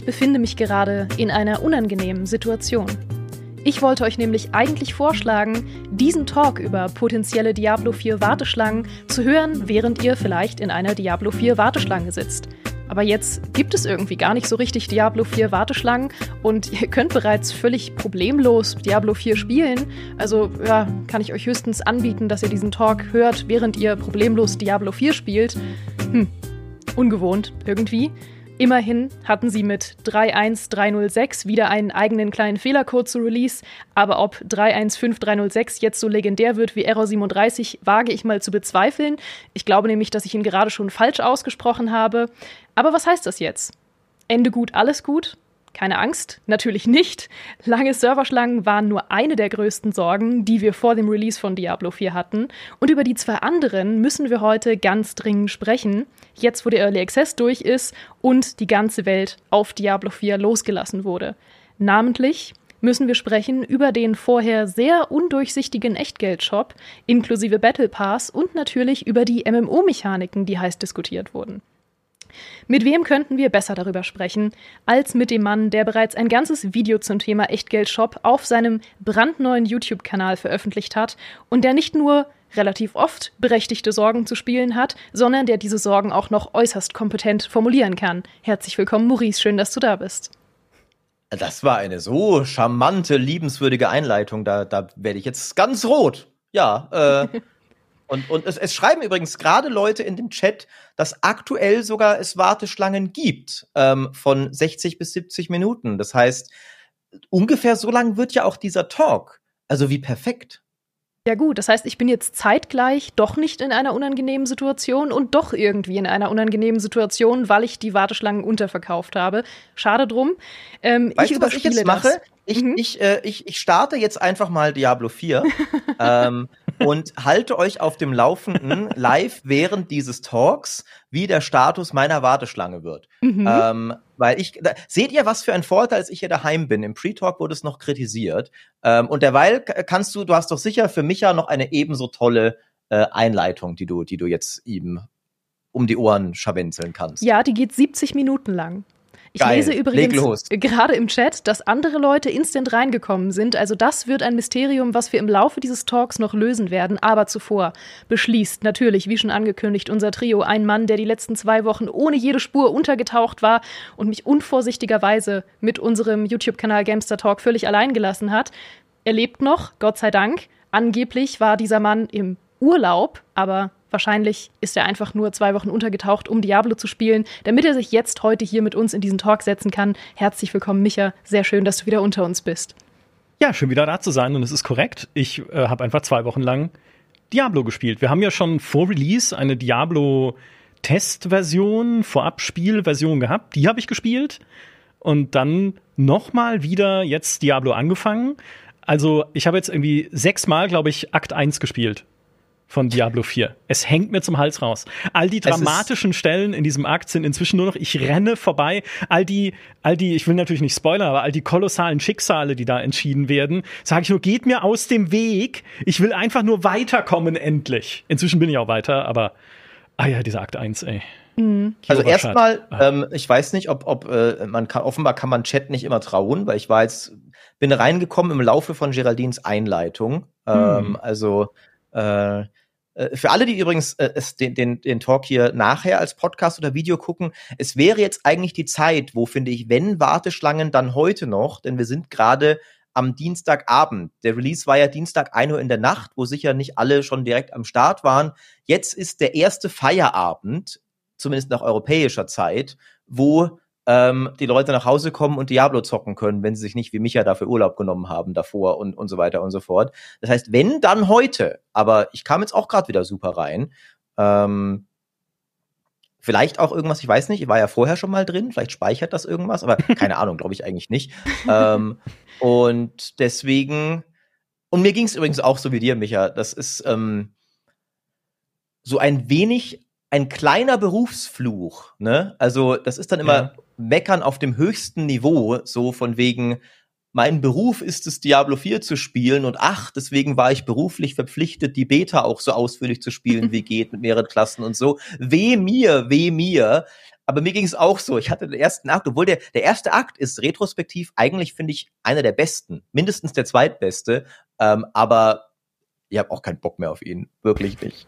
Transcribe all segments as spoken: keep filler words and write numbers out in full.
befinde mich gerade in einer unangenehmen Situation. Ich wollte euch nämlich eigentlich vorschlagen, diesen Talk über potenzielle Diablo vier Warteschlangen zu hören, während ihr vielleicht in einer Diablo vier Warteschlange sitzt. Aber jetzt gibt es irgendwie gar nicht so richtig Diablo vier Warteschlangen und ihr könnt bereits völlig problemlos Diablo vier spielen. Also ja, kann ich euch höchstens anbieten, dass ihr diesen Talk hört, während ihr problemlos Diablo vier spielt. Hm, ungewohnt irgendwie. Immerhin hatten sie mit drei eins drei null sechs wieder einen eigenen kleinen Fehlercode zu Release, aber ob drei eins fünf drei null sechs jetzt so legendär wird wie Error siebenunddreißig, wage ich mal zu bezweifeln. Ich glaube nämlich, dass ich ihn gerade schon falsch ausgesprochen habe. Aber was heißt das jetzt? Ende gut, alles gut? Keine Angst, natürlich nicht. Lange Serverschlangen waren nur eine der größten Sorgen, die wir vor dem Release von Diablo vier hatten. Und über die zwei anderen müssen wir heute ganz dringend sprechen, jetzt wo der Early Access durch ist und die ganze Welt auf Diablo vier losgelassen wurde. Namentlich müssen wir sprechen über den vorher sehr undurchsichtigen Echtgeldshop, inklusive Battle Pass und natürlich über die M M O-Mechaniken, die heiß diskutiert wurden. Mit wem könnten wir besser darüber sprechen, als mit dem Mann, der bereits ein ganzes Video zum Thema Echtgeldshop auf seinem brandneuen YouTube-Kanal veröffentlicht hat und der nicht nur relativ oft berechtigte Sorgen zu spielen hat, sondern der diese Sorgen auch noch äußerst kompetent formulieren kann. Herzlich willkommen, Maurice, schön, dass du da bist. Das war eine so charmante, liebenswürdige Einleitung, da, da werde ich jetzt ganz rot. Ja, äh... Und, und es, es schreiben übrigens gerade Leute in dem Chat, dass aktuell sogar es Warteschlangen gibt ähm, von sechzig bis siebzig Minuten. Das heißt, ungefähr so lang wird ja auch dieser Talk. Also wie perfekt. Ja gut, das heißt, ich bin jetzt zeitgleich doch nicht in einer unangenehmen Situation und doch irgendwie in einer unangenehmen Situation, weil ich die Warteschlangen unterverkauft habe. Schade drum. Ähm, weißt ich du, was ich jetzt mache? Das. Ich, mhm. ich, äh, ich, ich starte jetzt einfach mal Diablo vier ähm, und halte euch auf dem Laufenden live während dieses Talks, wie der Status meiner Warteschlange wird. Mhm. Ähm, weil ich, da, seht ihr, was für ein Vorteil, als ich hier daheim bin? Im Pre-Talk wurde es noch kritisiert. Ähm, und derweil kannst du, du hast doch sicher für mich ja noch eine ebenso tolle äh, Einleitung, die du, die du jetzt ihm um die Ohren scharwenzeln kannst. Ja, die geht siebzig Minuten lang. Ich Geil. lese übrigens gerade im Chat, dass andere Leute instant reingekommen sind. Also das wird ein Mysterium, was wir im Laufe dieses Talks noch lösen werden. Aber zuvor beschließt natürlich, wie schon angekündigt, unser Trio ein Mann, der die letzten zwei Wochen ohne jede Spur untergetaucht war und mich unvorsichtigerweise mit unserem YouTube-Kanal Gamester Talk völlig allein gelassen hat. Er lebt noch, Gott sei Dank. Angeblich war dieser Mann im Urlaub, aber wahrscheinlich ist er einfach nur zwei Wochen untergetaucht, um Diablo zu spielen, damit er sich jetzt heute hier mit uns in diesen Talk setzen kann. Herzlich willkommen, Micha. Sehr schön, dass du wieder unter uns bist. Ja, schön wieder da zu sein und es ist korrekt. Ich äh, habe einfach zwei Wochen lang Diablo gespielt. Wir haben ja schon vor Release eine Diablo-Testversion, Vorab-Spielversion gehabt. Die habe ich gespielt und dann nochmal wieder jetzt Diablo angefangen. Also ich habe jetzt irgendwie sechsmal, glaube ich, Akt eins gespielt von Diablo vier. Es hängt mir zum Hals raus. All die dramatischen Stellen in diesem Akt sind inzwischen nur noch, ich renne vorbei. All die, all die, ich will natürlich nicht spoilern, aber all die kolossalen Schicksale, die da entschieden werden, sage ich nur, geht mir aus dem Weg. Ich will einfach nur weiterkommen, endlich. Inzwischen bin ich auch weiter, aber, ah ja, dieser Akt eins, ey. Mhm. Also erstmal, ähm, ich weiß nicht, ob, ob äh, man kann, offenbar kann man Chat nicht immer trauen, weil ich war jetzt, bin reingekommen im Laufe von Geraldines Einleitung. Ähm, mhm. Also, äh, für alle, die übrigens äh, den, den, den Talk hier nachher als Podcast oder Video gucken, es wäre jetzt eigentlich die Zeit, wo, finde ich, wenn Warteschlangen, dann heute noch, denn wir sind gerade am Dienstagabend. Der Release war ja Dienstag ein Uhr in der Nacht, wo sicher nicht alle schon direkt am Start waren. Jetzt ist der erste Feierabend, zumindest nach europäischer Zeit, wo ähm, die Leute nach Hause kommen und Diablo zocken können, wenn sie sich nicht wie Micha dafür Urlaub genommen haben davor und, und so weiter und so fort. Das heißt, wenn, dann heute. Aber ich kam jetzt auch gerade wieder super rein. Ähm, vielleicht auch irgendwas, ich weiß nicht, ich war ja vorher schon mal drin, vielleicht speichert das irgendwas, aber keine Ahnung, glaube ich eigentlich nicht. ähm, und deswegen, und mir ging es übrigens auch so wie dir, Micha, das ist ähm, so ein wenig ein kleiner Berufsfluch, ne? Also das ist dann immer ja. Meckern auf dem höchsten Niveau, so von wegen, mein Beruf ist es, Diablo vier zu spielen und ach, deswegen war ich beruflich verpflichtet, die Beta auch so ausführlich zu spielen, wie geht, mit mehreren Klassen und so. Weh mir, weh mir. Aber mir ging es auch so. Ich hatte den ersten Akt, obwohl der, der erste Akt ist retrospektiv eigentlich, finde ich, einer der besten. Mindestens der zweitbeste. Ähm, aber ich habe auch keinen Bock mehr auf ihn. Wirklich nicht.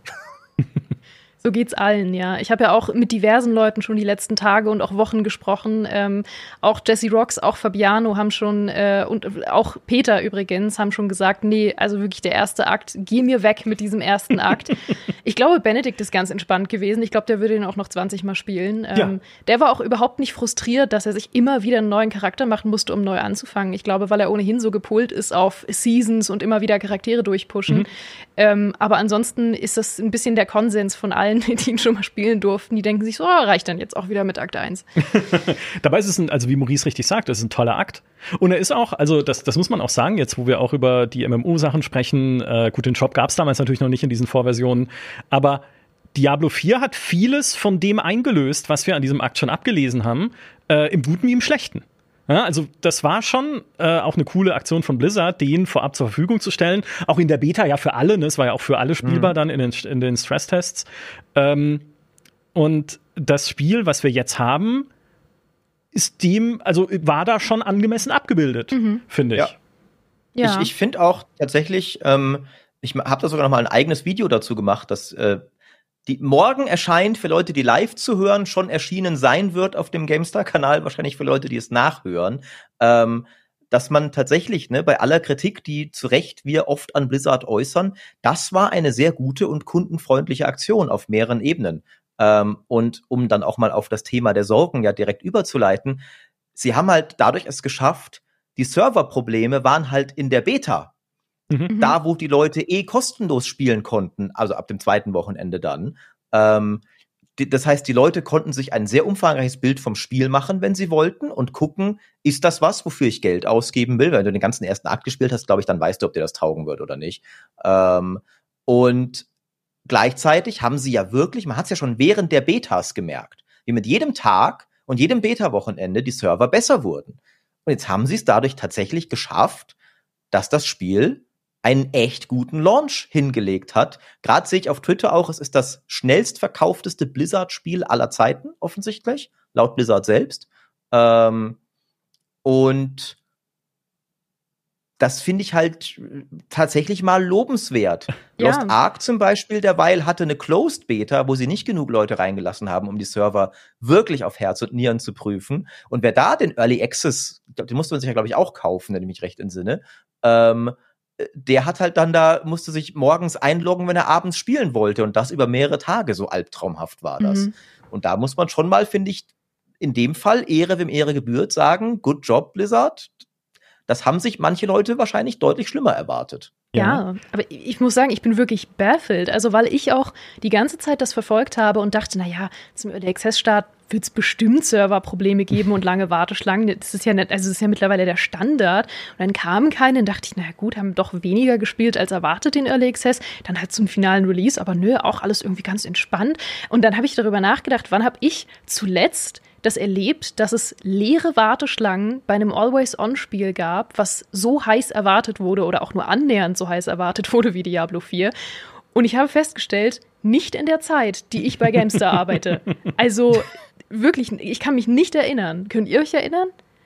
So geht's allen, ja. Ich habe ja auch mit diversen Leuten schon die letzten Tage und auch Wochen gesprochen. Ähm, auch Jesse Rocks, auch Fabiano haben schon, äh, und auch Peter übrigens, haben schon gesagt, nee, also wirklich der erste Akt, geh mir weg mit diesem ersten Akt. Ich glaube, Benedikt ist ganz entspannt gewesen. Ich glaube, der würde ihn auch noch zwanzig Mal spielen. Ähm, ja. Der war auch überhaupt nicht frustriert, dass er sich immer wieder einen neuen Charakter machen musste, um neu anzufangen. Ich glaube, weil er ohnehin so gepolt ist auf Seasons und immer wieder Charaktere durchpushen. Mhm. Ähm, aber ansonsten ist das ein bisschen der Konsens von allen, die ihn schon mal spielen durften, die denken sich so, oh, reicht dann jetzt auch wieder mit Akt eins. Dabei ist es, ein, also wie Maurice richtig sagt, es ist ein toller Akt. Und er ist auch, also das, das muss man auch sagen, jetzt wo wir auch über die M M O-Sachen sprechen, äh, gut, den Shop gab es damals natürlich noch nicht in diesen Vorversionen, aber Diablo vier hat vieles von dem eingelöst, was wir an diesem Akt schon abgelesen haben, äh, im Guten wie im Schlechten. Ja, also das war schon äh, auch eine coole Aktion von Blizzard, den vorab zur Verfügung zu stellen. Auch in der Beta ja für alle, ne? Es war ja auch für alle spielbar mhm. dann in den, in den Stresstests. Ähm, und das Spiel, was wir jetzt haben, ist dem, also war da schon angemessen abgebildet, mhm. finde ich. Ja. Ja. Ich, ich finde auch tatsächlich, ähm, ich habe da sogar noch mal ein eigenes Video dazu gemacht, dass äh, die morgen erscheint für Leute, die live zu hören, schon erschienen sein wird auf dem GameStar-Kanal, wahrscheinlich für Leute, die es nachhören, ähm, dass man tatsächlich, ne, bei aller Kritik, die zu Recht wir oft an Blizzard äußern, das war eine sehr gute und kundenfreundliche Aktion auf mehreren Ebenen. Ähm, und um dann auch mal auf das Thema der Sorgen ja direkt überzuleiten, sie haben halt dadurch es geschafft, die Serverprobleme waren halt in der Beta. Mhm. Da, wo die Leute eh kostenlos spielen konnten, also ab dem zweiten Wochenende dann. Ähm, die, das heißt, die Leute konnten sich ein sehr umfangreiches Bild vom Spiel machen, wenn sie wollten, und gucken, ist das was, wofür ich Geld ausgeben will? Wenn du den ganzen ersten Akt gespielt hast, glaube ich, dann weißt du, ob dir das taugen wird oder nicht. Ähm, und gleichzeitig haben sie ja wirklich, man hat es ja schon während der Betas gemerkt, wie mit jedem Tag und jedem Beta-Wochenende die Server besser wurden. Und jetzt haben sie es dadurch tatsächlich geschafft, dass das Spiel einen echt guten Launch hingelegt hat. Gerade sehe ich auf Twitter auch, es ist das schnellst verkaufteste Blizzard-Spiel aller Zeiten, offensichtlich, laut Blizzard selbst. Ähm, und das finde ich halt tatsächlich mal lobenswert. Ja. Lost Ark zum Beispiel derweil hatte eine Closed Beta, wo sie nicht genug Leute reingelassen haben, um die Server wirklich auf Herz und Nieren zu prüfen. Und wer da den Early Access, den musste man sich ja, glaube ich, auch kaufen, wenn ich mich recht entsinne, ähm, der hat halt dann da, musste sich morgens einloggen, wenn er abends spielen wollte. Und das über mehrere Tage, so albtraumhaft war das. Mhm. Und da muss man schon mal, finde ich, in dem Fall, Ehre wem Ehre gebührt, sagen, good job, Blizzard. Das haben sich manche Leute wahrscheinlich deutlich schlimmer erwartet. Ja, ja, aber ich muss sagen, ich bin wirklich baffled. Also, weil ich auch die ganze Zeit das verfolgt habe und dachte, naja, zum Early Access Start wird es bestimmt Serverprobleme geben und lange Warteschlangen. Das ist ja nicht, also das ist ja mittlerweile der Standard. Und dann kamen keine, dann dachte ich, naja gut, haben doch weniger gespielt als erwartet den Early Access. Dann halt zum finalen Release, aber nö, auch alles irgendwie ganz entspannt. Und dann habe ich darüber nachgedacht, wann habe ich zuletzt das erlebt, dass es leere Warteschlangen bei einem Always-On-Spiel gab, was so heiß erwartet wurde oder auch nur annähernd so heiß erwartet wurde wie Diablo vier. Und ich habe festgestellt, nicht in der Zeit, die ich bei GameStar arbeite. Also wirklich, ich kann mich nicht erinnern. Könnt ihr euch erinnern?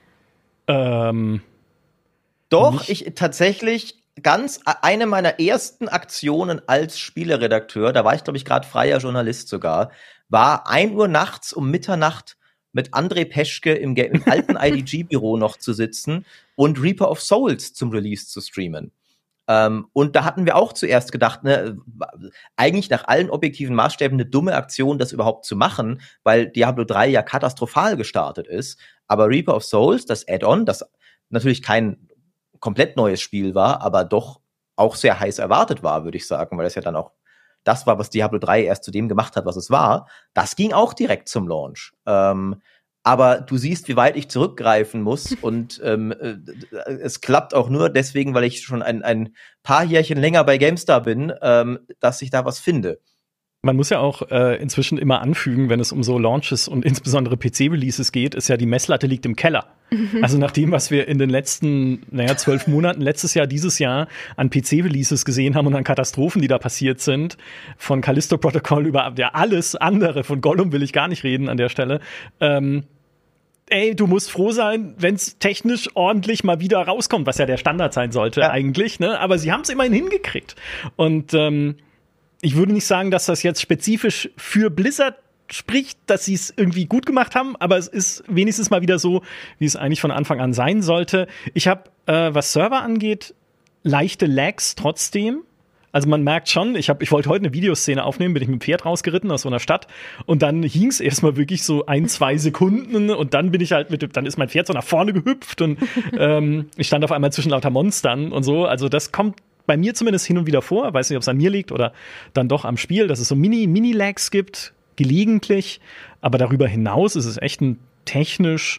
Ähm, Doch, ich tatsächlich ganz, eine meiner ersten Aktionen als Spieleredakteur, da war ich, glaube ich, gerade freier Journalist sogar, war ein Uhr nachts um Mitternacht mit André Peschke im, im alten I D G-Büro noch zu sitzen und Reaper of Souls zum Release zu streamen. Ähm, und da hatten wir auch zuerst gedacht, ne, eigentlich nach allen objektiven Maßstäben eine dumme Aktion, das überhaupt zu machen, weil Diablo drei ja katastrophal gestartet ist. Aber Reaper of Souls, das Add-on, das natürlich kein komplett neues Spiel war, aber doch auch sehr heiß erwartet war, würde ich sagen, weil das ja dann auch das war, was Diablo drei erst zu dem gemacht hat, was es war. Das ging auch direkt zum Launch. Ähm, aber du siehst, wie weit ich zurückgreifen muss. Und ähm, äh, es klappt auch nur deswegen, weil ich schon ein, ein paar Jährchen länger bei GameStar bin, ähm, dass ich da was finde. Man muss ja auch äh, inzwischen immer anfügen, wenn es um so Launches und insbesondere P C-Releases geht, ist ja, die Messlatte liegt im Keller. Also nach dem, was wir in den letzten, naja, zwölf Monaten, letztes Jahr, dieses Jahr an P C-Releases gesehen haben und an Katastrophen, die da passiert sind, von Callisto Protocol über ja, alles andere, von Gollum will ich gar nicht reden an der Stelle, ähm, ey, du musst froh sein, wenn es technisch ordentlich mal wieder rauskommt, was ja der Standard sein sollte ja. eigentlich, ne? Aber sie haben es immerhin hingekriegt. Und ähm, ich würde nicht sagen, dass das jetzt spezifisch für Blizzard spricht, dass sie es irgendwie gut gemacht haben, aber es ist wenigstens mal wieder so, wie es eigentlich von Anfang an sein sollte. Ich habe, äh, was Server angeht, leichte Lags trotzdem. Also man merkt schon, ich, hab, ich wollte heute eine Videoszene aufnehmen, bin ich mit dem Pferd rausgeritten aus so einer Stadt und dann hing es erstmal wirklich so ein, zwei Sekunden und dann bin ich halt mit, dann ist mein Pferd so nach vorne gehüpft und ähm, ich stand auf einmal zwischen lauter Monstern und so. Also das kommt bei mir zumindest hin und wieder vor. Weiß nicht, ob es an mir liegt oder dann doch am Spiel, dass es so Mini, Mini-Lags gibt, gelegentlich. Aber darüber hinaus ist es echt ein technisch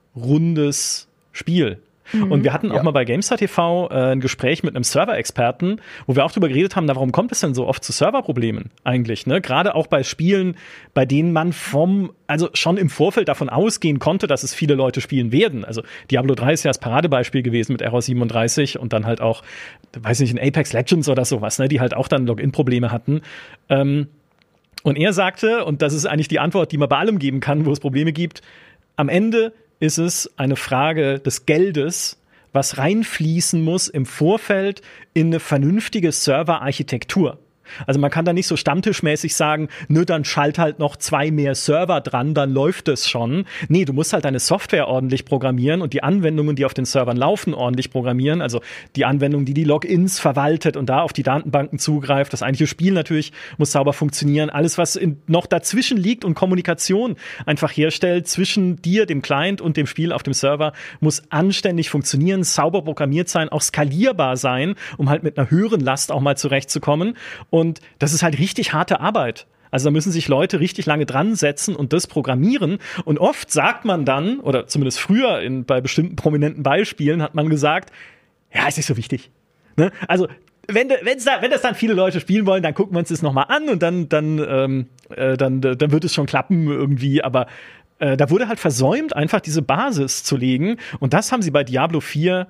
rundes Spiel. Mhm. Und wir hatten auch ja. mal bei GameStar T V äh, ein Gespräch mit einem Server-Experten, wo wir auch drüber geredet haben, na, warum kommt es denn so oft zu Serverproblemen eigentlich? Ne? Gerade auch bei Spielen, bei denen man vom, also schon im Vorfeld davon ausgehen konnte, dass es viele Leute spielen werden. Also Diablo drei ist ja das Paradebeispiel gewesen mit Error siebenunddreißig und dann halt auch, weiß nicht, in Apex Legends oder sowas, ne, die halt auch dann Login-Probleme hatten. Ähm, und er sagte, und das ist eigentlich die Antwort, die man bei allem geben kann, wo es Probleme gibt, am Ende ist es eine Frage des Geldes, was reinfließen muss im Vorfeld in eine vernünftige Serverarchitektur. Also man kann da nicht so stammtischmäßig sagen, nö, dann schalt halt noch zwei mehr Server dran, dann läuft es schon. Nee, du musst halt deine Software ordentlich programmieren und die Anwendungen, die auf den Servern laufen, ordentlich programmieren. Also die Anwendung, die die Logins verwaltet und da auf die Datenbanken zugreift. Das eigentliche Spiel natürlich muss sauber funktionieren. Alles, was in, noch dazwischen liegt und Kommunikation einfach herstellt zwischen dir, dem Client und dem Spiel auf dem Server, muss anständig funktionieren, sauber programmiert sein, auch skalierbar sein, um halt mit einer höheren Last auch mal zurechtzukommen. Und das ist halt richtig harte Arbeit. Also da müssen sich Leute richtig lange dran setzen und das programmieren. Und oft sagt man dann, oder zumindest früher in, bei bestimmten prominenten Beispielen, hat man gesagt, ja, ist nicht so wichtig. Ne? Also wenn, wenn's da, wenn das dann viele Leute spielen wollen, dann gucken wir uns das nochmal an und dann, dann, ähm, äh, dann, dann wird es schon klappen irgendwie. Aber äh, da wurde halt versäumt, einfach diese Basis zu legen. Und das haben sie bei Diablo vier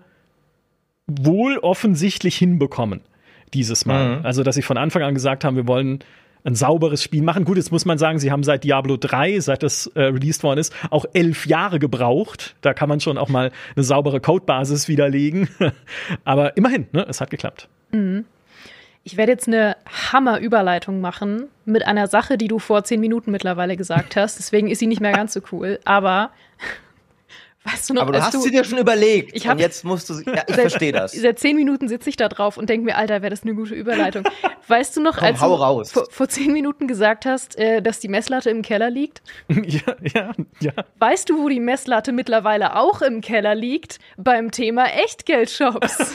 wohl offensichtlich hinbekommen. Dieses Mal. Mhm. Also, dass sie von Anfang an gesagt haben, wir wollen ein sauberes Spiel machen. Gut, jetzt muss man sagen, sie haben seit Diablo drei, seit das äh, released worden ist, auch elf Jahre gebraucht. Da kann man schon auch mal eine saubere Codebasis widerlegen. Aber immerhin, ne, es hat geklappt. Mhm. Ich werde jetzt eine Hammer-Überleitung machen mit einer Sache, die du vor zehn Minuten mittlerweile gesagt hast. Deswegen ist sie nicht mehr ganz so cool. Aber weißt du noch, aber du hast du, sie dir schon überlegt ich hab, und jetzt musst du sie, ja, ich verstehe das. Seit zehn Minuten sitze ich da drauf und denke mir, Alter, wäre das eine gute Überleitung. Weißt du noch, Komm, als hau du raus. Vor, vor zehn Minuten gesagt hast, äh, dass die Messlatte im Keller liegt? Ja, ja, ja. Weißt du, wo die Messlatte mittlerweile auch im Keller liegt? Beim Thema Echtgeldshops.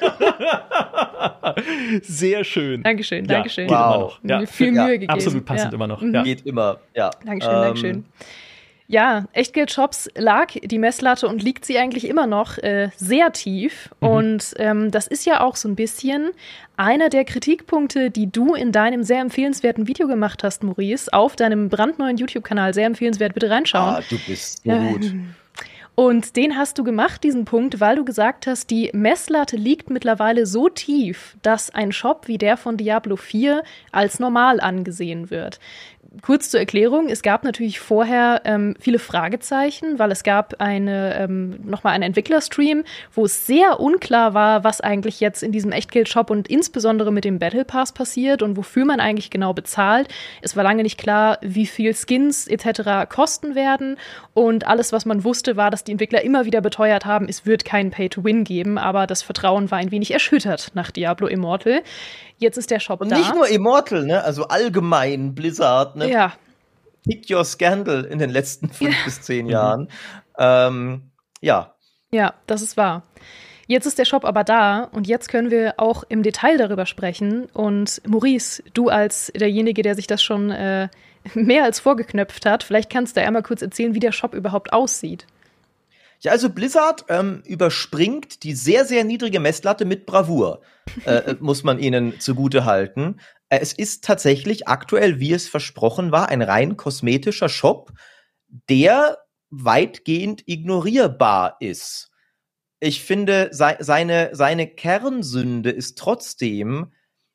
Sehr schön. Dankeschön, ja, Dankeschön. Geht wow. immer noch. Ja. Mir viel ja, Mühe gegeben. Absolut passend ja. immer noch. Mhm. Ja. Geht immer, ja. Dankeschön, ähm, Dankeschön. Ja, Echtgeldshops lag die Messlatte und liegt sie eigentlich immer noch äh, sehr tief. Mhm. Und ähm, das ist ja auch so ein bisschen einer der Kritikpunkte, die du in deinem sehr empfehlenswerten Video gemacht hast, Maurice, auf deinem brandneuen YouTube-Kanal. Sehr empfehlenswert, bitte reinschauen. Ah, du bist so gut. Und den hast du gemacht, diesen Punkt, weil du gesagt hast, die Messlatte liegt mittlerweile so tief, dass ein Shop wie der von Diablo vier als normal angesehen wird. Kurz zur Erklärung, es gab natürlich vorher ähm, viele Fragezeichen, weil es gab eine, ähm, nochmal einen Entwicklerstream, wo es sehr unklar war, was eigentlich jetzt in diesem Echtgeld-Shop und insbesondere mit dem Battle Pass passiert und wofür man eigentlich genau bezahlt. Es war lange nicht klar, wie viel Skins et cetera kosten werden und alles, was man wusste, war, dass die Entwickler immer wieder beteuert haben, es wird keinen Pay-to-Win geben, aber das Vertrauen war ein wenig erschüttert nach Diablo Immortal. Jetzt ist der Shop und da. Und nicht nur Immortal, ne? Also allgemein Blizzard, ne? Ja. Pick your scandal in den letzten fünf ja. bis zehn Jahren. Ähm, ja. Ja, das ist wahr. Jetzt ist der Shop aber da und jetzt können wir auch im Detail darüber sprechen. Und Maurice, du als derjenige, der sich das schon äh, mehr als vorgeknöpft hat, vielleicht kannst du einmal kurz erzählen, wie der Shop überhaupt aussieht. Ja, also Blizzard ähm, überspringt die sehr, sehr niedrige Messlatte mit Bravour, äh, muss man ihnen zugute halten. Es ist tatsächlich aktuell, wie es versprochen war, ein rein kosmetischer Shop, der weitgehend ignorierbar ist. Ich finde, se- seine, seine Kernsünde ist trotzdem,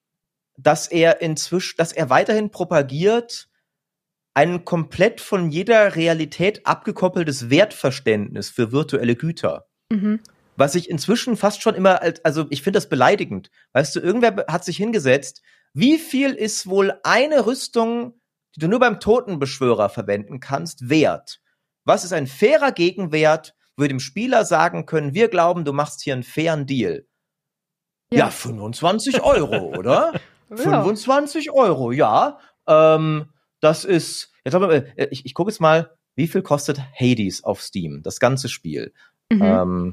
dass er inzwischen, dass er weiterhin propagiert, ein komplett von jeder Realität abgekoppeltes Wertverständnis für virtuelle Güter. Mhm. Was ich inzwischen fast schon immer, als, also ich finde das beleidigend. Weißt du, irgendwer hat sich hingesetzt, wie viel ist wohl eine Rüstung, die du nur beim Totenbeschwörer verwenden kannst, wert? Was ist ein fairer Gegenwert, wo wir dem Spieler sagen können, wir glauben, du machst hier einen fairen Deal? Ja, ja fünfundzwanzig Euro, oder? Ja. fünfundzwanzig Euro, ja. Ähm, das ist, jetzt mal, ich, ich gucke jetzt mal, wie viel kostet Hades auf Steam, das ganze Spiel. Mhm. Ähm,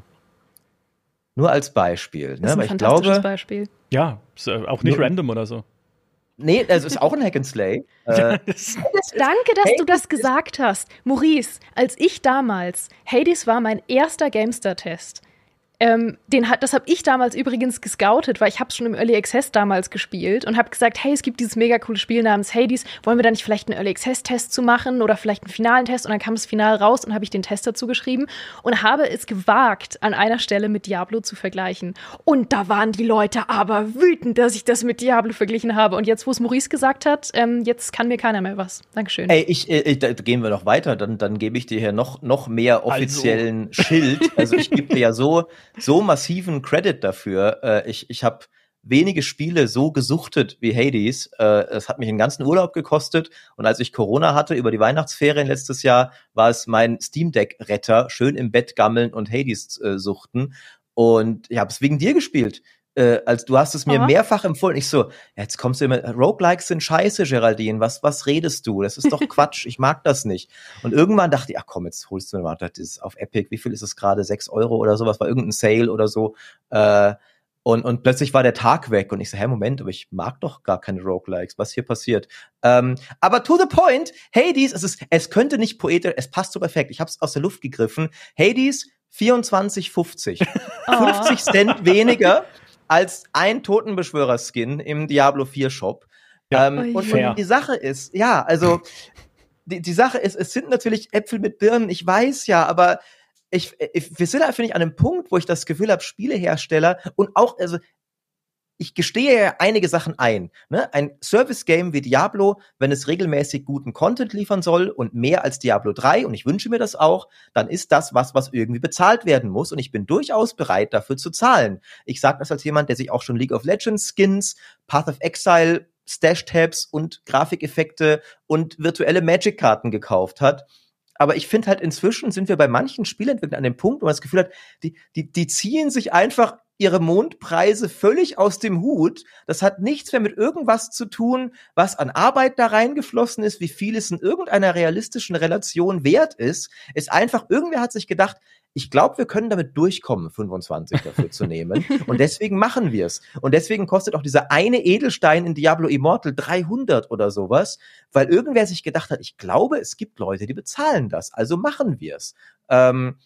nur als Beispiel. Das ne? ist ein Weil fantastisches ich glaube, Beispiel. Ja, ist auch nicht nur, random oder so. Nee, es ist auch ein Hack and Slay. äh, Danke, dass Hades du das gesagt hast. Maurice, als ich damals, Hades war mein erster GameStar-Test. Ähm, den hat, das habe ich damals übrigens gescoutet, weil ich habe es schon im Early Access damals gespielt und habe gesagt, hey, es gibt dieses mega coole Spiel namens Hades, wollen wir da nicht vielleicht einen Early Access-Test zu machen oder vielleicht einen finalen Test? Und dann kam das Final raus und habe ich den Test dazu geschrieben und habe es gewagt, an einer Stelle mit Diablo zu vergleichen. Und da waren die Leute aber wütend, dass ich das mit Diablo verglichen habe. Und jetzt, wo es Maurice gesagt hat, ähm, jetzt kann mir keiner mehr was. Dankeschön. Ey, ich, ich da gehen wir noch weiter, dann, dann gebe ich dir hier noch, noch mehr offiziellen also. Schild. Also ich gebe dir ja so so massiven Credit dafür. Äh, ich ich habe wenige Spiele so gesuchtet wie Hades. Äh, es hat mich einen ganzen Urlaub gekostet. Und als ich Corona hatte über die Weihnachtsferien letztes Jahr, war es mein Steam Deck-Retter, schön im Bett gammeln und Hades äh, suchten. Und ich habe es wegen dir gespielt. Äh, als du hast es mir Aha. mehrfach empfohlen. Ich so, ja, jetzt kommst du immer, Roguelikes sind scheiße, Geraldine. Was, was redest du? Das ist doch Quatsch. Ich mag das nicht. Und irgendwann dachte ich, ach komm, jetzt holst du mir mal, das ist auf Epic. Wie viel ist es gerade? Sechs Euro oder sowas? War irgendein Sale oder so. Äh, und, und plötzlich war der Tag weg. Und ich so, hä, Moment, aber ich mag doch gar keine Roguelikes. Was hier passiert? Ähm, aber to the point, Hades, es ist, es könnte nicht poetisch, es passt so perfekt. Ich hab's aus der Luft gegriffen. Hades, vierundzwanzig fünfzig. fünfzig Cent weniger als ein Totenbeschwörer-Skin im Diablo vier Shop. Ja, ähm, und, und die Sache ist, ja, also die, die Sache ist, es sind natürlich Äpfel mit Birnen, ich weiß ja, aber ich, ich wir sind da, finde ich, an einem Punkt, wo ich das Gefühl habe, Spielehersteller und auch, also ich gestehe ja einige Sachen ein. Ne? Ein Service-Game wie Diablo, wenn es regelmäßig guten Content liefern soll und mehr als Diablo drei, und ich wünsche mir das auch, dann ist das was, was irgendwie bezahlt werden muss. Und ich bin durchaus bereit, dafür zu zahlen. Ich sage das als jemand, der sich auch schon League of Legends Skins, Path of Exile, Stash-Tabs und Grafikeffekte und virtuelle Magic-Karten gekauft hat. Aber ich finde halt, inzwischen sind wir bei manchen Spielentwicklern an dem Punkt, wo man das Gefühl hat, die, die, die ziehen sich einfach ihre Mondpreise völlig aus dem Hut. Das hat nichts mehr mit irgendwas zu tun, was an Arbeit da reingeflossen ist, wie viel es in irgendeiner realistischen Relation wert ist. Ist einfach, irgendwer hat sich gedacht, ich glaube, wir können damit durchkommen, fünfundzwanzig dafür zu nehmen. Und deswegen machen wir es. Und deswegen kostet auch dieser eine Edelstein in Diablo Immortal dreihundert oder sowas, weil irgendwer sich gedacht hat, ich glaube, es gibt Leute, die bezahlen das. Also machen wir es. Ähm,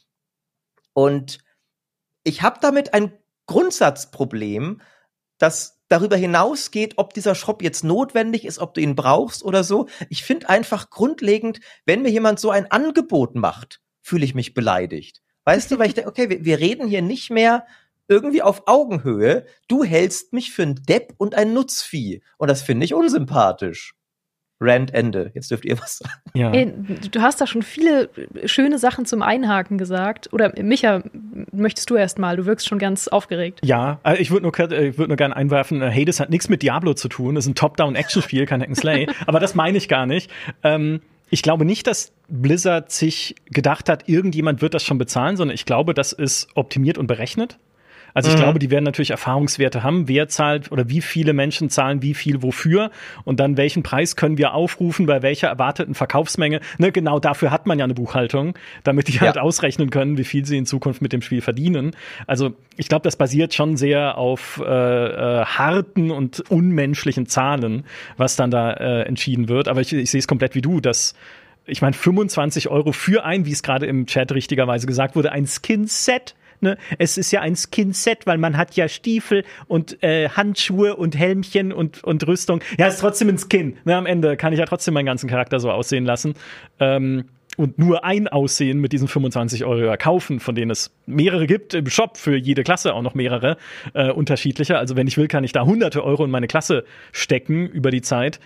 und ich habe damit ein Grundsatzproblem, das darüber hinausgeht, ob dieser Shop jetzt notwendig ist, ob du ihn brauchst oder so. Ich finde einfach grundlegend, wenn mir jemand so ein Angebot macht, fühle ich mich beleidigt. Weißt du, weil ich denke, okay, wir, wir reden hier nicht mehr irgendwie auf Augenhöhe. Du hältst mich für einen Depp und ein Nutzvieh. Und das finde ich unsympathisch. Rant Ende. Jetzt dürft ihr was sagen. Ja. Ey, du hast da schon viele schöne Sachen zum Einhaken gesagt. Oder Micha, möchtest du erst mal? Du wirkst schon ganz aufgeregt. Ja, ich würde nur, ich würd nur gerne einwerfen, Hades hat nichts mit Diablo zu tun. Das ist ein Top-Down-Action-Spiel, kein Hack-and-Slay. Aber das meine ich gar nicht. Ähm, ich glaube nicht, dass Blizzard sich gedacht hat, irgendjemand wird das schon bezahlen, sondern ich glaube, das ist optimiert und berechnet. Also ich mhm. glaube, die werden natürlich Erfahrungswerte haben, wer zahlt oder wie viele Menschen zahlen wie viel wofür und dann welchen Preis können wir aufrufen bei welcher erwarteten Verkaufsmenge. Ne, genau dafür hat man ja eine Buchhaltung, damit die ja. halt ausrechnen können, wie viel sie in Zukunft mit dem Spiel verdienen. Also ich glaube, das basiert schon sehr auf äh, äh, harten und unmenschlichen Zahlen, was dann da äh, entschieden wird. Aber ich, ich sehe es komplett wie du, dass ich meine, fünfundzwanzig Euro für ein, wie es gerade im Chat richtigerweise gesagt wurde, ein Skin-Set. Ne? Es ist ja ein Skin-Set, weil man hat ja Stiefel und äh, Handschuhe und Helmchen und, und Rüstung. Ja, ist trotzdem ein Skin. Ne? Am Ende kann ich ja trotzdem meinen ganzen Charakter so aussehen lassen. Ähm, und nur ein Aussehen mit diesen fünfundzwanzig Euro kaufen, von denen es mehrere gibt im Shop, für jede Klasse auch noch mehrere äh, unterschiedliche. Also wenn ich will, kann ich da hunderte Euro in meine Klasse stecken über die Zeit.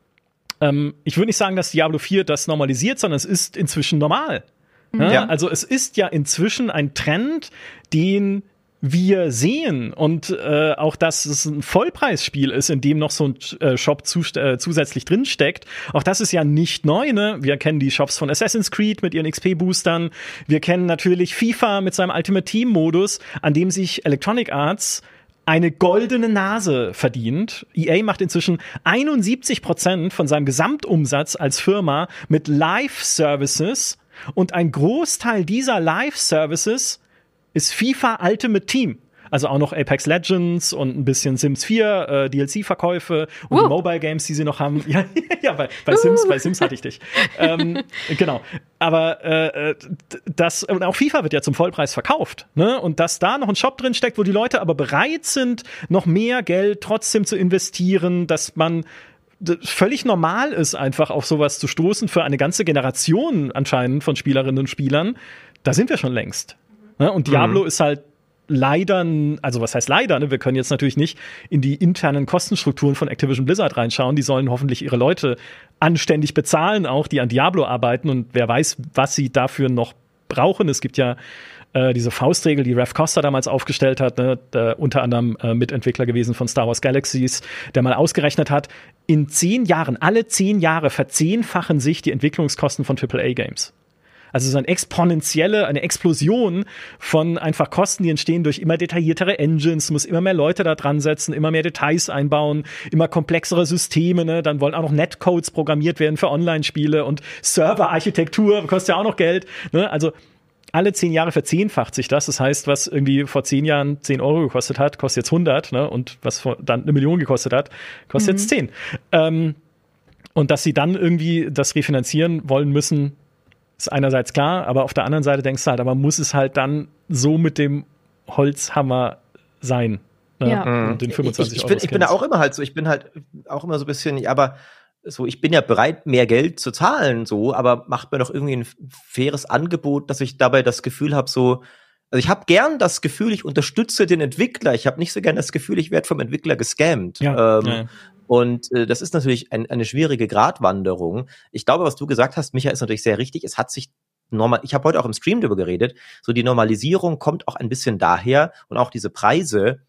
Ähm, ich würde nicht sagen, dass Diablo vier das normalisiert, sondern es ist inzwischen normal. Mhm. Ja, also es ist ja inzwischen ein Trend, den wir sehen, und äh, auch, dass es ein Vollpreisspiel ist, in dem noch so ein äh, Shop zu, äh, zusätzlich drinsteckt. Auch das ist ja nicht neu, ne? Wir kennen die Shops von Assassin's Creed mit ihren X P-Boostern. Wir kennen natürlich FIFA mit seinem Ultimate Team-Modus, an dem sich Electronic Arts eine goldene Nase verdient. E A macht inzwischen einundsiebzig Prozent von seinem Gesamtumsatz als Firma mit Live-Services, und ein Großteil dieser Live-Services ist FIFA Ultimate Team. Also auch noch Apex Legends und ein bisschen Sims vier äh, D L C-Verkäufe und uh. die Mobile Games, die sie noch haben. Ja, ja bei, bei, uh. Sims, bei Sims hatte ich dich. ähm, genau. Aber äh, das, und auch FIFA wird ja zum Vollpreis verkauft. Ne? Und dass da noch ein Shop drin steckt, wo die Leute aber bereit sind, noch mehr Geld trotzdem zu investieren, dass man völlig normal ist, einfach auf sowas zu stoßen für eine ganze Generation anscheinend von Spielerinnen und Spielern, da sind wir schon längst. Ne? Und Diablo mhm. ist halt leider, also was heißt leider, ne? Wir können jetzt natürlich nicht in die internen Kostenstrukturen von Activision Blizzard reinschauen. Die sollen hoffentlich ihre Leute anständig bezahlen, auch die an Diablo arbeiten, und wer weiß, was sie dafür noch brauchen. Es gibt ja äh, diese Faustregel, die Rev Costa damals aufgestellt hat, ne? Der, unter anderem äh, Mitentwickler gewesen von Star Wars Galaxies, der mal ausgerechnet hat, in zehn Jahren, alle zehn Jahre verzehnfachen sich die Entwicklungskosten von Triple A Games. Also so eine exponentielle, eine Explosion von einfach Kosten, die entstehen durch immer detailliertere Engines. Du musst immer mehr Leute da dran setzen, immer mehr Details einbauen, immer komplexere Systeme. Ne? Dann wollen auch noch Netcodes programmiert werden für Online-Spiele, und Serverarchitektur kostet ja auch noch Geld. Ne? Also alle zehn Jahre verzehnfacht sich das. Das heißt, was irgendwie vor zehn Jahren zehn Euro gekostet hat, kostet jetzt hundert. Ne? Und was vor, dann eine Million gekostet hat, kostet mhm. jetzt zehn. Ähm, und dass sie dann irgendwie das refinanzieren wollen müssen, ist einerseits klar, aber auf der anderen Seite denkst du halt, aber muss es halt dann so mit dem Holzhammer sein? Ne? Ja. Und den fünfundzwanzig ich, ich, bin, ich bin da auch immer halt so, ich bin halt auch immer so ein bisschen, aber so, ich bin ja bereit, mehr Geld zu zahlen, so, aber macht mir doch irgendwie ein faires Angebot, dass ich dabei das Gefühl habe, so, also ich habe gern das Gefühl, ich unterstütze den Entwickler, ich habe nicht so gern das Gefühl, ich werde vom Entwickler gescammt. Ja, ähm, ja. Und äh, das ist natürlich ein, eine schwierige Gratwanderung. Ich glaube, was du gesagt hast, Micha, ist natürlich sehr richtig. Es hat sich normal, ich habe heute auch im Stream darüber geredet, so die Normalisierung kommt auch ein bisschen daher, und auch diese Preise,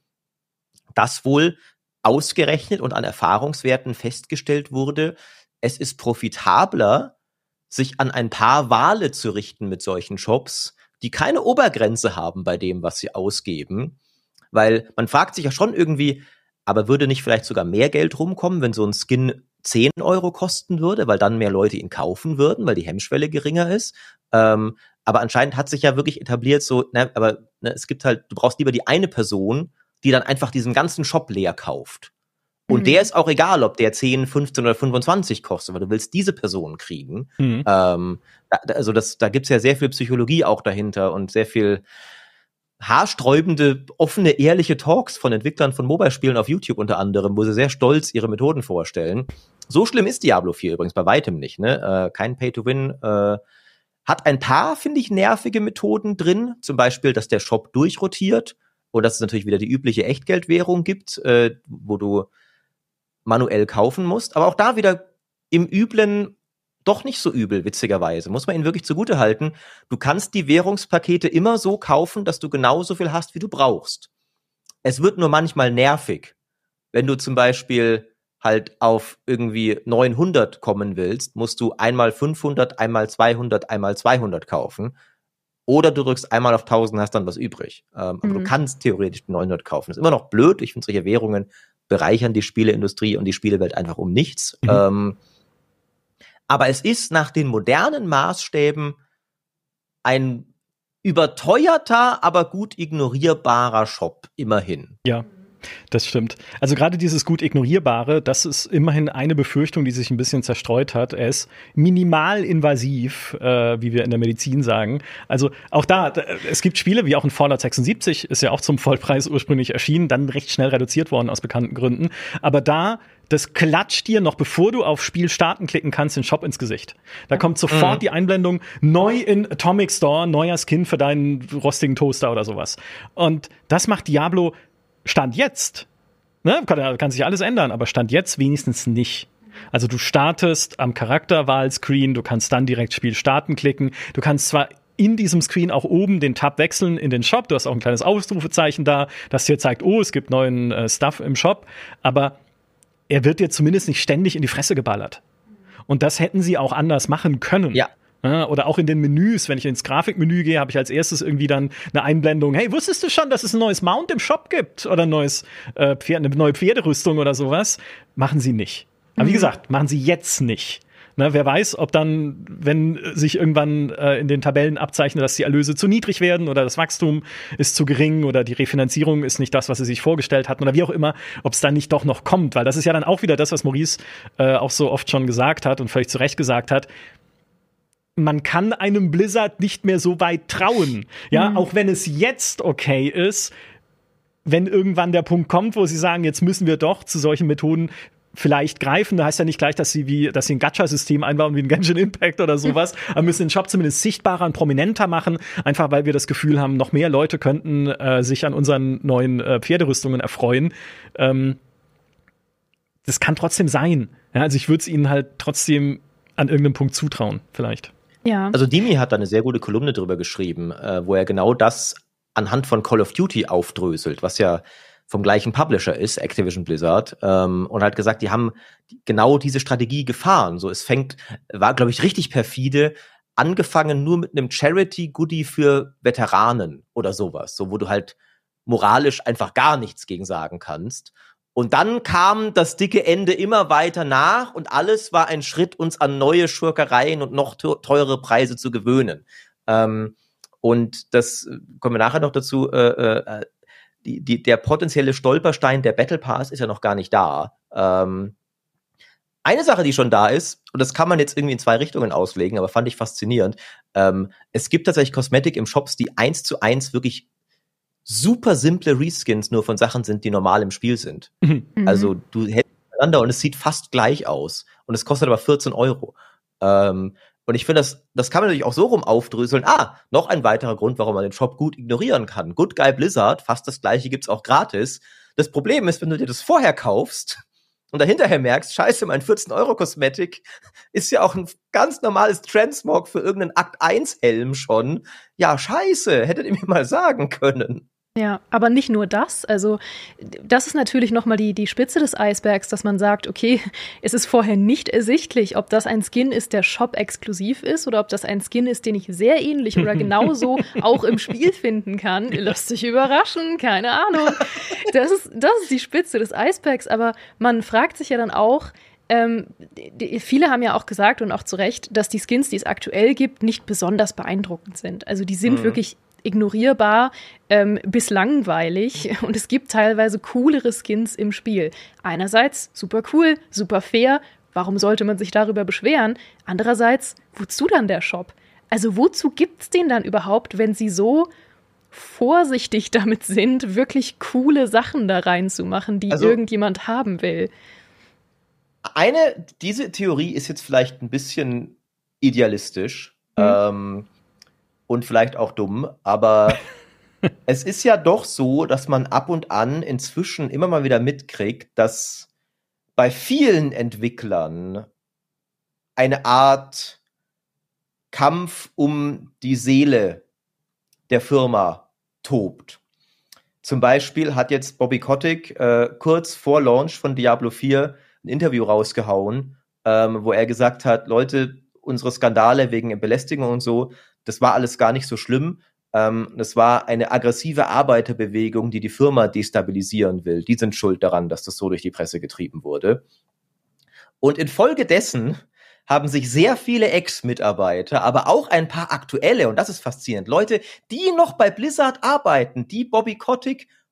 dass wohl ausgerechnet und an Erfahrungswerten festgestellt wurde, es ist profitabler, sich an ein paar Wale zu richten mit solchen Shops, die keine Obergrenze haben bei dem, was sie ausgeben. Weil man fragt sich ja schon irgendwie, aber würde nicht vielleicht sogar mehr Geld rumkommen, wenn so ein Skin zehn Euro kosten würde, weil dann mehr Leute ihn kaufen würden, weil die Hemmschwelle geringer ist. Ähm, aber anscheinend hat sich ja wirklich etabliert so, ne, aber ne, es gibt halt, du brauchst lieber die eine Person, die dann einfach diesen ganzen Shop leer kauft. Und mhm. der ist auch egal, ob der zehn, fünfzehn oder fünfundzwanzig kostet, weil du willst diese Person kriegen. Mhm. Ähm, da, also das, da gibt's ja sehr viel Psychologie auch dahinter und sehr viel haarsträubende, offene, ehrliche Talks von Entwicklern von Mobile-Spielen auf YouTube unter anderem, wo sie sehr stolz ihre Methoden vorstellen. So schlimm ist Diablo vier übrigens bei weitem nicht, ne? Äh, kein Pay-to-Win. Äh, hat ein paar, finde ich, nervige Methoden drin. Zum Beispiel, dass der Shop durchrotiert und dass es natürlich wieder die übliche Echtgeldwährung gibt, äh, wo du manuell kaufen musst. Aber auch da wieder im Üblen doch nicht so übel, witzigerweise. Muss man ihnen wirklich zugute halten. Du kannst die Währungspakete immer so kaufen, dass du genauso viel hast, wie du brauchst. Es wird nur manchmal nervig, wenn du zum Beispiel halt auf irgendwie neunhundert kommen willst, musst du einmal fünfhundert, einmal zweihundert, einmal zweihundert kaufen. Oder du drückst einmal auf tausend, hast dann was übrig. Ähm, mhm. Aber du kannst theoretisch neunhundert kaufen. Das ist immer noch blöd. Ich finde, solche Währungen bereichern die Spieleindustrie und die Spielewelt einfach um nichts. Mhm. Ähm, aber es ist nach den modernen Maßstäben ein überteuerter, aber gut ignorierbarer Shop, immerhin. Ja. Das stimmt. Also gerade dieses gut Ignorierbare, das ist immerhin eine Befürchtung, die sich ein bisschen zerstreut hat. Er ist minimal invasiv, äh, wie wir in der Medizin sagen. Also auch da, es gibt Spiele, wie auch in Fallout sechsundsiebzig, ist ja auch zum Vollpreis ursprünglich erschienen, dann recht schnell reduziert worden aus bekannten Gründen. Aber da, das klatscht dir noch, bevor du auf Spiel starten klicken kannst, den Shop ins Gesicht. Da kommt sofort mhm. die Einblendung, neu in Atomic Store, neuer Skin für deinen rostigen Toaster oder sowas. Und das macht Diablo Stand jetzt, ne, kann, kann sich alles ändern, aber Stand jetzt wenigstens nicht. Also du startest am Charakterwahlscreen, du kannst dann direkt Spiel starten klicken, du kannst zwar in diesem Screen auch oben den Tab wechseln in den Shop, du hast auch ein kleines Ausrufezeichen da, das dir zeigt, oh, es gibt neuen äh, Stuff im Shop, aber er wird dir zumindest nicht ständig in die Fresse geballert. Und das hätten sie auch anders machen können. Ja. Oder auch in den Menüs, wenn ich ins Grafikmenü gehe, habe ich als erstes irgendwie dann eine Einblendung, hey, wusstest du schon, dass es ein neues Mount im Shop gibt? Oder ein neues, äh, Pferd, eine neue Pferderüstung oder sowas? Machen sie nicht. Aber mhm. wie gesagt, machen sie jetzt nicht. Ne, wer weiß, ob dann, wenn sich irgendwann äh, in den Tabellen abzeichnet, dass die Erlöse zu niedrig werden oder das Wachstum ist zu gering oder die Refinanzierung ist nicht das, was sie sich vorgestellt hatten oder wie auch immer, ob es dann nicht doch noch kommt. Weil das ist ja dann auch wieder das, was Maurice äh, auch so oft schon gesagt hat und völlig zu Recht gesagt hat. Man kann einem Blizzard nicht mehr so weit trauen. Ja, mhm. auch wenn es jetzt okay ist, wenn irgendwann der Punkt kommt, wo sie sagen, jetzt müssen wir doch zu solchen Methoden vielleicht greifen. Da heißt ja nicht gleich, dass sie wie, dass sie ein Gacha-System einbauen wie ein Genshin Impact oder sowas, aber müssen den Shop zumindest sichtbarer und prominenter machen, einfach weil wir das Gefühl haben, noch mehr Leute könnten äh, sich an unseren neuen äh, Pferderüstungen erfreuen. Ähm, das kann trotzdem sein. Ja, also ich würde es ihnen halt trotzdem an irgendeinem Punkt zutrauen, vielleicht. Ja. Also Dimi hat da eine sehr gute Kolumne drüber geschrieben, äh, wo er genau das anhand von Call of Duty aufdröselt, was ja vom gleichen Publisher ist, Activision Blizzard, ähm, und hat gesagt, die haben genau diese Strategie gefahren. So, es fängt, war, glaube ich, richtig perfide, angefangen nur mit einem Charity-Goodie für Veteranen oder sowas, so wo du halt moralisch einfach gar nichts gegen sagen kannst. Und dann kam das dicke Ende immer weiter nach und alles war ein Schritt, uns an neue Schurkereien und noch teure Preise zu gewöhnen. Ähm, und das kommen wir nachher noch dazu, äh, äh, die, die, der potenzielle Stolperstein der Battle Pass ist ja noch gar nicht da. Ähm, eine Sache, die schon da ist, und das kann man jetzt irgendwie in zwei Richtungen auslegen, aber fand ich faszinierend, ähm, es gibt tatsächlich Kosmetik im Shops, die eins zu eins wirklich super simple Reskins nur von Sachen sind, die normal im Spiel sind. Mhm. Also du hältst miteinander und es sieht fast gleich aus. Und es kostet aber vierzehn Euro. Ähm, und ich finde, das, das kann man natürlich auch so rum aufdröseln. Ah, noch ein weiterer Grund, warum man den Shop gut ignorieren kann. Good Guy Blizzard, fast das gleiche gibt's auch gratis. Das Problem ist, wenn du dir das vorher kaufst und dahinterher merkst, scheiße, mein vierzehn Euro Kosmetik ist ja auch ein ganz normales Transmog für irgendeinen Akt eins Helm schon. Ja, scheiße, hättet ihr mir mal sagen können. Ja, aber nicht nur das. Also das ist natürlich noch mal die, die Spitze des Eisbergs, dass man sagt, okay, es ist vorher nicht ersichtlich, ob das ein Skin ist, der Shop-exklusiv ist oder ob das ein Skin ist, den ich sehr ähnlich oder genauso auch im Spiel finden kann. Lasst euch überraschen, keine Ahnung. Das ist, das ist die Spitze des Eisbergs, aber man fragt sich ja dann auch, Ähm, die, viele haben ja auch gesagt und auch zu Recht, dass die Skins, die es aktuell gibt, nicht besonders beeindruckend sind. Also die sind mhm. wirklich ignorierbar ähm, bis langweilig und es gibt teilweise coolere Skins im Spiel. Einerseits super cool, super fair, warum sollte man sich darüber beschweren? Andererseits, wozu dann der Shop? Also wozu gibt's den dann überhaupt, wenn sie so vorsichtig damit sind, wirklich coole Sachen da reinzumachen, die also, irgendjemand haben will? Eine, diese Theorie ist jetzt vielleicht ein bisschen idealistisch, mhm. ähm, und vielleicht auch dumm, aber es ist ja doch so, dass man ab und an inzwischen immer mal wieder mitkriegt, dass bei vielen Entwicklern eine Art Kampf um die Seele der Firma tobt. Zum Beispiel hat jetzt Bobby Kotick äh, kurz vor Launch von Diablo vier ein Interview rausgehauen, ähm, wo er gesagt hat, Leute, unsere Skandale wegen Belästigung und so, das war alles gar nicht so schlimm. Ähm, das war eine aggressive Arbeiterbewegung, die die Firma destabilisieren will. Die sind schuld daran, dass das so durch die Presse getrieben wurde. Und infolgedessen haben sich sehr viele Ex-Mitarbeiter, aber auch ein paar aktuelle, und das ist faszinierend, Leute, die noch bei Blizzard arbeiten, die Bobby Kotick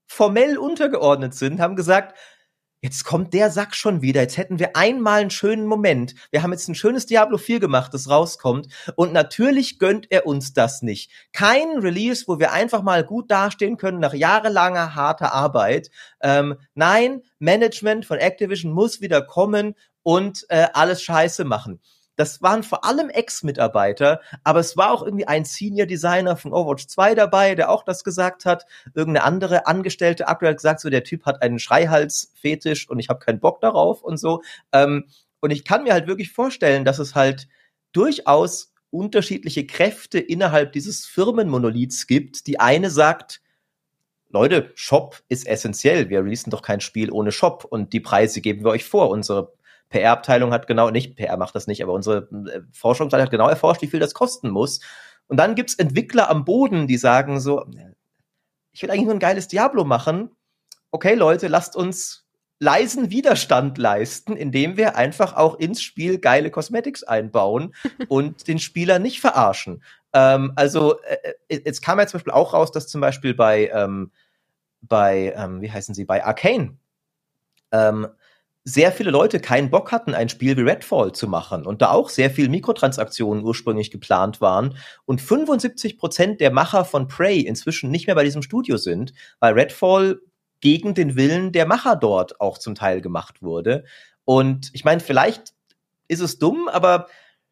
formell untergeordnet sind, haben gesagt, jetzt kommt der Sack schon wieder, jetzt hätten wir einmal einen schönen Moment. Wir haben jetzt ein schönes Diablo vier gemacht, das rauskommt. Und natürlich gönnt er uns das nicht. Kein Release, wo wir einfach mal gut dastehen können nach jahrelanger harter Arbeit. Ähm, nein, Management von Activision muss wieder kommen und äh, alles scheiße machen. Das waren vor allem Ex-Mitarbeiter, aber es war auch irgendwie ein Senior-Designer von Overwatch zwei dabei, der auch das gesagt hat. Irgendeine andere Angestellte aktuell hat gesagt, so der Typ hat einen Schreihals-Fetisch und ich habe keinen Bock darauf und so. Ähm, und ich kann mir halt wirklich vorstellen, dass es halt durchaus unterschiedliche Kräfte innerhalb dieses Firmenmonoliths gibt. Die eine sagt, Leute, Shop ist essentiell. Wir releasen doch kein Spiel ohne Shop und die Preise geben wir euch vor. Unsere P R-Abteilung hat genau, nicht P R macht das nicht, aber unsere Forschungsseite hat genau erforscht, wie viel das kosten muss. Und dann gibt's Entwickler am Boden, die sagen so, ich will eigentlich nur ein geiles Diablo machen. Okay, Leute, lasst uns leisen Widerstand leisten, indem wir einfach auch ins Spiel geile Cosmetics einbauen und den Spieler nicht verarschen. Ähm, also, äh, jetzt kam ja zum Beispiel auch raus, dass zum Beispiel bei, ähm, bei, ähm, wie heißen sie, bei Arcane, ähm, sehr viele Leute keinen Bock hatten, ein Spiel wie Redfall zu machen und da auch sehr viel Mikrotransaktionen ursprünglich geplant waren und fünfundsiebzig Prozent der Macher von Prey inzwischen nicht mehr bei diesem Studio sind, weil Redfall gegen den Willen der Macher dort auch zum Teil gemacht wurde. Und ich meine, vielleicht ist es dumm, aber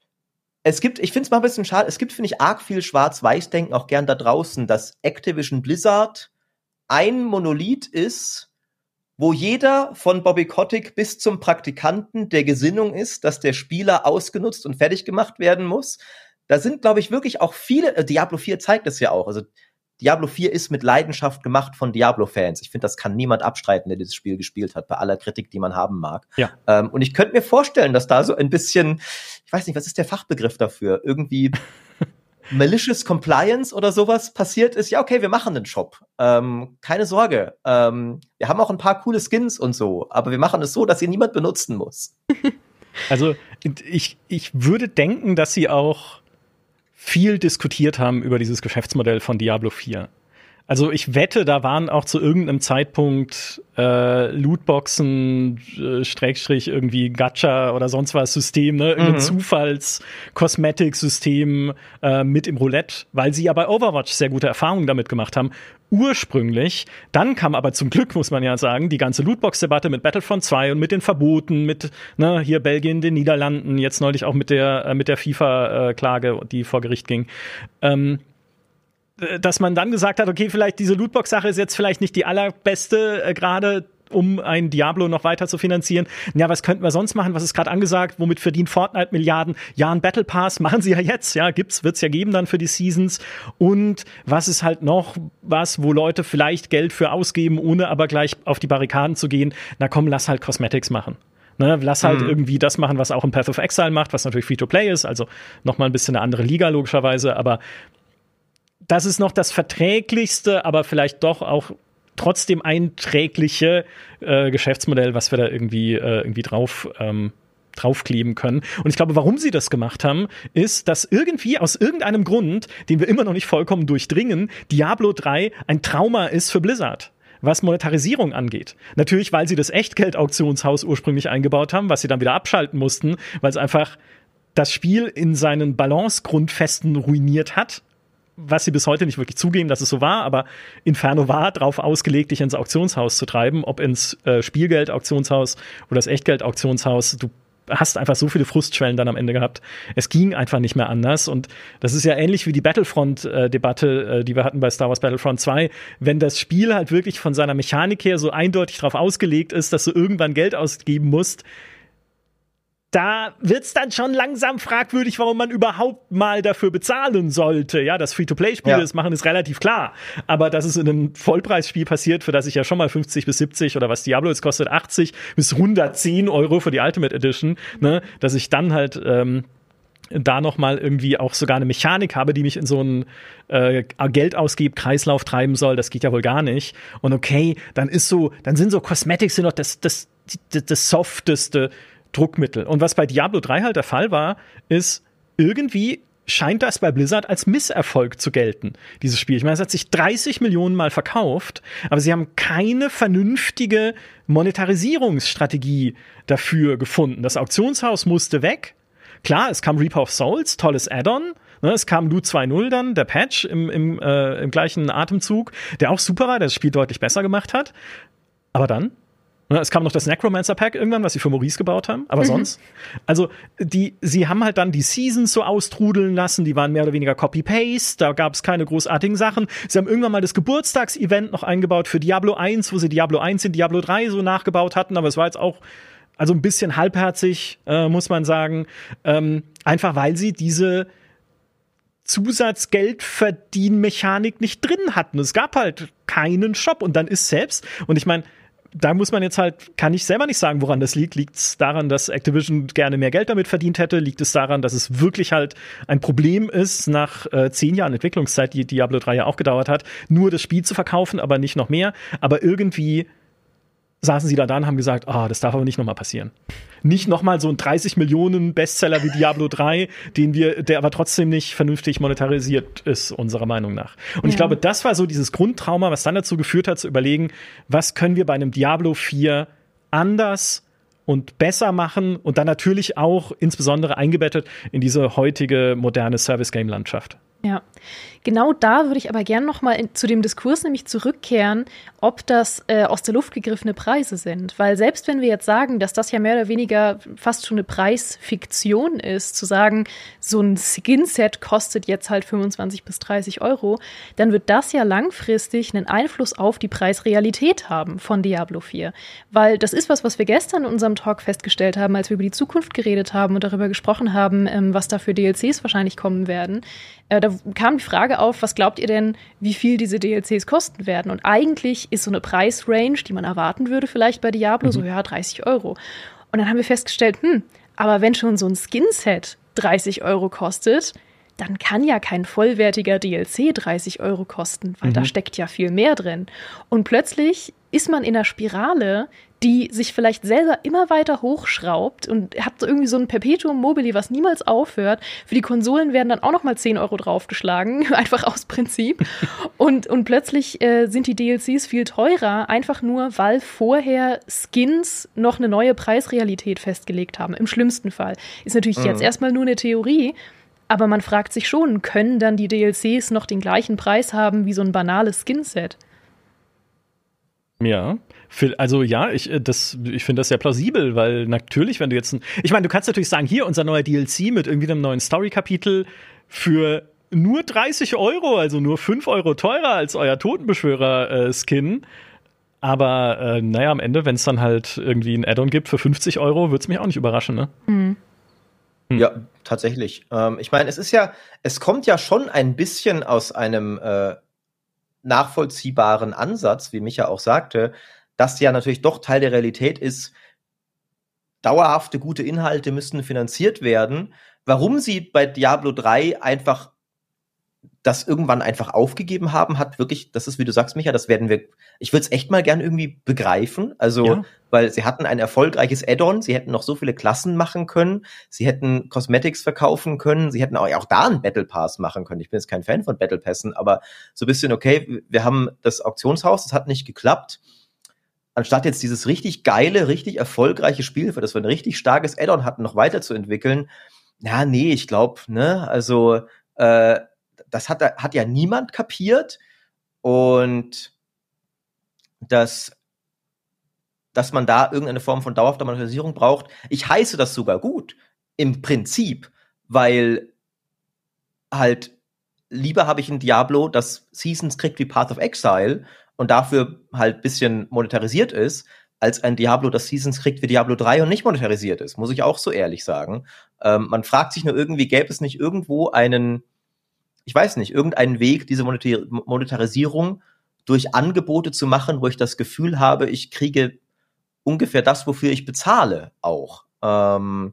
es gibt, ich finde es mal ein bisschen schade, es gibt, finde ich, arg viel Schwarz-Weiß-Denken auch gern da draußen, dass Activision Blizzard ein Monolith ist, wo jeder von Bobby Kotick bis zum Praktikanten der Gesinnung ist, dass der Spieler ausgenutzt und fertig gemacht werden muss. Da sind, glaube ich, wirklich auch viele, äh, Diablo vier zeigt es ja auch, also Diablo vier ist mit Leidenschaft gemacht von Diablo-Fans. Ich finde, das kann niemand abstreiten, der dieses Spiel gespielt hat, bei aller Kritik, die man haben mag. Ja. Ähm, und ich könnte mir vorstellen, dass da so ein bisschen, ich weiß nicht, was ist der Fachbegriff dafür? Irgendwie Malicious Compliance oder sowas passiert ist. Ja, okay, wir machen einen Shop. Ähm, keine Sorge. Ähm, wir haben auch ein paar coole Skins und so, aber wir machen es so, dass sie niemand benutzen muss. Also ich, ich würde denken, dass sie auch viel diskutiert haben über dieses Geschäftsmodell von Diablo vier. Also ich wette, da waren auch zu irgendeinem Zeitpunkt äh, Lootboxen, äh, Schrägstrich irgendwie Gacha oder sonst was System, ne? Irgendein mhm. Zufalls-Cosmetic-System äh, mit im Roulette, weil sie ja bei Overwatch sehr gute Erfahrungen damit gemacht haben. Ursprünglich, dann kam aber zum Glück, muss man ja sagen, die ganze Lootbox-Debatte mit Battlefront zwei und mit den Verboten, mit ne, hier Belgien, den Niederlanden, jetzt neulich auch mit der, äh, mit der FIFA-Klage, die vor Gericht ging. Ähm, dass man dann gesagt hat, okay, vielleicht diese Lootbox-Sache ist jetzt vielleicht nicht die allerbeste, äh, gerade um ein Diablo noch weiter zu finanzieren. Ja, was könnten wir sonst machen? Was ist gerade angesagt? Womit verdient Fortnite Milliarden? Ja, ein Battle Pass machen sie ja jetzt. Ja, gibt's, wird's ja geben dann für die Seasons. Und was ist halt noch was, wo Leute vielleicht Geld für ausgeben, ohne aber gleich auf die Barrikaden zu gehen? Na komm, lass halt Cosmetics machen. Ne, lass halt mhm. irgendwie das machen, was auch ein Path of Exile macht, was natürlich Free-to-Play ist, also noch mal ein bisschen eine andere Liga logischerweise, aber das ist noch das verträglichste, aber vielleicht doch auch trotzdem einträgliche äh, Geschäftsmodell, was wir da irgendwie, äh, irgendwie drauf, ähm, draufkleben können. Und ich glaube, warum sie das gemacht haben, ist, dass irgendwie aus irgendeinem Grund, den wir immer noch nicht vollkommen durchdringen, Diablo drei ein Trauma ist für Blizzard, was Monetarisierung angeht. Natürlich, weil sie das Echtgeld-Auktionshaus ursprünglich eingebaut haben, was sie dann wieder abschalten mussten, weil es einfach das Spiel in seinen Balance-Grundfesten ruiniert hat, was sie bis heute nicht wirklich zugeben, dass es so war, aber Inferno war drauf ausgelegt, dich ins Auktionshaus zu treiben, ob ins äh, Spielgeld-Auktionshaus oder das Echtgeld-Auktionshaus. Du hast einfach so viele Frustschwellen dann am Ende gehabt. Es ging einfach nicht mehr anders und das ist ja ähnlich wie die Battlefront-Debatte, äh, die wir hatten bei Star Wars Battlefront zwei. Wenn das Spiel halt wirklich von seiner Mechanik her so eindeutig drauf ausgelegt ist, dass du irgendwann Geld ausgeben musst, da wird's dann schon langsam fragwürdig, warum man überhaupt mal dafür bezahlen sollte. Ja, dass Free-to-Play-Spiele es ja. machen, ist relativ klar. Aber dass es in einem Vollpreisspiel passiert, für das ich ja schon mal fünfzig bis siebzig oder was Diablo jetzt kostet, achtzig bis hundertzehn Euro für die Ultimate Edition, ne, dass ich dann halt ähm, da noch mal irgendwie auch sogar eine Mechanik habe, die mich in so einen äh, Geldausgeb-Kreislauf treiben soll, das geht ja wohl gar nicht. Und okay, dann ist so, dann sind so Cosmetics noch das, das, das, das softeste Druckmittel. Und was bei Diablo drei halt der Fall war, ist, irgendwie scheint das bei Blizzard als Misserfolg zu gelten, dieses Spiel. Ich meine, es hat sich dreißig Millionen Mal verkauft, aber sie haben keine vernünftige Monetarisierungsstrategie dafür gefunden. Das Auktionshaus musste weg. Klar, es kam Reaper of Souls, tolles Add-on. Ne, es kam Loot zwei Punkt null dann, der Patch im, im, äh, im gleichen Atemzug, der auch super war, der das Spiel deutlich besser gemacht hat. Aber dann? Es kam noch das Necromancer-Pack irgendwann, was sie für Maurice gebaut haben, aber mhm. sonst. Also, die, sie haben halt dann die Seasons so austrudeln lassen, die waren mehr oder weniger Copy-Paste, da gab es keine großartigen Sachen. Sie haben irgendwann mal das Geburtstagsevent noch eingebaut für Diablo eins, wo sie Diablo eins in Diablo drei so nachgebaut hatten, aber es war jetzt auch also ein bisschen halbherzig, äh, muss man sagen. Ähm, einfach weil sie diese Zusatzgeldverdienmechanik nicht drin hatten. Es gab halt keinen Shop und dann ist selbst, und ich meine, da muss man jetzt halt, kann ich selber nicht sagen, woran das liegt. Liegt es daran, dass Activision gerne mehr Geld damit verdient hätte? Liegt es daran, dass es wirklich halt ein Problem ist, nach äh, zehn Jahren Entwicklungszeit, die Diablo drei ja auch gedauert hat, nur das Spiel zu verkaufen, aber nicht noch mehr? Aber irgendwie saßen sie da da und haben gesagt, ah, oh, das darf aber nicht nochmal passieren. Nicht nochmal so ein dreißig Millionen Bestseller wie Diablo drei, den wir, der aber trotzdem nicht vernünftig monetarisiert ist, unserer Meinung nach. Und ja. ich glaube, das war so dieses Grundtrauma, was dann dazu geführt hat, zu überlegen, was können wir bei einem Diablo vier anders und besser machen und dann natürlich auch insbesondere eingebettet in diese heutige moderne Service-Game-Landschaft. Ja, genau da würde ich aber gerne noch mal in, zu dem Diskurs nämlich zurückkehren, ob das äh, aus der Luft gegriffene Preise sind. Weil selbst wenn wir jetzt sagen, dass das ja mehr oder weniger fast schon eine Preisfiktion ist, zu sagen, so ein Skin-Set kostet jetzt halt fünfundzwanzig bis dreißig Euro, dann wird das ja langfristig einen Einfluss auf die Preisrealität haben von Diablo vier. Weil das ist was, was wir gestern in unserem Talk festgestellt haben, als wir über die Zukunft geredet haben und darüber gesprochen haben, ähm, was da für D L Cs wahrscheinlich kommen werden. Äh, da kam die Frage auf, was glaubt ihr denn, wie viel diese D L Cs kosten werden? Und eigentlich ist so eine Preisrange, die man erwarten würde vielleicht bei Diablo, mhm. so ja, dreißig Euro. Und dann haben wir festgestellt, hm, aber wenn schon so ein Skin-Set dreißig Euro kostet, dann kann ja kein vollwertiger D L C dreißig Euro kosten, weil mhm. da steckt ja viel mehr drin. Und plötzlich ist man in einer Spirale, die sich vielleicht selber immer weiter hochschraubt und hat irgendwie so ein Perpetuum mobile, was niemals aufhört. Für die Konsolen werden dann auch noch mal zehn Euro draufgeschlagen, einfach aus Prinzip. und, und plötzlich äh, sind die D L Cs viel teurer, einfach nur, weil vorher Skins noch eine neue Preisrealität festgelegt haben. Im schlimmsten Fall. Ist natürlich mhm. jetzt erstmal nur eine Theorie, aber man fragt sich schon, können dann die D L Cs noch den gleichen Preis haben wie so ein banales Skin-Set? Ja, also ja, ich, das, ich finde das sehr plausibel, weil natürlich, wenn du jetzt, ein, ich meine, du kannst natürlich sagen, hier unser neuer D L C mit irgendwie einem neuen Story-Kapitel für nur dreißig Euro, also nur fünf Euro teurer als euer Totenbeschwörer-Skin. Aber äh, naja, am Ende, wenn es dann halt irgendwie ein Add-on gibt für fünfzig Euro, würde es mich auch nicht überraschen, ne? Mhm. Hm. Ja, tatsächlich. Ähm, ich meine, es ist ja, es kommt ja schon ein bisschen aus einem äh, nachvollziehbaren Ansatz, wie Micha auch sagte, dass ja natürlich doch Teil der Realität ist, dauerhafte gute Inhalte müssten finanziert werden. Warum sie bei Diablo drei einfach das irgendwann einfach aufgegeben haben, hat wirklich, das ist, wie du sagst, Micha, das werden wir, ich würde es echt mal gern irgendwie begreifen, also, ja. weil sie hatten ein erfolgreiches Add-on, sie hätten noch so viele Klassen machen können, sie hätten Cosmetics verkaufen können, sie hätten auch, auch da einen Battle Pass machen können, ich bin jetzt kein Fan von Battle Passen, aber so ein bisschen, okay, wir haben das Auktionshaus, das hat nicht geklappt, anstatt jetzt dieses richtig geile, richtig erfolgreiche Spiel, für das wir ein richtig starkes Add-on hatten, noch weiterzuentwickeln, ja, nee, ich glaube, ne, also, äh, das hat, hat ja niemand kapiert und dass, dass man da irgendeine Form von dauerhafter Monetarisierung braucht. Ich heiße das sogar gut, im Prinzip, weil halt lieber habe ich ein Diablo, das Seasons kriegt wie Path of Exile und dafür halt ein bisschen monetarisiert ist, als ein Diablo, das Seasons kriegt wie Diablo drei und nicht monetarisiert ist, muss ich auch so ehrlich sagen. Ähm, man fragt sich nur irgendwie, gäbe es nicht irgendwo einen, ich weiß nicht, irgendeinen Weg, diese Monetar- Monetarisierung durch Angebote zu machen, wo ich das Gefühl habe, ich kriege ungefähr das, wofür ich bezahle, auch. Ähm,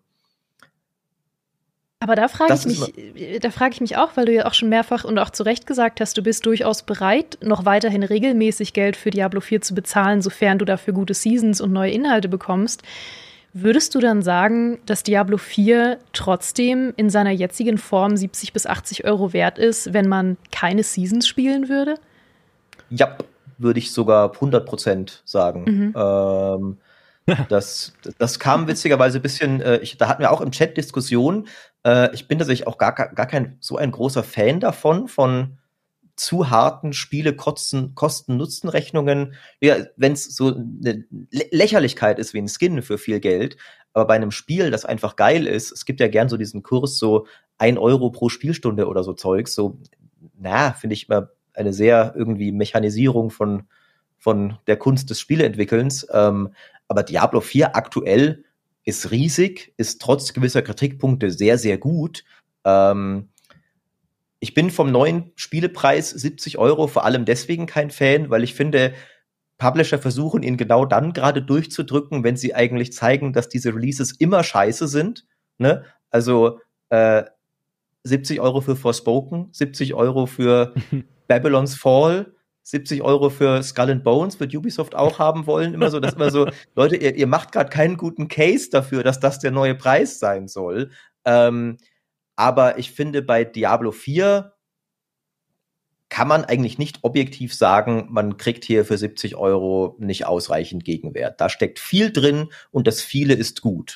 Aber da frage ich mich, da frage ich mich auch, weil du ja auch schon mehrfach und auch zu Recht gesagt hast, du bist durchaus bereit, noch weiterhin regelmäßig Geld für Diablo vier zu bezahlen, sofern du dafür gute Seasons und neue Inhalte bekommst. Würdest du dann sagen, dass Diablo vier trotzdem in seiner jetzigen Form siebzig bis achtzig Euro wert ist, wenn man keine Seasons spielen würde? Ja, würde ich sogar hundert Prozent sagen. Mhm. Ähm, das, das kam witzigerweise ein bisschen, äh, ich, da hatten wir auch im Chat Diskussionen. Äh, ich bin tatsächlich auch gar, gar kein so ein großer Fan davon, von zu harten Spiele-Kosten-Nutzen-Rechnungen, ja, wenn es so eine Lächerlichkeit ist wie ein Skin für viel Geld, aber bei einem Spiel, das einfach geil ist, es gibt ja gern so diesen Kurs, so ein Euro pro Spielstunde oder so Zeugs, so, na, finde ich immer eine sehr irgendwie Mechanisierung von, von der Kunst des Spieleentwickelns, ähm, aber Diablo vier aktuell ist riesig, ist trotz gewisser Kritikpunkte sehr, sehr gut, ähm, ich bin vom neuen Spielepreis siebzig Euro vor allem deswegen kein Fan, weil ich finde, Publisher versuchen, ihn genau dann gerade durchzudrücken, wenn sie eigentlich zeigen, dass diese Releases immer scheiße sind. Ne? Also äh, siebzig Euro für Forspoken, siebzig Euro für Babylon's Fall, siebzig Euro für Skull and Bones, wird Ubisoft auch haben wollen. Immer so, dass immer so, Leute, ihr, ihr macht gerade keinen guten Case dafür, dass das der neue Preis sein soll. Ähm, Aber ich finde, bei Diablo vier kann man eigentlich nicht objektiv sagen, man kriegt hier für siebzig Euro nicht ausreichend Gegenwert. Da steckt viel drin und das viele ist gut.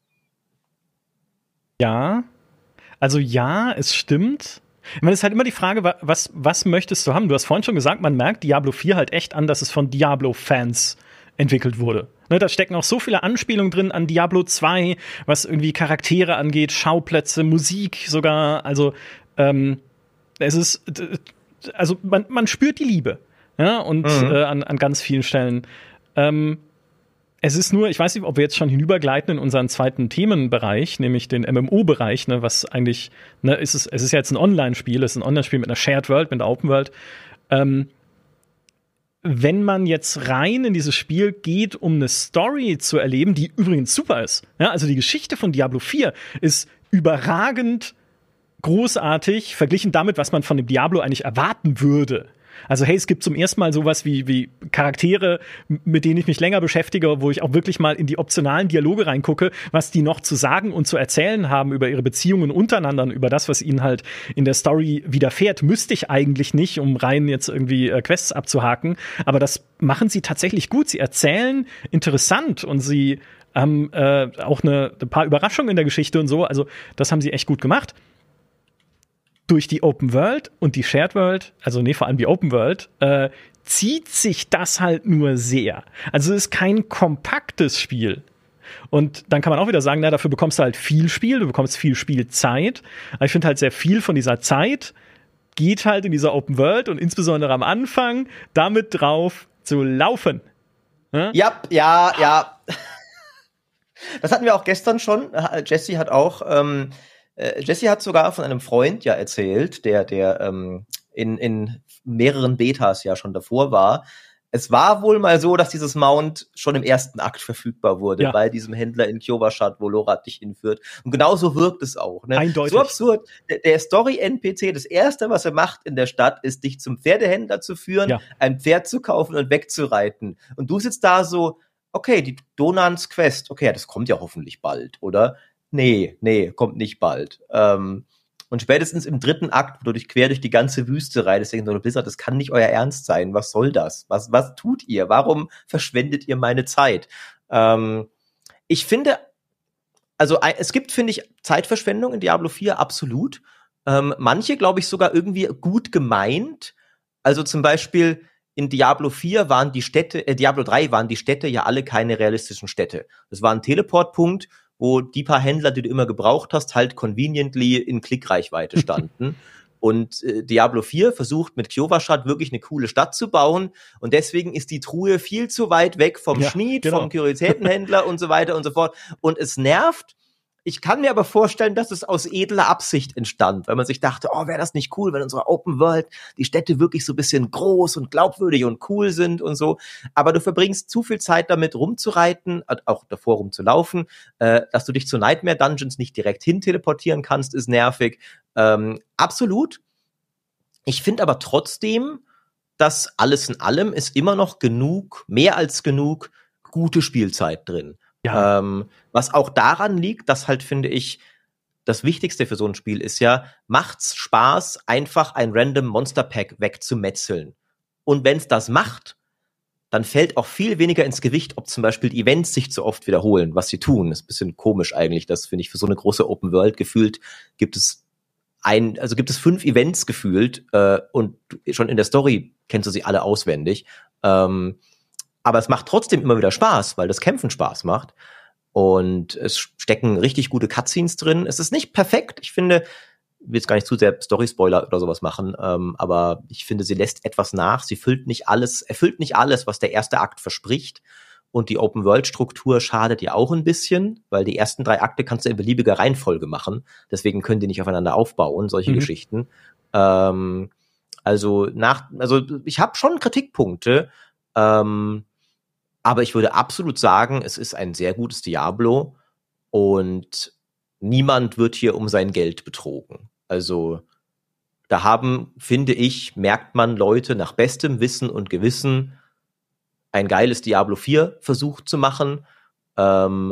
Ja, also ja, es stimmt. Ich meine, es ist halt immer die Frage, was, was möchtest du haben? Du hast vorhin schon gesagt, man merkt Diablo vier halt echt an, dass es von Diablo-Fans entwickelt wurde. Ne, da stecken auch so viele Anspielungen drin an Diablo zwei, was irgendwie Charaktere angeht, Schauplätze, Musik sogar. Also ähm, es ist, also man, man spürt die Liebe, ja, und mhm. äh, an, an ganz vielen Stellen. Ähm, es ist nur, ich weiß nicht, ob wir jetzt schon hinübergleiten in unseren zweiten Themenbereich, nämlich den M M O-Bereich, ne, was eigentlich, ne, ist es, es ist ja jetzt ein Online-Spiel, es ist ein Online-Spiel mit einer Shared World, mit einer Open World. Ähm, Wenn man jetzt rein in dieses Spiel geht, um eine Story zu erleben, die übrigens super ist. Ja, also die Geschichte von Diablo vier ist überragend großartig, verglichen damit, was man von dem Diablo eigentlich erwarten würde. Also hey, es gibt zum ersten Mal sowas wie, wie Charaktere, mit denen ich mich länger beschäftige, wo ich auch wirklich mal in die optionalen Dialoge reingucke, was die noch zu sagen und zu erzählen haben über ihre Beziehungen untereinander, über das, was ihnen halt in der Story widerfährt. Müsste ich eigentlich nicht, um rein jetzt irgendwie äh, Quests abzuhaken. Aber das machen sie tatsächlich gut. Sie erzählen interessant und sie haben äh, auch eine, ein paar Überraschungen in der Geschichte und so. Also das haben sie echt gut gemacht. Durch die Open World und die Shared World, also nee, vor allem die Open World, äh, zieht sich das halt nur sehr. Also es ist kein kompaktes Spiel. Und dann kann man auch wieder sagen, na, dafür bekommst du halt viel Spiel, du bekommst viel Spielzeit. Aber ich finde halt sehr viel von dieser Zeit geht halt in dieser Open World und insbesondere am Anfang damit drauf zu laufen. Ja, ja, ja. ja. Das hatten wir auch gestern schon. Jesse hat auch ähm Jesse hat sogar von einem Freund ja erzählt, der, der ähm, in, in mehreren Betas ja schon davor war. Es war wohl mal so, dass dieses Mount schon im ersten Akt verfügbar wurde, ja, bei diesem Händler in Kyovashad, wo Lorath dich hinführt. Und genauso wirkt es auch. Ne? Eindeutig. So absurd. Der, der Story-N P C, das Erste, was er macht in der Stadt, ist, dich zum Pferdehändler zu führen, ja, ein Pferd zu kaufen und wegzureiten. Und du sitzt da so, okay, die Donans Quest, okay, das kommt ja hoffentlich bald, oder? Nee, nee, kommt nicht bald. Ähm, und spätestens im dritten Akt, wo du dich quer durch die ganze Wüste reitest, denkst du, Blizzard, das kann nicht euer Ernst sein. Was soll das? Was, was tut ihr? Warum verschwendet ihr meine Zeit? Ähm, ich finde, also es gibt, finde ich, Zeitverschwendung in Diablo vier, absolut. Ähm, manche, glaube ich, sogar irgendwie gut gemeint. Also zum Beispiel in Diablo vier waren die Städte, äh, Diablo drei waren die Städte ja alle keine realistischen Städte. Das war ein Teleportpunkt, wo die paar Händler, die du immer gebraucht hast, halt conveniently in Klickreichweite standen. Und äh, Diablo vier versucht mit Kyovashad wirklich eine coole Stadt zu bauen. Und deswegen ist die Truhe viel zu weit weg vom ja, Schmied, genau, vom Kuriositätenhändler und so weiter und so fort. Und es nervt. Ich kann mir aber vorstellen, dass es aus edler Absicht entstand, weil man sich dachte, oh, wäre das nicht cool, wenn unsere Open World die Städte wirklich so ein bisschen groß und glaubwürdig und cool sind und so. Aber du verbringst zu viel Zeit damit rumzureiten, auch davor rumzulaufen, äh, dass du dich zu Nightmare Dungeons nicht direkt hin teleportieren kannst, ist nervig. Ähm, absolut. Ich finde aber trotzdem, dass alles in allem ist immer noch genug, mehr als genug gute Spielzeit drin. Ja. Ähm, was auch daran liegt, dass halt, finde ich, das Wichtigste für so ein Spiel ist ja, macht's Spaß, einfach ein random Monster-Pack wegzumetzeln. Und wenn's das macht, dann fällt auch viel weniger ins Gewicht, ob zum Beispiel Events sich zu oft wiederholen, was sie tun. Das ist ein bisschen komisch eigentlich, das finde ich für so eine große Open World gefühlt gibt es ein, also gibt es fünf Events gefühlt äh, und schon in der Story kennst du sie alle auswendig. Ähm, aber es macht trotzdem immer wieder Spaß, weil das Kämpfen Spaß macht. Und es stecken richtig gute Cutscenes drin. Es ist nicht perfekt. Ich finde, ich will jetzt gar nicht zu sehr Story-Spoiler oder sowas machen, ähm, aber ich finde, sie lässt etwas nach. Sie füllt nicht alles, erfüllt nicht alles, was der erste Akt verspricht. Und die Open-World-Struktur schadet ja auch ein bisschen, weil die ersten drei Akte kannst du in beliebiger Reihenfolge machen. Deswegen können die nicht aufeinander aufbauen, solche mhm. Geschichten. Ähm, also nach, also ich habe schon Kritikpunkte, ähm, aber ich würde absolut sagen, es ist ein sehr gutes Diablo und niemand wird hier um sein Geld betrogen. Also da haben, finde ich, merkt man Leute nach bestem Wissen und Gewissen ein geiles Diablo vier versucht zu machen. Ähm,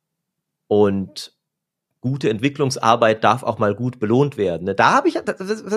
und gute Entwicklungsarbeit darf auch mal gut belohnt werden. Da habe ich,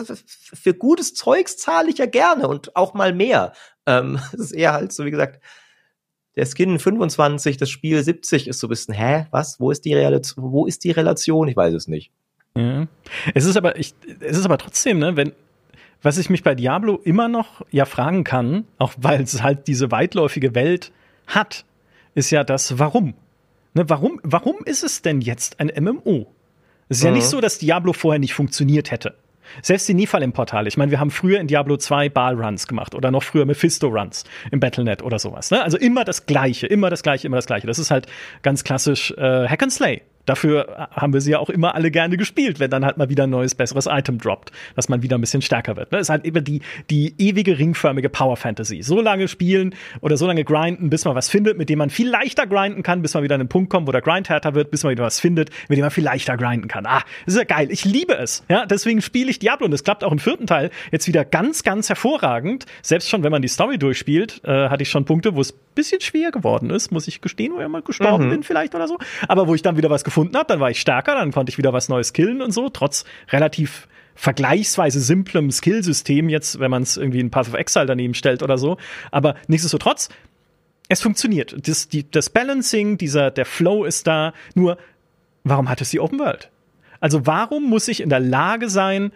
für gutes Zeugs zahle ich ja gerne und auch mal mehr. Ähm, das ist eher halt so, wie gesagt, der Skin fünfundzwanzig, das Spiel siebzig ist so ein bisschen, hä, was, wo ist die Relation, wo ist die Relation? Ich weiß es nicht. Ja. Es ist aber, ich, es ist aber trotzdem, ne, wenn, was ich mich bei Diablo immer noch ja fragen kann, auch weil es halt diese weitläufige Welt hat, ist ja das Warum. Ne, warum, warum ist es denn jetzt ein M M O? Es ist mhm. ja nicht so, dass Diablo vorher nicht funktioniert hätte. Selbst die Nephalem-Portale. Ich meine, wir haben früher in Diablo zwei Baal-Runs gemacht oder noch früher Mephisto-Runs im Battle Punkt net oder sowas. Ne? Also immer das Gleiche, immer das Gleiche, immer das Gleiche. Das ist halt ganz klassisch äh, Hack and Slay. Dafür haben wir sie ja auch immer alle gerne gespielt, wenn dann halt mal wieder ein neues, besseres Item droppt, dass man wieder ein bisschen stärker wird. Das ist halt eben die, die ewige ringförmige Power Fantasy. So lange spielen oder so lange grinden, bis man was findet, mit dem man viel leichter grinden kann, bis man wieder an einen Punkt kommt, wo der Grind härter wird, bis man wieder was findet, mit dem man viel leichter grinden kann. Ah, das ist ja geil. Ich liebe es. Ja, deswegen spiele ich Diablo und es klappt auch im vierten Teil jetzt wieder ganz, ganz hervorragend. Selbst schon, wenn man die Story durchspielt, äh, hatte ich schon Punkte, wo es ein bisschen schwer geworden ist, muss ich gestehen, wo ich mal gestorben mhm. bin vielleicht oder so. Aber wo ich dann wieder was gefunden habe, dann war ich stärker, dann konnte ich wieder was Neues killen und so, trotz relativ vergleichsweise simplem Skillsystem jetzt, wenn man es irgendwie in Path of Exile daneben stellt oder so. Aber nichtsdestotrotz, es funktioniert. Das, die, das Balancing, dieser, der Flow ist da. Nur, warum hat es die Open World? Also warum muss ich in der Lage sein,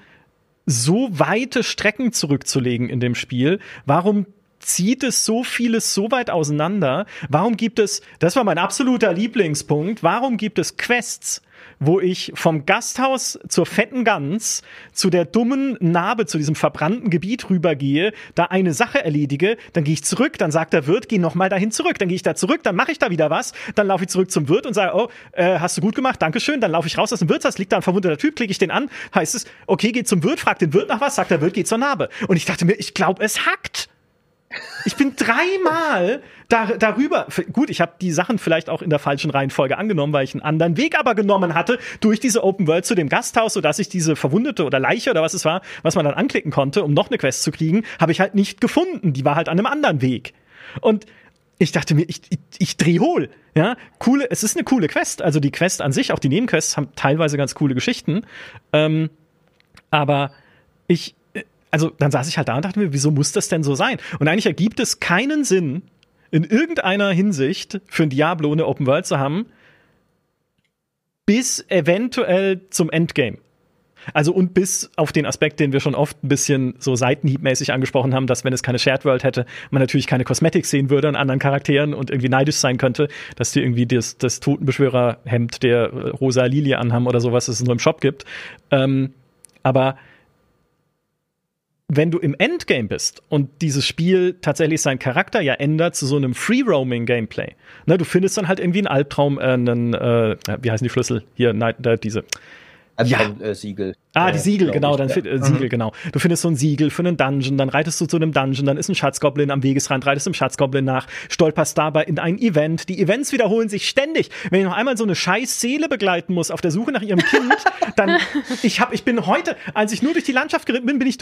so weite Strecken zurückzulegen in dem Spiel? Warum zieht es so vieles so weit auseinander? Warum gibt es, das war mein absoluter Lieblingspunkt, warum gibt es Quests, wo ich vom Gasthaus zur fetten Gans zu der dummen Narbe, zu diesem verbrannten Gebiet rübergehe, da eine Sache erledige, dann gehe ich zurück, dann sagt der Wirt, geh noch mal dahin zurück, dann gehe ich da zurück, dann mache ich da wieder was, dann laufe ich zurück zum Wirt und sage, oh, äh, hast du gut gemacht, dankeschön, dann laufe ich raus aus dem Wirtshaus, liegt da ein verwundeter Typ, klicke ich den an, heißt es, okay, geh zum Wirt, frag den Wirt nach was, sagt der Wirt, geh zur Narbe. Und ich dachte mir, ich glaube, es hackt. Ich bin dreimal da, darüber. Gut, ich habe die Sachen vielleicht auch in der falschen Reihenfolge angenommen, weil ich einen anderen Weg aber genommen hatte durch diese Open World zu dem Gasthaus, sodass ich diese verwundete oder Leiche oder was es war, was man dann anklicken konnte, um noch eine Quest zu kriegen, habe ich halt nicht gefunden. Die war halt an einem anderen Weg. Und ich dachte mir, ich, ich, ich dreh hohl. Ja, coole, es ist eine coole Quest. Also die Quest an sich, auch die Nebenquests haben teilweise ganz coole Geschichten. Ähm, aber ich Also dann saß ich halt da und dachte mir, wieso muss das denn so sein? Und eigentlich ergibt es keinen Sinn, in irgendeiner Hinsicht für ein Diablo eine Open World zu haben, bis eventuell zum Endgame. Also und bis auf den Aspekt, den wir schon oft ein bisschen so seitenhiebmäßig angesprochen haben, dass wenn es keine Shared World hätte, man natürlich keine Cosmetics sehen würde an anderen Charakteren und irgendwie neidisch sein könnte, dass die irgendwie das, das Totenbeschwörerhemd der rosa Lilie anhaben oder sowas, das es nur im Shop gibt. Ähm, aber wenn du im Endgame bist und dieses Spiel tatsächlich seinen Charakter ja ändert zu so einem Free-Roaming-Gameplay, ne, du findest dann halt irgendwie einen Albtraum, äh, einen, äh, wie heißen die Schlüssel? Hier, nein, äh, diese. Ja. Ein äh, Siegel. Ah, die Siegel, äh, genau, dann ja. äh, Siegel, mhm. genau. Du findest so ein Siegel für einen Dungeon, dann reitest du zu einem Dungeon, dann ist ein Schatzgoblin am Wegesrand, reitest dem Schatzgoblin nach, stolperst dabei in ein Event. Die Events wiederholen sich ständig. Wenn ich noch einmal so eine scheiß Seele begleiten muss auf der Suche nach ihrem Kind, dann, ich hab, ich bin heute, als ich nur durch die Landschaft geritten bin, bin ich durch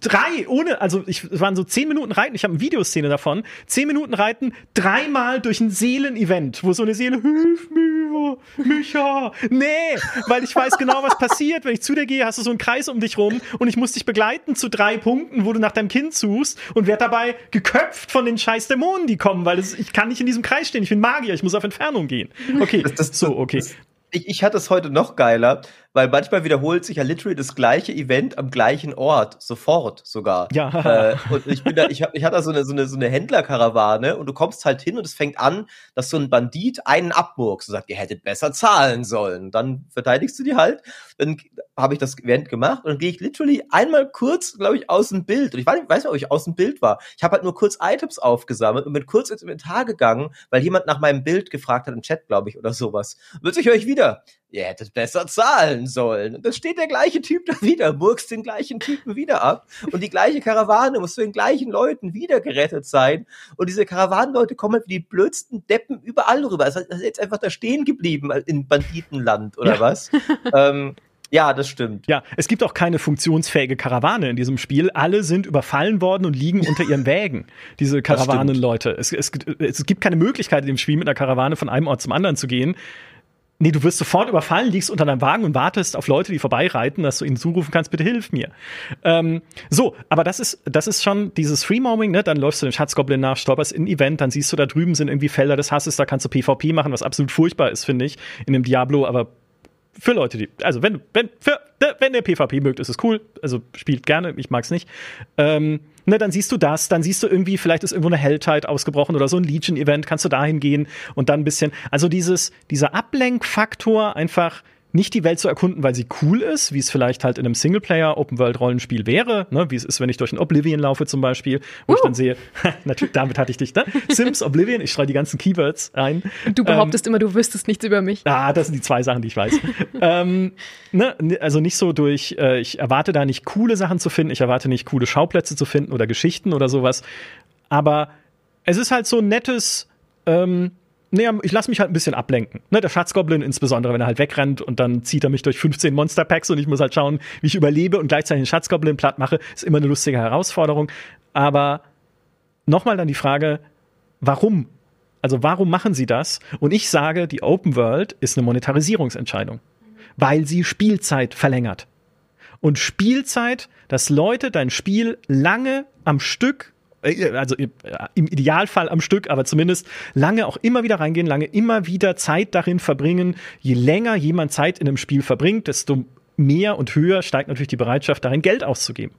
drei, ohne, also ich, es waren so zehn Minuten Reiten, ich habe eine Videoszene davon, zehn Minuten Reiten, dreimal durch ein Seelen-Event, wo so eine Seele, hilf mir, Micha, nee, weil ich weiß genau, was passiert, wenn ich zu dir gehe, hast du so einen Kreis um dich rum und ich muss dich begleiten zu drei Punkten, wo du nach deinem Kind suchst und werd dabei geköpft von den scheiß Dämonen, die kommen, weil das, ich kann nicht in diesem Kreis stehen, ich bin Magier, ich muss auf Entfernung gehen. Okay, das, das, so, okay. Das, ich, ich hatte es heute noch geiler, weil manchmal wiederholt sich ja literally das gleiche Event am gleichen Ort, sofort sogar. Ja. Äh, und ich bin da, ich hab, ich hatte da so eine, so eine, so eine Händlerkarawane und du kommst halt hin und es fängt an, dass so ein Bandit einen abmurkst und sagt, ihr hättet besser zahlen sollen. Dann verteidigst du die halt. Dann habe ich das Event gemacht und dann gehe ich literally einmal kurz, glaube ich, aus dem Bild. Und ich weiß nicht, weiß nicht, ob ich aus dem Bild war. Ich habe halt nur kurz Items aufgesammelt und bin kurz ins Inventar gegangen, weil jemand nach meinem Bild gefragt hat im Chat, glaube ich, oder sowas. Und plötzlich höre ich wieder, ihr hättet besser zahlen sollen. Und dann steht der gleiche Typ da wieder, murkst den gleichen Typen wieder ab. Und die gleiche Karawane muss für den gleichen Leuten wieder gerettet sein. Und diese Karawanenleute kommen halt wie die blödsten Deppen überall rüber. Also das ist jetzt einfach da stehen geblieben in Banditenland oder ja. was. ähm, Ja, das stimmt. Ja, es gibt auch keine funktionsfähige Karawane in diesem Spiel. Alle sind überfallen worden und liegen unter ihren Wägen, diese Karawanenleute. Es, es, es gibt keine Möglichkeit in dem Spiel mit einer Karawane von einem Ort zum anderen zu gehen. Nee, du wirst sofort überfallen, liegst unter deinem Wagen und wartest auf Leute, die vorbeireiten, dass du ihnen zurufen kannst, bitte hilf mir. Ähm, so, aber das ist, das ist schon dieses Freemoaming, ne? Dann läufst du den Schatzgoblin nach, stolperst in ein Event, dann siehst du, da drüben sind irgendwie Felder des Hasses, da kannst du PvP machen, was absolut furchtbar ist, finde ich, in dem Diablo, aber für Leute, die, also wenn, wenn, für, wenn ihr PvP mögt, ist es cool, also spielt gerne, ich mag's nicht. Ähm, ne, dann siehst du das, dann siehst du irgendwie, vielleicht ist irgendwo eine Helltide ausgebrochen oder so ein Legion-Event, kannst du dahin gehen und dann ein bisschen, also dieses, dieser Ablenkfaktor, einfach nicht die Welt zu erkunden, weil sie cool ist, wie es vielleicht halt in einem Singleplayer-Open-World-Rollenspiel wäre, ne, wie es ist, wenn ich durch ein Oblivion laufe zum Beispiel, wo uh. ich dann sehe, natürlich, damit hatte ich dich, ne? Sims, Oblivion, ich streue die ganzen Keywords ein. Und du behauptest ähm, immer, du wüsstest nichts über mich. Ah, das sind die zwei Sachen, die ich weiß. ähm, ne, also nicht so durch, äh, ich erwarte da nicht coole Sachen zu finden, ich erwarte nicht coole Schauplätze zu finden oder Geschichten oder sowas, aber es ist halt so ein nettes, ähm, Nee, ich lasse mich halt ein bisschen ablenken. Ne, der Schatzgoblin insbesondere, wenn er halt wegrennt und dann zieht er mich durch fünfzehn Monsterpacks und ich muss halt schauen, wie ich überlebe und gleichzeitig den Schatzgoblin platt mache, ist immer eine lustige Herausforderung. Aber nochmal dann die Frage, warum? Also warum machen sie das? Und ich sage, die Open World ist eine Monetarisierungsentscheidung, weil sie Spielzeit verlängert. Und Spielzeit, dass Leute dein Spiel lange am Stück, also im Idealfall am Stück, aber zumindest lange auch immer wieder reingehen, lange immer wieder Zeit darin verbringen. Je länger jemand Zeit in einem Spiel verbringt, desto mehr und höher steigt natürlich die Bereitschaft, darin Geld auszugeben.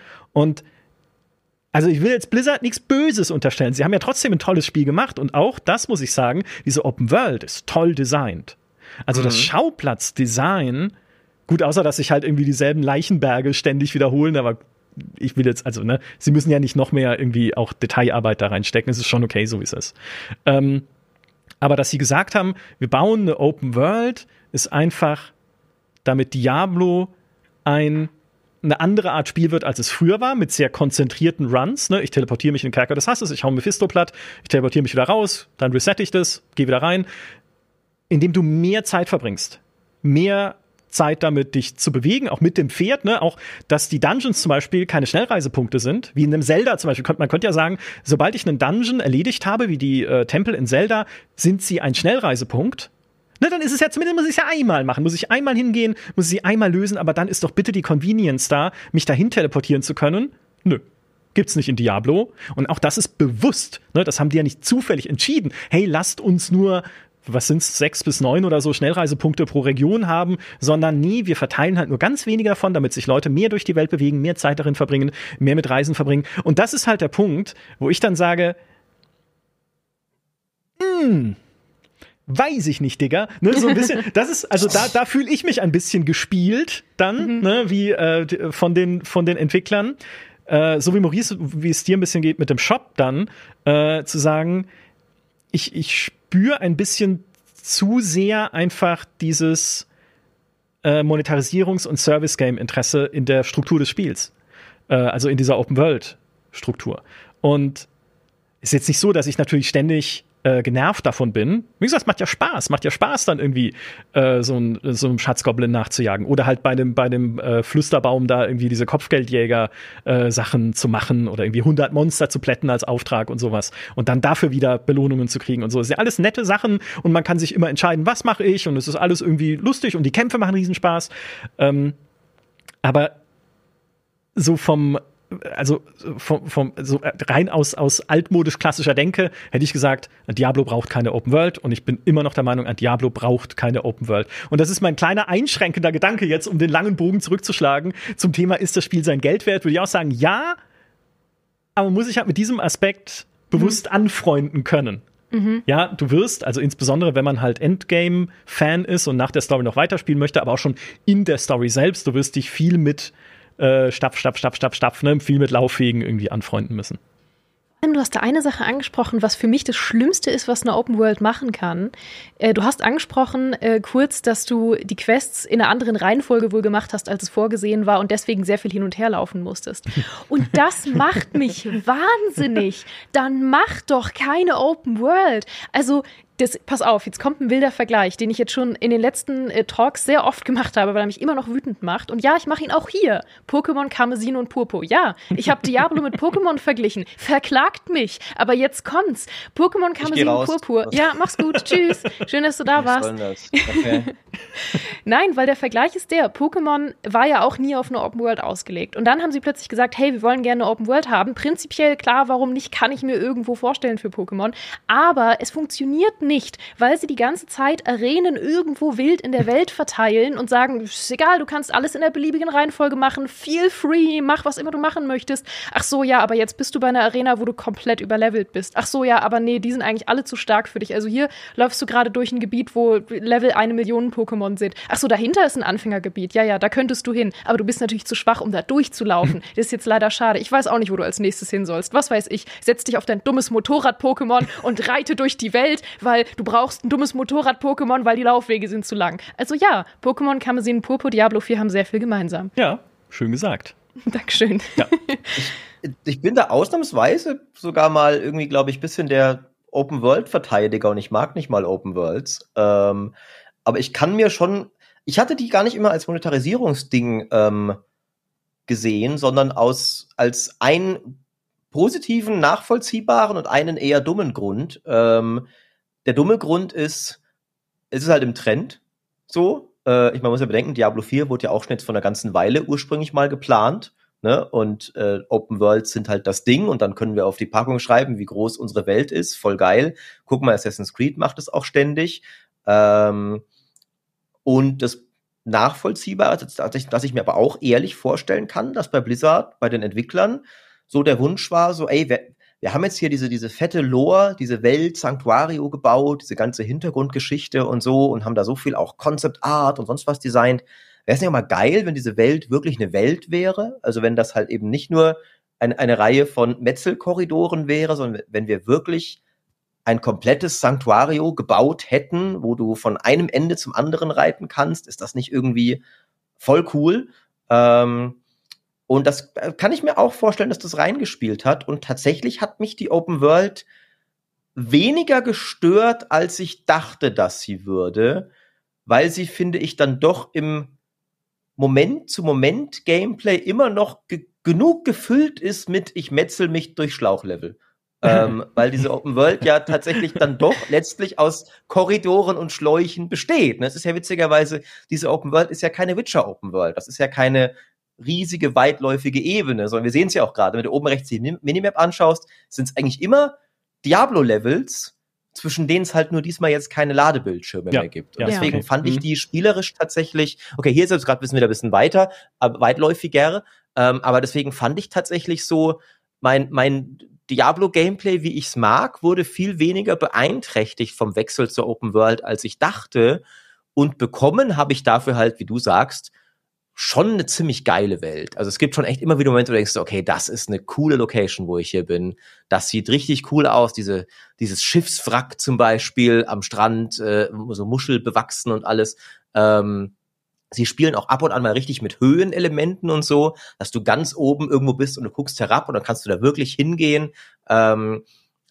Und also ich will jetzt Blizzard nichts Böses unterstellen. Sie haben ja trotzdem ein tolles Spiel gemacht und auch, das muss ich sagen, diese Open World ist toll designt. Also mhm. das Schauplatzdesign, gut, außer dass sich halt irgendwie dieselben Leichenberge ständig wiederholen, aber ich will jetzt, also, ne, sie müssen ja nicht noch mehr irgendwie auch Detailarbeit da reinstecken. Es ist schon okay, so wie es ist. Ähm, aber dass sie gesagt haben, wir bauen eine Open World, ist einfach, damit Diablo ein, eine andere Art Spiel wird, als es früher war, mit sehr konzentrierten Runs. Ne? Ich teleportiere mich in den Kerker des Hasses, ich hau Mephisto platt, ich teleportiere mich wieder raus, dann resette ich das, gehe wieder rein, indem du mehr Zeit verbringst. Mehr Zeit damit, dich zu bewegen, auch mit dem Pferd, ne, auch, dass die Dungeons zum Beispiel keine Schnellreisepunkte sind, wie in einem Zelda zum Beispiel. Man könnte ja sagen, sobald ich einen Dungeon erledigt habe, wie die äh, Tempel in Zelda, sind sie ein Schnellreisepunkt. Ne, dann ist es ja zumindest, muss ich es ja einmal machen, muss ich einmal hingehen, muss ich sie einmal lösen, aber dann ist doch bitte die Convenience da, mich dahin teleportieren zu können. Nö. Gibt's nicht in Diablo. Und auch das ist bewusst, ne, das haben die ja nicht zufällig entschieden. Hey, lasst uns nur was sind's, sechs bis neun oder so Schnellreisepunkte pro Region haben, sondern nee, wir verteilen halt nur ganz wenige davon, damit sich Leute mehr durch die Welt bewegen, mehr Zeit darin verbringen, mehr mit Reisen verbringen. Und das ist halt der Punkt, wo ich dann sage, hm, weiß ich nicht, Digga. Ne, so ein bisschen, das ist, also da, da fühle ich mich ein bisschen gespielt dann, mhm. ne, wie äh, von den, von den Entwicklern. Äh, so wie Maurice, wie es dir ein bisschen geht mit dem Shop dann, äh, zu sagen, ich, ich spüre ein bisschen zu sehr einfach dieses äh, Monetarisierungs- und Service-Game-Interesse in der Struktur des Spiels. Äh, also in dieser Open-World-Struktur. Und ist jetzt nicht so, dass ich natürlich ständig äh, genervt davon bin. Wie gesagt, es macht ja Spaß, macht ja Spaß, dann irgendwie äh, so, ein, so einem Schatzgoblin nachzujagen. Oder halt bei dem, bei dem äh, Flüsterbaum da irgendwie diese Kopfgeldjäger-Sachen äh, zu machen oder irgendwie hundert Monster zu plätten als Auftrag und sowas. Und dann dafür wieder Belohnungen zu kriegen und so. Das sind ja alles nette Sachen und man kann sich immer entscheiden, was mache ich, und es ist alles irgendwie lustig und die Kämpfe machen Riesenspaß. Ähm, aber so vom Also vom, vom so rein aus, aus altmodisch klassischer Denke hätte ich gesagt, Diablo braucht keine Open World, und ich bin immer noch der Meinung, Diablo braucht keine Open World. Und das ist mein kleiner einschränkender Gedanke jetzt, um den langen Bogen zurückzuschlagen zum Thema, ist das Spiel sein Geld wert? Würde ich auch sagen, ja, aber man muss sich halt mit diesem Aspekt bewusst mhm. anfreunden können. Mhm. Ja, du wirst, also insbesondere wenn man halt Endgame-Fan ist und nach der Story noch weiterspielen möchte, aber auch schon in der Story selbst, du wirst dich viel mit Äh, Stapf, Stapf, Stapf, Stapf, Stapf, ne? viel mit Laufwegen irgendwie anfreunden müssen. Du hast da eine Sache angesprochen, was für mich das Schlimmste ist, was eine Open World machen kann. Äh, du hast angesprochen äh, kurz, dass du die Quests in einer anderen Reihenfolge wohl gemacht hast, als es vorgesehen war, und deswegen sehr viel hin und her laufen musstest. Und das macht mich wahnsinnig. Dann mach doch keine Open World. Also Das, pass auf, jetzt kommt ein wilder Vergleich, den ich jetzt schon in den letzten äh, Talks sehr oft gemacht habe, weil er mich immer noch wütend macht. Und ja, ich mache ihn auch hier. Pokémon Karmesin und Purpur. Ja, ich habe Diablo mit Pokémon verglichen. Verklagt mich. Aber jetzt kommt's. Pokémon Karmesin und Purpur. Ja, mach's gut. Tschüss. Schön, dass du da warst. Das? Okay. Nein, weil der Vergleich ist der. Pokémon war ja auch nie auf eine Open World ausgelegt. Und dann haben sie plötzlich gesagt, hey, wir wollen gerne eine Open World haben. Prinzipiell klar, warum nicht, kann ich mir irgendwo vorstellen für Pokémon. Aber es funktioniert nicht. Nicht, weil sie die ganze Zeit Arenen irgendwo wild in der Welt verteilen und sagen, ist egal, du kannst alles in der beliebigen Reihenfolge machen, feel free, mach was immer du machen möchtest. Ach so, ja, aber jetzt bist du bei einer Arena, wo du komplett überlevelt bist. Ach so, ja, aber nee, die sind eigentlich alle zu stark für dich. Also hier läufst du gerade durch ein Gebiet, wo Level eine Million Pokémon sind. Ach so, dahinter ist ein Anfängergebiet. Ja, ja, da könntest du hin. Aber du bist natürlich zu schwach, um da durchzulaufen. Das ist jetzt leider schade. Ich weiß auch nicht, wo du als nächstes hin sollst. Was weiß ich. Setz dich auf dein dummes Motorrad-Pokémon und reite durch die Welt, weil du brauchst ein dummes Motorrad-Pokémon, weil die Laufwege sind zu lang. Also ja, Pokémon Karmesin, Purpur, Diablo vier haben sehr viel gemeinsam. Ja, schön gesagt. Dankeschön. Ja. Ich, ich bin da ausnahmsweise sogar mal irgendwie, glaube ich, ein bisschen der Open-World-Verteidiger, und ich mag nicht mal Open-Worlds. Ähm, aber ich kann mir schon, ich hatte die gar nicht immer als Monetarisierungsding ähm, gesehen, sondern aus, als einen positiven, nachvollziehbaren und einen eher dummen Grund. Ähm, Der dumme Grund ist, es ist halt im Trend so. Äh, ich man muss ja bedenken, Diablo vier wurde ja auch schon jetzt von einer ganzen Weile ursprünglich mal geplant. Ne? Und äh, Open Worlds sind halt das Ding. Und dann können wir auf die Packung schreiben, wie groß unsere Welt ist. Voll geil. Guck mal, Assassin's Creed macht es auch ständig. Ähm, und das Nachvollziehbare, dass ich, dass ich mir aber auch ehrlich vorstellen kann, dass bei Blizzard, bei den Entwicklern, so der Wunsch war, so ey, wer Wir haben jetzt hier diese, diese fette Lore, diese Welt Sanctuario gebaut, diese ganze Hintergrundgeschichte und so, und haben da so viel auch Concept Art und sonst was designt. Wäre es nicht auch mal geil, wenn diese Welt wirklich eine Welt wäre? Also wenn das halt eben nicht nur ein, eine Reihe von Metzelkorridoren wäre, sondern wenn wir wirklich ein komplettes Sanctuario gebaut hätten, wo du von einem Ende zum anderen reiten kannst. Ist das nicht irgendwie voll cool? Ähm, Und das kann ich mir auch vorstellen, dass das reingespielt hat. Und tatsächlich hat mich die Open World weniger gestört, als ich dachte, dass sie würde. Weil sie, finde ich, dann doch im Moment-zu-Moment-Gameplay immer noch ge- genug gefüllt ist mit ich metzel mich durch Schlauchlevel. ähm, weil diese Open World ja tatsächlich dann doch letztlich aus Korridoren und Schläuchen besteht. Es ist ja witzigerweise, diese Open World ist ja keine Witcher Open World. Das ist ja keine riesige, weitläufige Ebene, sondern wir sehen es ja auch gerade, wenn du oben rechts die Minimap anschaust, sind es eigentlich immer Diablo-Levels, zwischen denen es halt nur diesmal jetzt keine Ladebildschirme ja. mehr gibt. Und ja, deswegen okay. fand ich mhm. die spielerisch tatsächlich, okay, hier ist jetzt gerade, wissen wir da ein bisschen weiter, aber weitläufiger, ähm, aber deswegen fand ich tatsächlich so, mein, mein Diablo-Gameplay, wie ich es mag, wurde viel weniger beeinträchtigt vom Wechsel zur Open World, als ich dachte. Und bekommen habe ich dafür halt, wie du sagst, schon eine ziemlich geile Welt. Also es gibt schon echt immer wieder Momente, wo du denkst, okay, das ist eine coole Location, wo ich hier bin. Das sieht richtig cool aus. Diese, dieses Schiffswrack zum Beispiel am Strand, äh, so muschelbewachsen und alles. Ähm, sie spielen auch ab und an mal richtig mit Höhenelementen und so, dass du ganz oben irgendwo bist und du guckst herab und dann kannst du da wirklich hingehen. Ähm,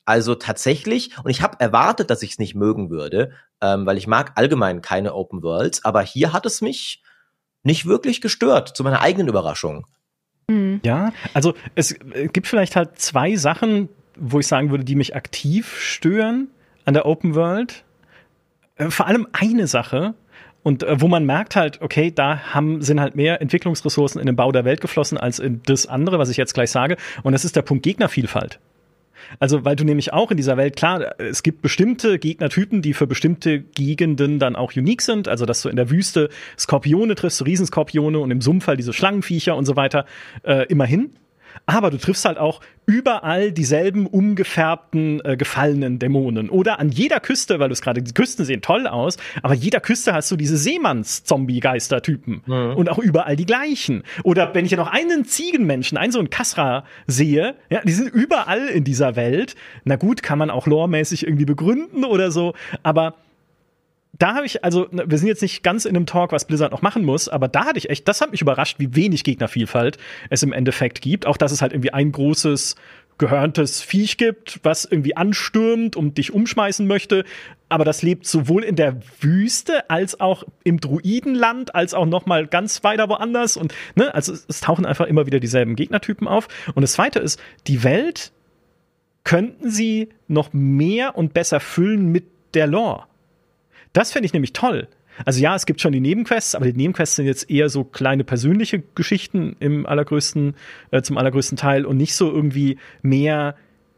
Also tatsächlich, und ich habe erwartet, dass ich es nicht mögen würde, ähm, weil ich mag allgemein keine Open Worlds, aber hier hat es mich nicht wirklich gestört, zu meiner eigenen Überraschung. Mhm. Ja, also es gibt vielleicht halt zwei Sachen, wo ich sagen würde, die mich aktiv stören an der Open World. Äh, vor allem eine Sache, und äh, wo man merkt halt, okay, da haben, sind halt mehr Entwicklungsressourcen in den Bau der Welt geflossen als in das andere, was ich jetzt gleich sage. Und das ist der Punkt Gegnervielfalt. Also, weil du nämlich auch in dieser Welt, klar, es gibt bestimmte Gegnertypen, die für bestimmte Gegenden dann auch unique sind. Also, dass du in der Wüste Skorpione triffst, so Riesenskorpione und im Sumpf halt diese Schlangenviecher und so weiter, äh, immerhin. Aber du triffst halt auch überall dieselben umgefärbten, äh, gefallenen Dämonen. Oder an jeder Küste, weil du es gerade, die Küsten sehen toll aus, aber an jeder Küste hast du diese Seemanns-Zombie-Geister-Typen. Mhm. Und auch überall die gleichen. Oder wenn ich ja noch einen Ziegenmenschen, einen so einen Kasra sehe, ja, die sind überall in dieser Welt. Na gut, kann man auch loremäßig irgendwie begründen oder so, aber da habe ich, also, wir sind jetzt nicht ganz in einem Talk, was Blizzard noch machen muss, aber da hatte ich echt, das hat mich überrascht, wie wenig Gegnervielfalt es im Endeffekt gibt. Auch, dass es halt irgendwie ein großes, gehörntes Viech gibt, was irgendwie anstürmt und dich umschmeißen möchte. Aber das lebt sowohl in der Wüste als auch im Druidenland, als auch noch mal ganz weiter woanders. Und, ne, also es, es tauchen einfach immer wieder dieselben Gegnertypen auf. Und das Zweite ist, die Welt könnten sie noch mehr und besser füllen mit der Lore. Das fände ich nämlich toll. Also ja, es gibt schon die Nebenquests, aber die Nebenquests sind jetzt eher so kleine persönliche Geschichten im allergrößten, äh, zum allergrößten Teil und nicht so irgendwie mehr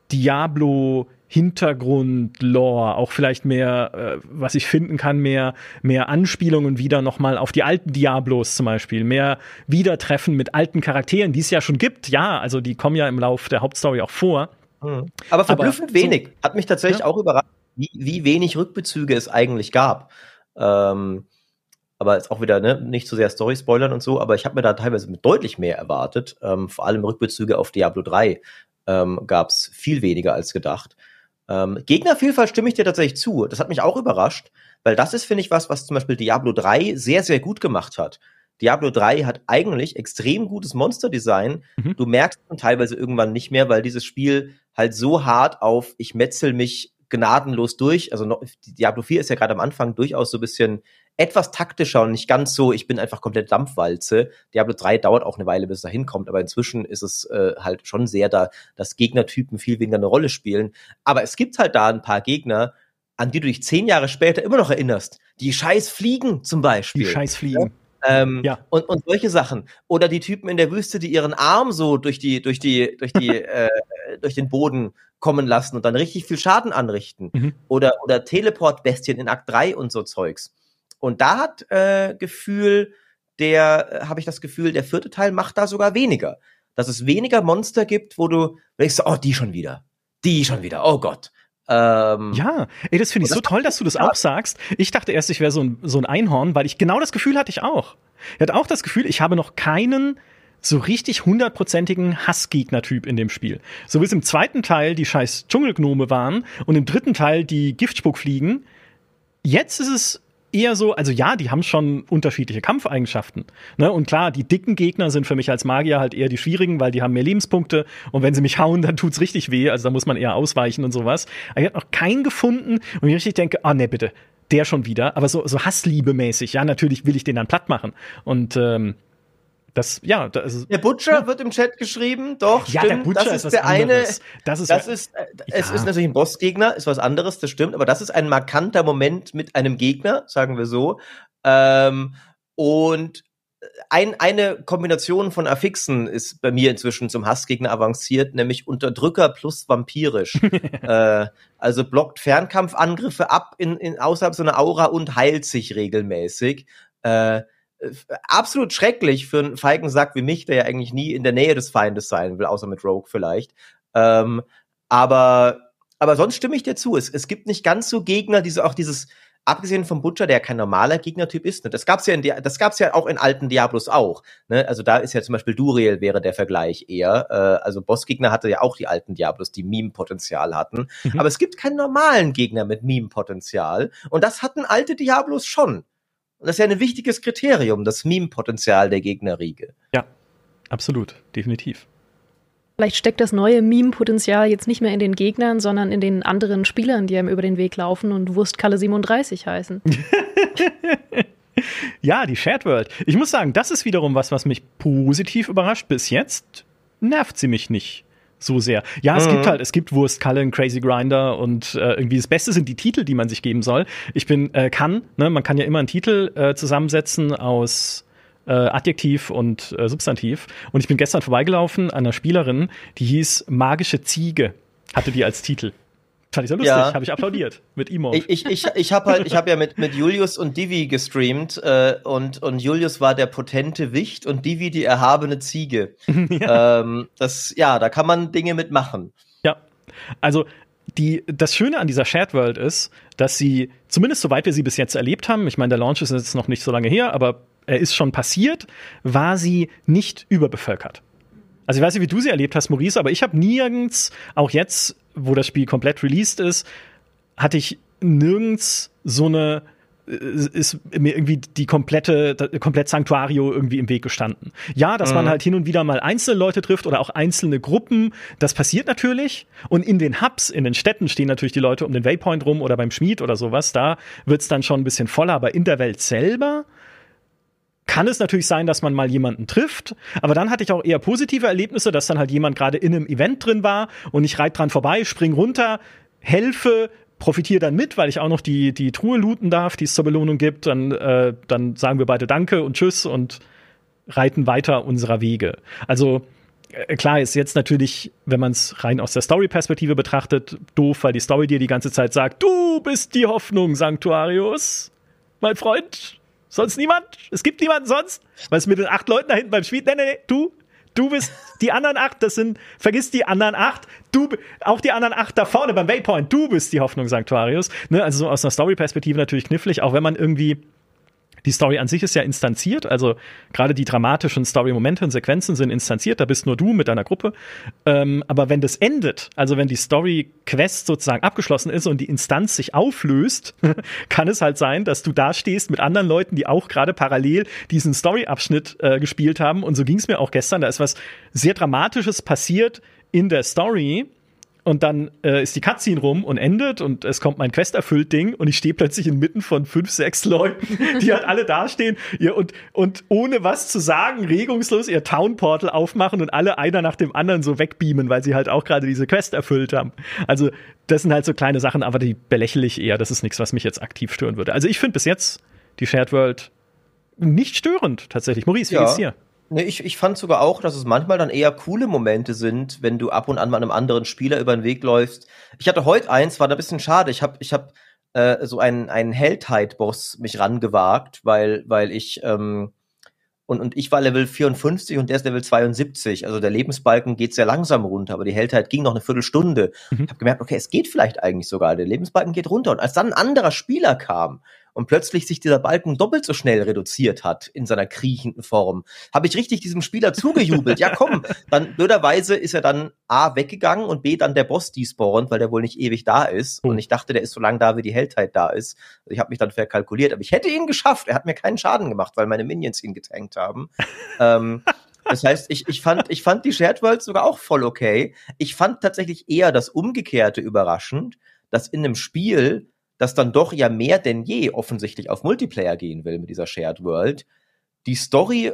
Diablo-Hintergrund-Lore, auch vielleicht mehr, äh, was ich finden kann, mehr, mehr Anspielungen wieder nochmal auf die alten Diablos zum Beispiel, mehr Wiedertreffen mit alten Charakteren, die es ja schon gibt. Ja, also die kommen ja im Lauf der Hauptstory auch vor. Mhm. Aber verblüffend Aber so, wenig. Hat mich tatsächlich ja. auch überrascht, wie, wie wenig Rückbezüge es eigentlich gab. Ähm, aber ist auch wieder, ne, nicht zu sehr Story-Spoilern und so, aber ich habe mir da teilweise mit deutlich mehr erwartet. Ähm, vor allem Rückbezüge auf Diablo drei ähm, gab es viel weniger als gedacht. Ähm, Gegnervielfalt stimme ich dir tatsächlich zu. Das hat mich auch überrascht, weil das ist, finde ich, was, was zum Beispiel Diablo drei sehr, sehr gut gemacht hat. Diablo drei hat eigentlich extrem gutes Monsterdesign. Mhm. Du merkst es teilweise irgendwann nicht mehr, weil dieses Spiel halt so hart auf ich metzel mich gnadenlos durch. Also noch, Diablo vier ist ja gerade am Anfang durchaus so ein bisschen etwas taktischer und nicht ganz so, ich bin einfach komplett Dampfwalze. Diablo drei dauert auch eine Weile, bis es da hinkommt, aber inzwischen ist es äh, halt schon sehr da, dass Gegnertypen viel weniger eine Rolle spielen. Aber es gibt halt da ein paar Gegner, an die du dich zehn Jahre später immer noch erinnerst. Die scheiß Fliegen zum Beispiel. Die scheiß Fliegen. Ja? Ähm, ja. und, und solche Sachen. Oder die Typen in der Wüste, die ihren Arm so durch die, durch die, durch die, äh, durch den Boden kommen lassen und dann richtig viel Schaden anrichten. Mhm. Oder, oder Teleport-Bestien in Akt drei und so Zeugs. Und da hat äh, Gefühl, der, äh, habe ich das Gefühl, der vierte Teil macht da sogar weniger. Dass es weniger Monster gibt, wo du denkst, oh, die schon wieder. Die schon wieder, oh Gott. Ähm, ja, ey, das finde ich so toll, dass du das auch sagst. Ich dachte erst, ich wäre so ein, so ein Einhorn, weil ich genau das Gefühl hatte ich auch. Ich hatte auch das Gefühl, ich habe noch keinen so richtig hundertprozentigen Hassgegner-Typ in dem Spiel. So wie es im zweiten Teil die scheiß Dschungelgnome waren und im dritten Teil die Giftspuckfliegen. Jetzt ist es eher so, also ja, die haben schon unterschiedliche Kampfeigenschaften. Ne? Und klar, die dicken Gegner sind für mich als Magier halt eher die schwierigen, weil die haben mehr Lebenspunkte und wenn sie mich hauen, dann tut's richtig weh. Also da muss man eher ausweichen und sowas. Aber ich habe noch keinen gefunden und ich richtig denke, ah, oh, ne, bitte, der schon wieder. Aber so, so Hassliebe-mäßig, ja, natürlich will ich den dann platt machen. Und ähm, das, ja, das, der Butcher ja. wird im Chat geschrieben, doch, ja, stimmt. Der Butcher das ist, ist der eine. Das ist, das ist äh, ja. Es ist natürlich ein Bossgegner, ist was anderes, das stimmt, aber das ist ein markanter Moment mit einem Gegner, sagen wir so. Ähm, und ein, eine Kombination von Affixen ist bei mir inzwischen zum Hassgegner avanciert, nämlich Unterdrücker plus vampirisch. äh, also blockt Fernkampfangriffe ab in, in außerhalb so einer Aura und heilt sich regelmäßig. Äh, absolut schrecklich für einen feigen Sack wie mich, der ja eigentlich nie in der Nähe des Feindes sein will, außer mit Rogue vielleicht. Ähm, aber, aber sonst stimme ich dir zu. Es, es gibt nicht ganz so Gegner, die so auch dieses, abgesehen vom Butcher, der kein normaler Gegnertyp ist, ne? Das gab's ja in Di- das gab's ja auch in alten Diablos auch, ne? Also da ist ja zum Beispiel Duriel wäre der Vergleich eher. Äh, also Bossgegner hatte ja auch die alten Diablos, die Meme-Potenzial hatten. Mhm. Aber es gibt keinen normalen Gegner mit Meme-Potenzial. Und das hatten alte Diablos schon. Und das ist ja ein wichtiges Kriterium, das Meme-Potenzial der Gegnerriege. Ja, absolut, definitiv. Vielleicht steckt das neue Meme-Potenzial jetzt nicht mehr in den Gegnern, sondern in den anderen Spielern, die einem über den Weg laufen und Wurstkalle siebenunddreißig heißen. Ja, die Shared World. Ich muss sagen, das ist wiederum was, was mich positiv überrascht. Bis jetzt nervt sie mich nicht so sehr. Ja, es mhm. gibt halt, es gibt Wurstkalle, Crazy Grinder und äh, irgendwie das Beste sind die Titel, die man sich geben soll. Ich bin, äh, kann, ne, man kann ja immer einen Titel äh, zusammensetzen aus äh, Adjektiv und äh, Substantiv. Und ich bin gestern vorbeigelaufen an einer Spielerin, die hieß Magische Ziege, hatte die als Titel. Fand ich so lustig, ja. Habe ich applaudiert mit Emote. Ich, ich, ich, ich habe halt, ich habe ja mit, mit Julius und Divi gestreamt äh, und, und Julius war der potente Wicht und Divi die erhabene Ziege. Ja. Ähm, das, ja, da kann man Dinge mitmachen. Ja, also die, das Schöne an dieser Shared World ist, dass sie, zumindest soweit wir sie bis jetzt erlebt haben, ich meine, der Launch ist jetzt noch nicht so lange her, aber er ist schon passiert, war sie nicht überbevölkert. Also ich weiß nicht, wie du sie erlebt hast, Maurice, aber ich habe nirgends, auch jetzt, wo das Spiel komplett released ist, hatte ich nirgends so eine, ist mir irgendwie die komplette, komplett Sanctuario irgendwie im Weg gestanden. Ja, dass mhm. man halt hin und wieder mal einzelne Leute trifft oder auch einzelne Gruppen, das passiert natürlich. Und in den Hubs, in den Städten stehen natürlich die Leute um den Waypoint rum oder beim Schmied oder sowas, da wird's dann schon ein bisschen voller, aber in der Welt selber kann es natürlich sein, dass man mal jemanden trifft, aber dann hatte ich auch eher positive Erlebnisse, dass dann halt jemand gerade in einem Event drin war und ich reite dran vorbei, spring runter, helfe, profitiere dann mit, weil ich auch noch die, die Truhe looten darf, die es zur Belohnung gibt, dann, äh, dann sagen wir beide Danke und Tschüss und reiten weiter unserer Wege. Also äh, klar ist jetzt natürlich, wenn man es rein aus der Story-Perspektive betrachtet, doof, weil die Story dir die ganze Zeit sagt, du bist die Hoffnung, Sanctuarius, mein Freund. Sonst niemand? Es gibt niemanden sonst? Was mit den acht Leuten da hinten beim Spiel? Nee, nee, nee, du, du bist die anderen acht, das sind, vergiss die anderen acht, du, auch die anderen acht da vorne beim Waypoint, du bist die Hoffnung, Sanctuarius. Ne, also so aus einer Story-Perspektive natürlich knifflig, auch wenn man irgendwie, die Story an sich ist ja instanziert, also gerade die dramatischen Story-Momente und Sequenzen sind instanziert, da bist nur du mit deiner Gruppe. Ähm, aber wenn das endet, also wenn die Story-Quest sozusagen abgeschlossen ist und die Instanz sich auflöst, kann es halt sein, dass du da stehst mit anderen Leuten, die auch gerade parallel diesen Story-Abschnitt äh, gespielt haben. Und so ging es mir auch gestern. Da ist was sehr Dramatisches passiert in der Story. Und dann äh, ist die Cutscene rum und endet und es kommt mein Quest-Erfüllt-Ding und ich stehe plötzlich inmitten von fünf, sechs Leuten, die halt alle dastehen ja, und, und ohne was zu sagen, regungslos ihr Town-Portal aufmachen und alle einer nach dem anderen so wegbeamen, weil sie halt auch gerade diese Quest erfüllt haben. Also das sind halt so kleine Sachen, aber die belächle ich eher. Das ist nichts, was mich jetzt aktiv stören würde. Also ich finde bis jetzt die Shared World nicht störend tatsächlich. Maurice, wie ja. geht's dir? Nee, ich, ich fand sogar auch, dass es manchmal dann eher coole Momente sind, wenn du ab und an mal einem anderen Spieler über den Weg läufst. Ich hatte heute eins, war da ein bisschen schade. Ich habe ich hab, äh, so einen, einen Helltide-Boss mich rangewagt, weil, weil ich ähm, und, und ich war Level vierundfünfzig und der ist Level zweiundsiebzig. Also der Lebensbalken geht sehr langsam runter, aber die Helltide ging noch eine Viertelstunde. Mhm. Ich habe gemerkt, okay, es geht vielleicht eigentlich sogar. Der Lebensbalken geht runter. Und als dann ein anderer Spieler kam und plötzlich sich dieser Balken doppelt so schnell reduziert hat in seiner kriechenden Form, habe ich richtig diesem Spieler zugejubelt. Ja, komm, dann blöderweise ist er dann A, weggegangen und B, dann der Boss despawnt, weil der wohl nicht ewig da ist. Und ich dachte, der ist so lange da, wie die Helltide da ist. Also ich habe mich dann verkalkuliert, aber ich hätte ihn geschafft. Er hat mir keinen Schaden gemacht, weil meine Minions ihn getankt haben. ähm, das heißt, ich, ich, fand, ich fand die Shared World sogar auch voll okay. Ich fand tatsächlich eher das Umgekehrte überraschend, dass in einem Spiel, das dann doch ja mehr denn je offensichtlich auf Multiplayer gehen will mit dieser Shared World, die Story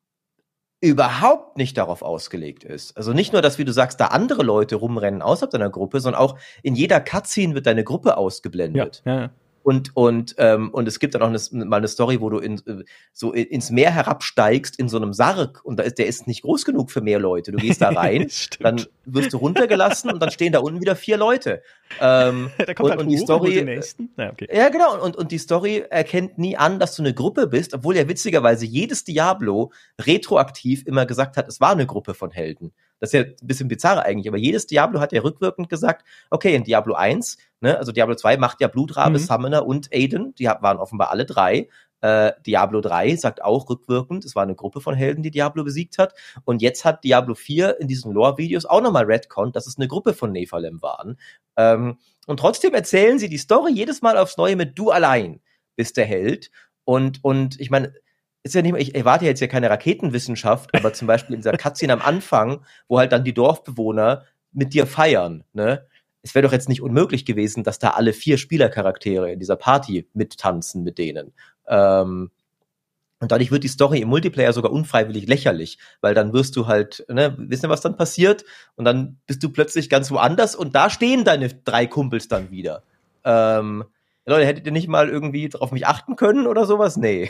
überhaupt nicht darauf ausgelegt ist. Also nicht nur, dass, wie du sagst, da andere Leute rumrennen außerhalb deiner Gruppe, sondern auch in jeder Cutscene wird deine Gruppe ausgeblendet. Ja, ja, ja. Und, und, ähm, und es gibt dann auch eine, mal eine Story, wo du in, so ins Meer herabsteigst in so einem Sarg und da ist, der ist nicht groß genug für mehr Leute. Du gehst da rein, dann wirst du runtergelassen und dann stehen da unten wieder vier Leute. Ähm, da kommt und, halt und die Story, ja, okay. ja, genau. Und, und die Story erkennt nie an, dass du eine Gruppe bist, obwohl ja witzigerweise jedes Diablo retroaktiv immer gesagt hat, es war eine Gruppe von Helden. Das ist ja ein bisschen bizarr eigentlich, aber jedes Diablo hat ja rückwirkend gesagt, okay, in Diablo eins, ne, also Diablo zwei macht ja Blutrabe, mhm. Summoner und Aiden, die waren offenbar alle drei. Äh, Diablo drei sagt auch rückwirkend, es war eine Gruppe von Helden, die Diablo besiegt hat. Und jetzt hat Diablo vier in diesen Lore-Videos auch nochmal retconnt, dass es eine Gruppe von Nephalem waren. Ähm, und trotzdem erzählen sie die Story jedes Mal aufs Neue mit du allein bist der Held. Und, und ich meine, ist ja nicht mehr, ich erwarte jetzt ja keine Raketenwissenschaft, aber zum Beispiel in dieser Cutscene am Anfang, wo halt dann die Dorfbewohner mit dir feiern, ne? Es wäre doch jetzt nicht unmöglich gewesen, dass da alle vier Spielercharaktere in dieser Party mittanzen mit denen. Ähm, und dadurch wird die Story im Multiplayer sogar unfreiwillig lächerlich, weil dann wirst du halt, ne, wissen wir, was dann passiert? Und dann bist du plötzlich ganz woanders und da stehen deine drei Kumpels dann wieder. Ähm, Leute, hättet ihr nicht mal irgendwie auf mich achten können oder sowas? Nee.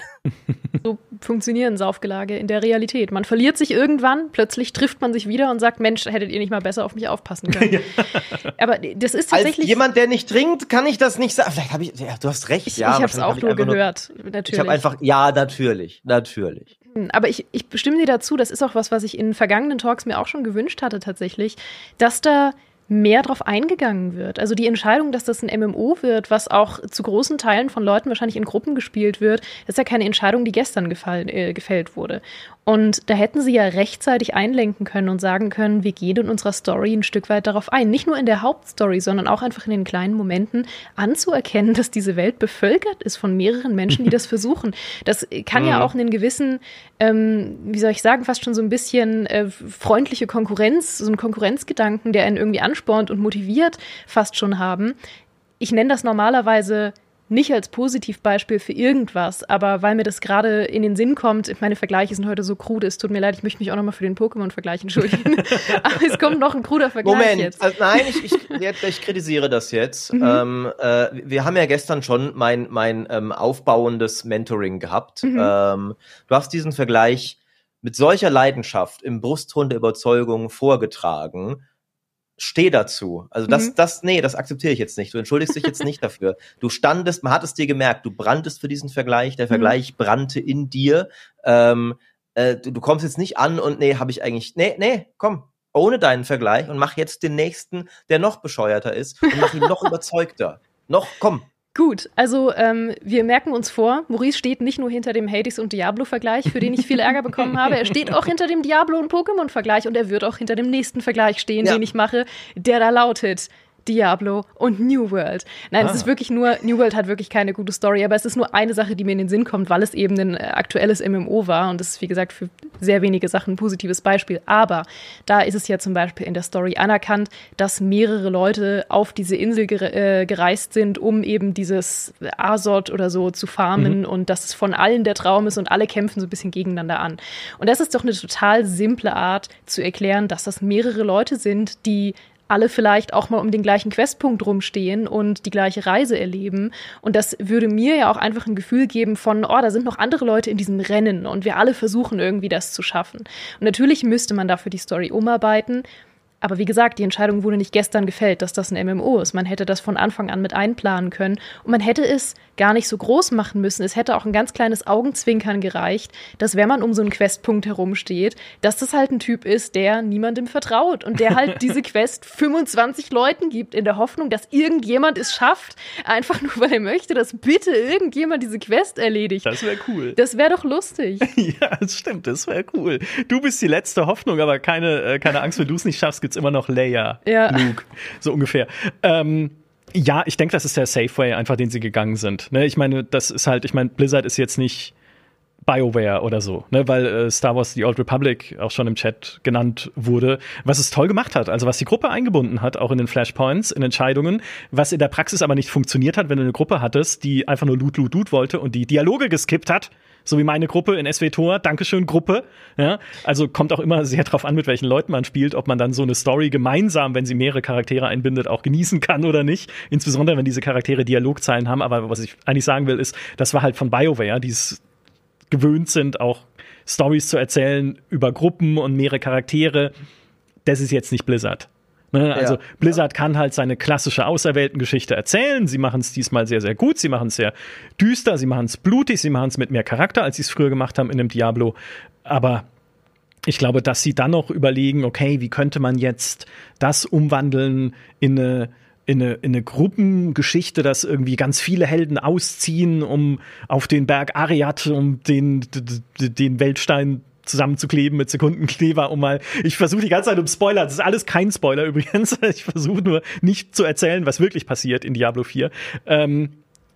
So funktionieren Saufgelage in der Realität. Man verliert sich irgendwann, plötzlich trifft man sich wieder und sagt, Mensch, hättet ihr nicht mal besser auf mich aufpassen können. Ja. Aber das ist tatsächlich... Als jemand, der nicht trinkt, kann ich das nicht sagen. Vielleicht habe ich... Ja, du hast recht. Ich, ja, ich habe es auch nur gehört, nur, natürlich. Ich habe einfach... Ja, natürlich. Natürlich. Aber ich, ich stimme dir dazu, das ist auch was, was ich in vergangenen Talks mir auch schon gewünscht hatte tatsächlich, dass da mehr drauf eingegangen wird. Also die Entscheidung, dass das ein M M O wird, was auch zu großen Teilen von Leuten wahrscheinlich in Gruppen gespielt wird, das ist ja keine Entscheidung, die gestern gefallen, äh, gefällt wurde. Und da hätten sie ja rechtzeitig einlenken können und sagen können, wir gehen in unserer Story ein Stück weit darauf ein. Nicht nur in der Hauptstory, sondern auch einfach in den kleinen Momenten anzuerkennen, dass diese Welt bevölkert ist von mehreren Menschen, die das versuchen. Das kann mhm. ja auch einen gewissen, ähm, wie soll ich sagen, fast schon so ein bisschen äh, freundliche Konkurrenz, so einen Konkurrenzgedanken, der einen irgendwie anspornt und motiviert, fast schon haben. Ich nenne das normalerweise nicht als Positivbeispiel für irgendwas, aber weil mir das gerade in den Sinn kommt, meine Vergleiche sind heute so krude, es tut mir leid, ich möchte mich auch nochmal für den Pokémon-Vergleich entschuldigen, aber es kommt noch ein kruder Vergleich Moment, jetzt. Also nein, ich, ich, ich kritisiere das jetzt. Mhm. Ähm, äh, wir haben ja gestern schon mein, mein ähm, aufbauendes Mentoring gehabt. Mhm. Ähm, du hast diesen Vergleich mit solcher Leidenschaft im Brustton der Überzeugung vorgetragen. Steh dazu. Also das, mhm. das, nee, das akzeptiere ich jetzt nicht. Du entschuldigst dich jetzt nicht dafür. Du standest, man hat es dir gemerkt, du branntest für diesen Vergleich, der Vergleich mhm. brannte in dir. Ähm, äh, du, du kommst jetzt nicht an und nee, habe ich eigentlich, nee, nee, komm, ohne deinen Vergleich und mach jetzt den nächsten, der noch bescheuerter ist und mach ihn noch überzeugter. Noch, komm. Gut, also ähm, wir merken uns vor, Maurice steht nicht nur hinter dem Hades- und Diablo-Vergleich, für den ich viel Ärger bekommen habe, er steht auch hinter dem Diablo- und Pokémon-Vergleich und er wird auch hinter dem nächsten Vergleich stehen, ja. den ich mache, der da lautet Diablo und New World. Nein, ah. es ist wirklich nur, New World hat wirklich keine gute Story, aber es ist nur eine Sache, die mir in den Sinn kommt, weil es eben ein aktuelles M M O war und das ist, wie gesagt, für sehr wenige Sachen ein positives Beispiel. Aber da ist es ja zum Beispiel in der Story anerkannt, dass mehrere Leute auf diese Insel gere- äh, gereist sind, um eben dieses Azot oder so zu farmen mhm. und dass es von allen der Traum ist und alle kämpfen so ein bisschen gegeneinander an. Und das ist doch eine total simple Art zu erklären, dass das mehrere Leute sind, die alle vielleicht auch mal um den gleichen Questpunkt rumstehen und die gleiche Reise erleben. Und das würde mir ja auch einfach ein Gefühl geben von, oh, da sind noch andere Leute in diesem Rennen und wir alle versuchen irgendwie das zu schaffen. Und natürlich müsste man dafür die Story umarbeiten. Aber wie gesagt, die Entscheidung wurde nicht gestern gefällt, dass das ein M M O ist. Man hätte das von Anfang an mit einplanen können. Und man hätte es gar nicht so groß machen müssen. Es hätte auch ein ganz kleines Augenzwinkern gereicht, dass wenn man um so einen Questpunkt herumsteht, dass das halt ein Typ ist, der niemandem vertraut. Und der halt diese Quest fünfundzwanzig Leuten gibt, in der Hoffnung, dass irgendjemand es schafft. Einfach nur, weil er möchte, dass bitte irgendjemand diese Quest erledigt. Das wäre cool. Das wäre doch lustig. Ja, das stimmt, das wäre cool. Du bist die letzte Hoffnung, aber keine, äh, keine Angst, wenn du es nicht schaffst, gibt's immer noch Leia, ja. Luke, so ungefähr. Ähm, ja, ich denke, das ist der Safe Way, einfach den sie gegangen sind. Ne, ich meine, das ist halt, ich meine, Blizzard ist jetzt nicht BioWare oder so, ne, weil äh, Star Wars The Old Republic auch schon im Chat genannt wurde, was es toll gemacht hat, also was die Gruppe eingebunden hat, auch in den Flashpoints, in Entscheidungen, was in der Praxis aber nicht funktioniert hat, wenn du eine Gruppe hattest, die einfach nur Loot, Loot, Loot wollte und die Dialoge geskippt hat, so wie meine Gruppe in S W Tor, Dankeschön Gruppe, ja, also kommt auch immer sehr drauf an, mit welchen Leuten man spielt, ob man dann so eine Story gemeinsam, wenn sie mehrere Charaktere einbindet, auch genießen kann oder nicht, insbesondere wenn diese Charaktere Dialogzeilen haben, aber was ich eigentlich sagen will, ist, das war halt von BioWare, die es gewöhnt sind, auch Stories zu erzählen über Gruppen und mehrere Charaktere, das ist jetzt nicht Blizzard. Ne? Also ja, Blizzard ja. kann halt seine klassische Auserwählten-Geschichte erzählen. Sie machen es diesmal sehr, sehr gut. Sie machen es sehr düster. Sie machen es blutig. Sie machen es mit mehr Charakter, als sie es früher gemacht haben in einem Diablo. Aber ich glaube, dass sie dann noch überlegen, okay, wie könnte man jetzt das umwandeln in eine In eine, in eine Gruppengeschichte, dass irgendwie ganz viele Helden ausziehen, um auf den Berg Ariat, um den, den Weltstein zusammenzukleben mit Sekundenkleber, um mal, ich versuche die ganze Zeit um Spoiler, das ist alles kein Spoiler übrigens, ich versuche nur nicht zu erzählen, was wirklich passiert in Diablo vier. Ähm,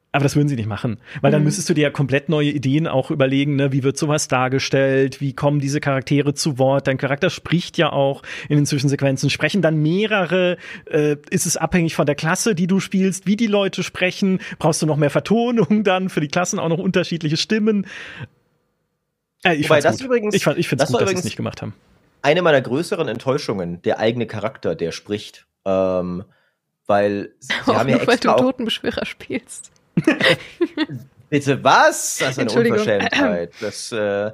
Aber das würden sie nicht machen, weil dann Mhm. müsstest du dir ja komplett neue Ideen auch überlegen, ne? Wie wird sowas dargestellt, wie kommen diese Charaktere zu Wort, dein Charakter spricht ja auch in den Zwischensequenzen, sprechen dann mehrere, äh, ist es abhängig von der Klasse, die du spielst, wie die Leute sprechen, brauchst du noch mehr Vertonung dann, für die Klassen auch noch unterschiedliche Stimmen. Äh, ich Wobei fand's das gut. übrigens- ich fand, ich find's das gut, war dass sie es übrigens- nicht gemacht haben. Eine meiner größeren Enttäuschungen, der eigene Charakter, der spricht. Ähm, weil sie Auch haben ja nur, weil extra du auch, Totenbeschwörer spielst. Bitte was? Das ist eine Entschuldigung. Unverschämtheit. Das, äh,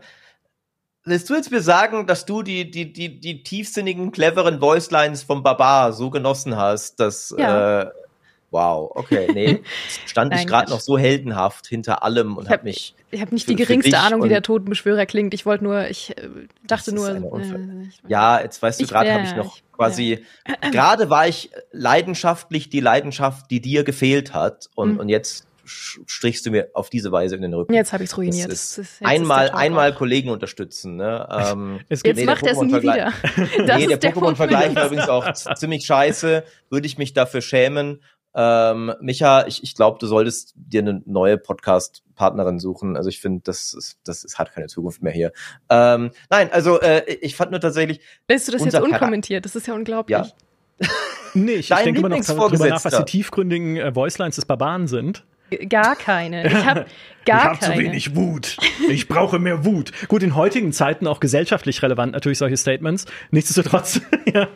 willst du jetzt mir sagen, dass du die, die, die, die tiefsinnigen, cleveren Voicelines vom Barbar so genossen hast, dass, Ja. äh, wow, okay, nee, stand ich Nein, gerade Quatsch. noch so heldenhaft hinter allem und Ich hab hab- mich, Ich habe nicht Für- die für geringste dich Ahnung, wie und- der Totenbeschwörer klingt. Ich wollte nur, ich äh, dachte Das ist nur. eine Unver- äh, ich- ja, jetzt weißt du, Ich gerade wär- habe ich noch ich- quasi, gerade war ich leidenschaftlich die Leidenschaft, die dir gefehlt hat und, Mhm. und jetzt sch- strichst du mir auf diese Weise in den Rücken. Jetzt habe ich es ruiniert. Das ist Das ist- jetzt einmal, ist der Talk einmal auch. Kollegen unterstützen, ne? Ähm, Es gibt Jetzt der macht er es nie Pokémon-Vergleich- wieder. Das nee, der ist der Pokémon-Vergleich war Punkt. übrigens auch z- ziemlich scheiße. Würde ich mich dafür schämen. Ähm, Micha, ich, ich glaube, du solltest dir eine neue Podcast-Partnerin suchen. Also ich finde, das ist, das ist, hat keine Zukunft mehr hier. Ähm, nein, also äh, ich fand nur tatsächlich, Lässt du das unser jetzt Charakter- unkommentiert? Das ist ja unglaublich. Ja. Nee, ich, ich Dein denke immer noch darüber nach, was die Lieblingsvorgesetzter. tiefgründigen äh, Voicelines des Barbaren sind. G- Gar keine. Ich habe gar ich habe zu keine. wenig Wut. Ich brauche mehr Wut. Gut, in heutigen Zeiten auch gesellschaftlich relevant natürlich solche Statements. Nichtsdestotrotz, ja.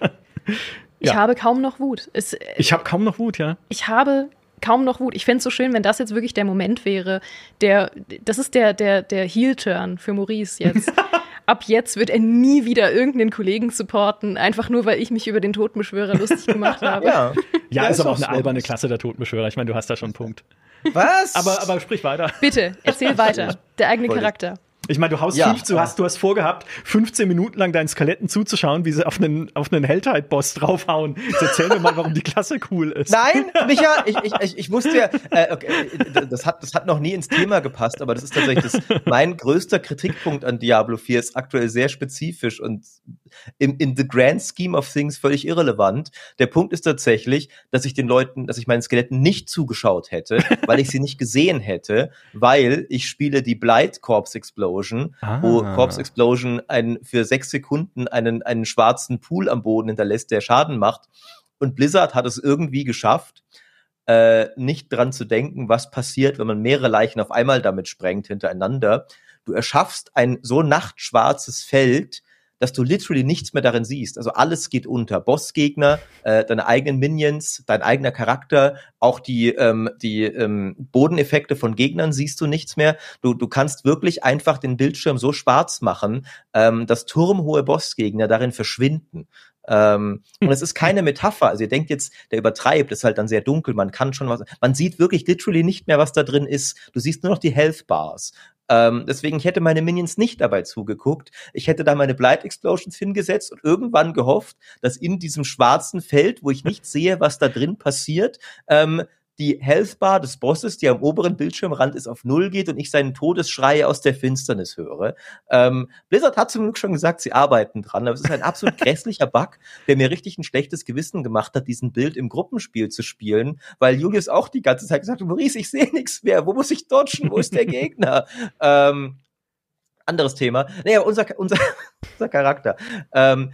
Ich Ja. habe kaum noch Wut. Es, Ich habe kaum noch Wut, ja. ich habe kaum noch Wut. Ich fände es so schön, wenn das jetzt wirklich der Moment wäre, der, das ist der, der, der Heel-Turn für Maurice jetzt. Ab jetzt wird er nie wieder irgendeinen Kollegen supporten, einfach nur, weil ich mich über den Totenbeschwörer lustig gemacht habe. ja. Ja, ist aber auch eine so. alberne Klasse der Totenbeschwörer. Ich meine, du hast da schon einen Punkt. Was? Aber, aber sprich weiter. Bitte, erzähl weiter. Der eigene Wollte ich- Charakter. Ich meine, du haust Ja. fünf, du hast, du hast vorgehabt, fünfzehn Minuten lang deinen Skeletten zuzuschauen, wie sie auf einen, auf einen Helltide-Boss draufhauen. Jetzt erzähl mir mal, warum die Klasse cool ist. Nein, Micha, ich, ich, ich, ich wusste ja, äh, okay, das hat, das hat noch nie ins Thema gepasst, aber das ist tatsächlich das, mein größter Kritikpunkt an Diablo vier ist aktuell sehr spezifisch und in, in the grand scheme of things völlig irrelevant. Der Punkt ist tatsächlich, dass ich den Leuten, dass ich meinen Skeletten nicht zugeschaut hätte, weil ich sie nicht gesehen hätte, weil ich spiele die Blight Corpse Explosion, Ah. wo Corpse Explosion einen, für sechs Sekunden einen, einen schwarzen Pool am Boden hinterlässt, der Schaden macht. Und Blizzard hat es irgendwie geschafft, äh, nicht dran zu denken, was passiert, wenn man mehrere Leichen auf einmal damit sprengt hintereinander. Du erschaffst ein so nachtschwarzes Feld, dass du literally nichts mehr darin siehst. Also alles geht unter. Bossgegner, äh, deine eigenen Minions, dein eigener Charakter, auch die, ähm, die ähm, Bodeneffekte von Gegnern siehst du nichts mehr. Du, du kannst wirklich einfach den Bildschirm so schwarz machen, ähm, dass turmhohe Bossgegner darin verschwinden. Ähm, und es ist keine Metapher. Also ihr denkt jetzt, der übertreibt, ist halt dann sehr dunkel, man kann schon was, man sieht wirklich literally nicht mehr, was da drin ist. Du siehst nur noch die Health Bars. Ähm, deswegen, ich hätte meine Minions nicht dabei zugeguckt. Ich hätte da meine Blight Explosions hingesetzt und irgendwann gehofft, dass in diesem schwarzen Feld, wo ich nicht sehe, was da drin passiert, ähm, die Health Bar des Bosses, die am oberen Bildschirmrand ist, auf Null geht und ich seinen Todesschrei aus der Finsternis höre. Ähm, Blizzard hat zum Glück schon gesagt, sie arbeiten dran, aber es ist ein absolut grässlicher Bug, der mir richtig ein schlechtes Gewissen gemacht hat, diesen Bild im Gruppenspiel zu spielen, weil Julius auch die ganze Zeit gesagt hat, Maurice, ich sehe nichts mehr, wo muss ich dodgen, wo ist der Gegner? ähm, anderes Thema. Naja, unser, unser, unser Charakter. Ähm,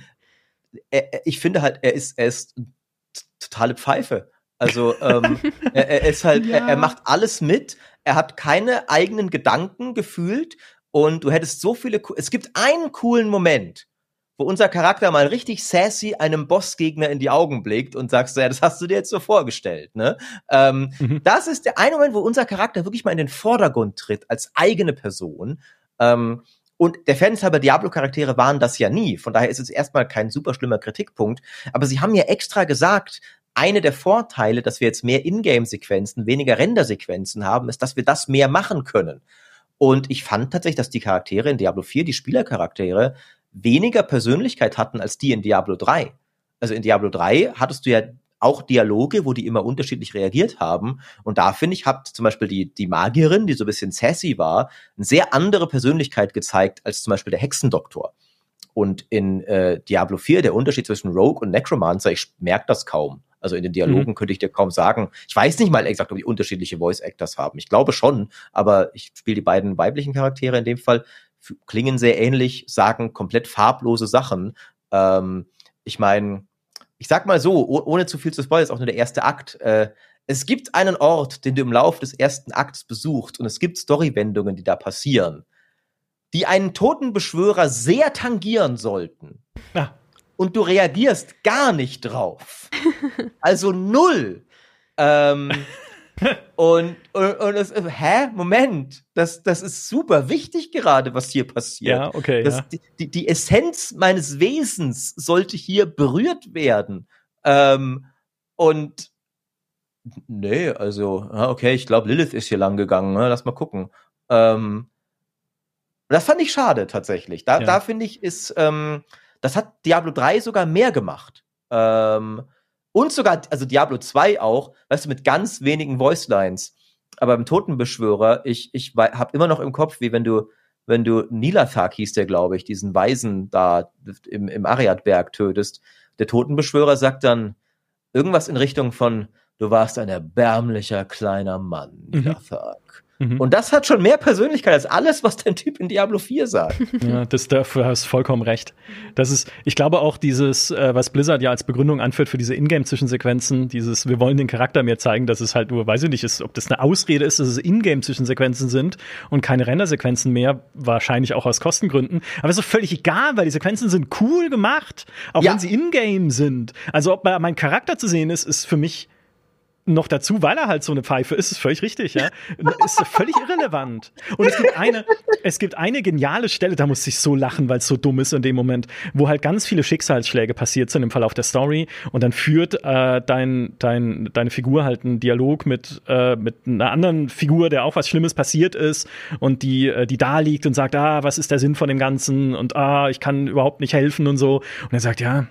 er, ich finde halt, er ist, er ist totale Pfeife. Also ähm, er, er ist halt, Ja. er, er macht alles mit, er hat keine eigenen Gedanken gefühlt und du hättest so viele, es gibt einen coolen Moment, wo unser Charakter mal richtig sassy einem Bossgegner in die Augen blickt und sagst, ja, das hast du dir jetzt so vorgestellt, ne? Ähm, Mhm. Das ist der eine Moment, wo unser Charakter wirklich mal in den Vordergrund tritt, als eigene Person. Ähm, und der Fairness halber, Diablo-Charaktere waren das ja nie. Von daher ist es erstmal kein super schlimmer Kritikpunkt. Aber sie haben ja extra gesagt, eine der Vorteile, dass wir jetzt mehr Ingame-Sequenzen, weniger Render-Sequenzen haben, ist, dass wir das mehr machen können. Und ich fand tatsächlich, dass die Charaktere in Diablo vier, die Spielercharaktere, weniger Persönlichkeit hatten als die in Diablo drei. Also in Diablo drei hattest du ja auch Dialoge, wo die immer unterschiedlich reagiert haben. Und da, finde ich, hat zum Beispiel die, die Magierin, die so ein bisschen sassy war, eine sehr andere Persönlichkeit gezeigt als zum Beispiel der Hexendoktor. Und in äh, Diablo vier, der Unterschied zwischen Rogue und Necromancer, ich merke das kaum. Also in den Dialogen mhm. könnte ich dir kaum sagen. Ich weiß nicht mal exakt, ob die unterschiedliche Voice-Actors haben. Ich glaube schon, aber ich spiele die beiden weiblichen Charaktere in dem Fall, f- klingen sehr ähnlich, sagen komplett farblose Sachen. Ähm, ich meine, ich sag mal so, oh, ohne zu viel zu spoilern, ist auch nur der erste Akt. Äh, es gibt einen Ort, den du im Laufe des ersten Akts besuchst und es gibt Storywendungen, die da passieren, die einen Totenbeschwörer sehr tangieren sollten. Ja. Und du reagierst gar nicht drauf. Also null. Ähm, und, und, und es, hä? Moment. Das, das ist super wichtig gerade, was hier passiert. Ja, okay. Das, ja. die, die, die Essenz meines Wesens sollte hier berührt werden. Ähm, und nee, also, okay, ich glaube, Lilith ist hier lang gegangen. Ne? Lass mal gucken. Ähm, das fand ich schade, tatsächlich. Da, Ja. da finde ich, ist, ähm, das hat Diablo drei sogar mehr gemacht. Ähm, und sogar, also Diablo zwei auch, weißt du, mit ganz wenigen Voicelines. Aber im Totenbeschwörer, ich, ich habe immer noch im Kopf, wie wenn du, wenn du Nilathak hieß der, glaube ich, diesen Weisen da im, im Ariadberg tötest. Der Totenbeschwörer sagt dann irgendwas in Richtung von, du warst ein erbärmlicher kleiner Mann, Nilathak. Mhm. Und das hat schon mehr Persönlichkeit als alles, was dein Typ in Diablo vier sagt. Ja, das, dafür hast du vollkommen recht. Das ist, ich glaube auch dieses, äh, was Blizzard ja als Begründung anführt für diese Ingame-Zwischensequenzen, dieses, wir wollen den Charakter mehr zeigen, dass es halt nur, weiß ich nicht, ist, ob das eine Ausrede ist, dass es Ingame-Zwischensequenzen sind und keine Rendersequenzen mehr, wahrscheinlich auch aus Kostengründen. Aber ist doch völlig egal, weil die Sequenzen sind cool gemacht, auch ja. wenn sie Ingame sind. Also ob mein Charakter zu sehen ist, ist für mich noch dazu, weil er halt so eine Pfeife ist, ist völlig richtig, ja. Ist völlig irrelevant. Und es gibt eine, es gibt eine geniale Stelle, da musste ich so lachen, weil es so dumm ist in dem Moment, wo halt ganz viele Schicksalsschläge passiert sind im Verlauf der Story und dann führt äh, dein, dein, deine Figur halt einen Dialog mit, äh, mit einer anderen Figur, der auch was Schlimmes passiert ist und die, äh, die da liegt und sagt, ah, was ist der Sinn von dem Ganzen und ah, ich kann überhaupt nicht helfen und so. Und er sagt, ja,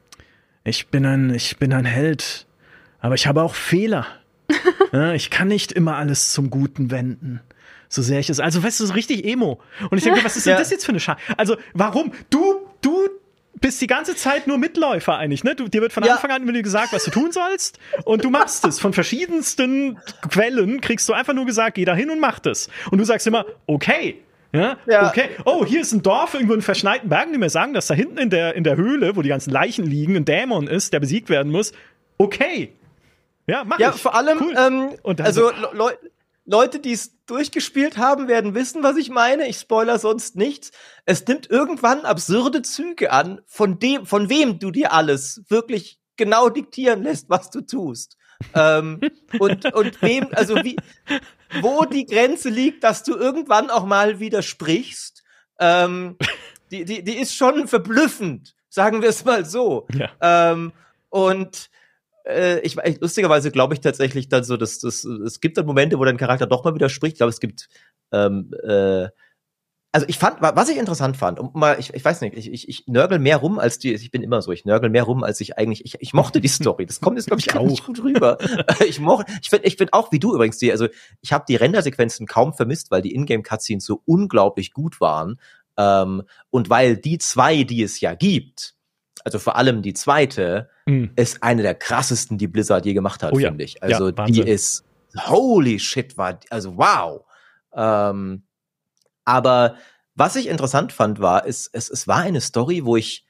ich bin ein, ich bin ein Held. Aber ich habe auch Fehler. Ja, ich kann nicht immer alles zum Guten wenden. So sehr ich es. Also, weißt du, so richtig Emo. Und ich denke, was ist denn ja. das jetzt für eine Scheiße? Also, warum? Du, du bist die ganze Zeit nur Mitläufer eigentlich, ne? Du, dir wird von ja. Anfang an immer gesagt, was du tun sollst. Und du machst es. Von verschiedensten Quellen kriegst du einfach nur gesagt, geh da hin und mach das. Und du sagst immer, okay. Ja? ja, okay. Oh, hier ist ein Dorf irgendwo in verschneiten Bergen, die mir sagen, dass da hinten in der, in der Höhle, wo die ganzen Leichen liegen, ein Dämon ist, der besiegt werden muss. Okay. Ja, mach ja, ich. vor allem, cool. ähm, also so Le- Leute, die es durchgespielt haben, werden wissen, was ich meine. Ich spoiler sonst nichts. Es nimmt irgendwann absurde Züge an, von dem, von wem du dir alles wirklich genau diktieren lässt, was du tust. ähm, und, und wem, also wie, wo die Grenze liegt, dass du irgendwann auch mal widersprichst, ähm, die, die, die ist schon verblüffend, sagen wir es mal so. Ja. Ähm, und Ich, lustigerweise glaube ich tatsächlich dann so, dass das, es gibt dann Momente, wo dein Charakter doch mal widerspricht. Ich glaube, es gibt, ähm, äh, also ich fand, was ich interessant fand, um mal, ich, ich weiß nicht, ich, ich, ich nörgel mehr rum als die, ich bin immer so, ich nörgel mehr rum, als ich eigentlich, ich, ich mochte die Story. Das kommt jetzt, glaube ich, gar nicht gut rüber. ich mochte, ich finde, ich finde auch, wie du übrigens, die, also ich habe die Rendersequenzen kaum vermisst, weil die Ingame-Cutscenes so unglaublich gut waren, ähm, und weil die zwei, die es ja gibt, also vor allem die zweite, mm. ist eine der krassesten, die Blizzard je gemacht hat, oh ja. finde ich. Also ja, die ist, holy shit, war, also wow. Ähm, aber was ich interessant fand, war, es, es, es war eine Story, wo ich,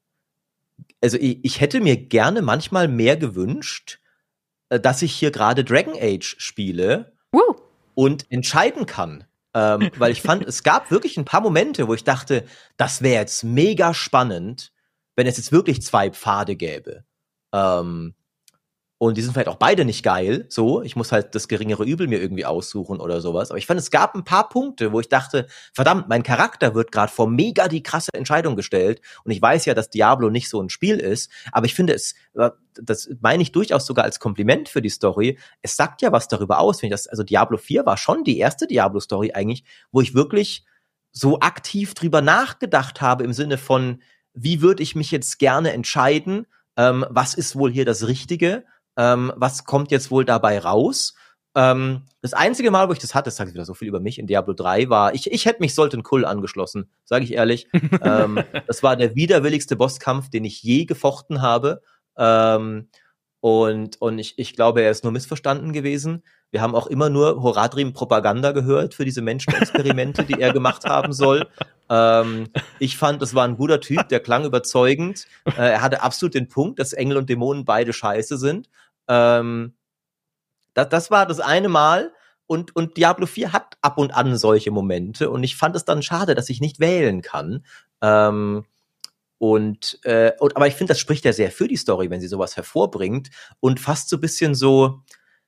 also ich, ich hätte mir gerne manchmal mehr gewünscht, dass ich hier gerade Dragon Age spiele uh. und entscheiden kann. Ähm, weil ich fand, es gab wirklich ein paar Momente, wo ich dachte, das wäre jetzt mega spannend, wenn es jetzt wirklich zwei Pfade gäbe. Ähm, und die sind vielleicht auch beide nicht geil, so, ich muss halt das geringere Übel mir irgendwie aussuchen oder sowas. Aber ich fand, es gab ein paar Punkte, wo ich dachte, verdammt, mein Charakter wird gerade vor mega die krasse Entscheidung gestellt. Und ich weiß ja, dass Diablo nicht so ein Spiel ist, aber ich finde es, das meine ich durchaus sogar als Kompliment für die Story, es sagt ja was darüber aus, finde ich das, also Diablo vier war schon die erste Diablo-Story eigentlich, wo ich wirklich so aktiv drüber nachgedacht habe im Sinne von, wie würde ich mich jetzt gerne entscheiden, ähm, was ist wohl hier das Richtige, ähm, was kommt jetzt wohl dabei raus. Ähm, das einzige Mal, wo ich das hatte, das sage ich wieder so viel über mich, in Diablo drei war, ich, ich hätte mich Sultan Kull angeschlossen, sage ich ehrlich. ähm, das war der widerwilligste Bosskampf, den ich je gefochten habe. Ähm, Und, und ich, ich glaube, er ist nur missverstanden gewesen. Wir haben auch immer nur Horadrim-Propaganda gehört für diese Menschenexperimente, die er gemacht haben soll. Ähm, ich fand, das war ein guter Typ, der klang überzeugend. Äh, er hatte absolut den Punkt, dass Engel und Dämonen beide scheiße sind. Ähm, das, das war das eine Mal. Und, und Diablo vier hat ab und an solche Momente. Und ich fand es dann schade, dass ich nicht wählen kann. Ähm, und, äh, und aber ich finde, das spricht ja sehr für die Story, wenn sie sowas hervorbringt. Und fast so ein bisschen so,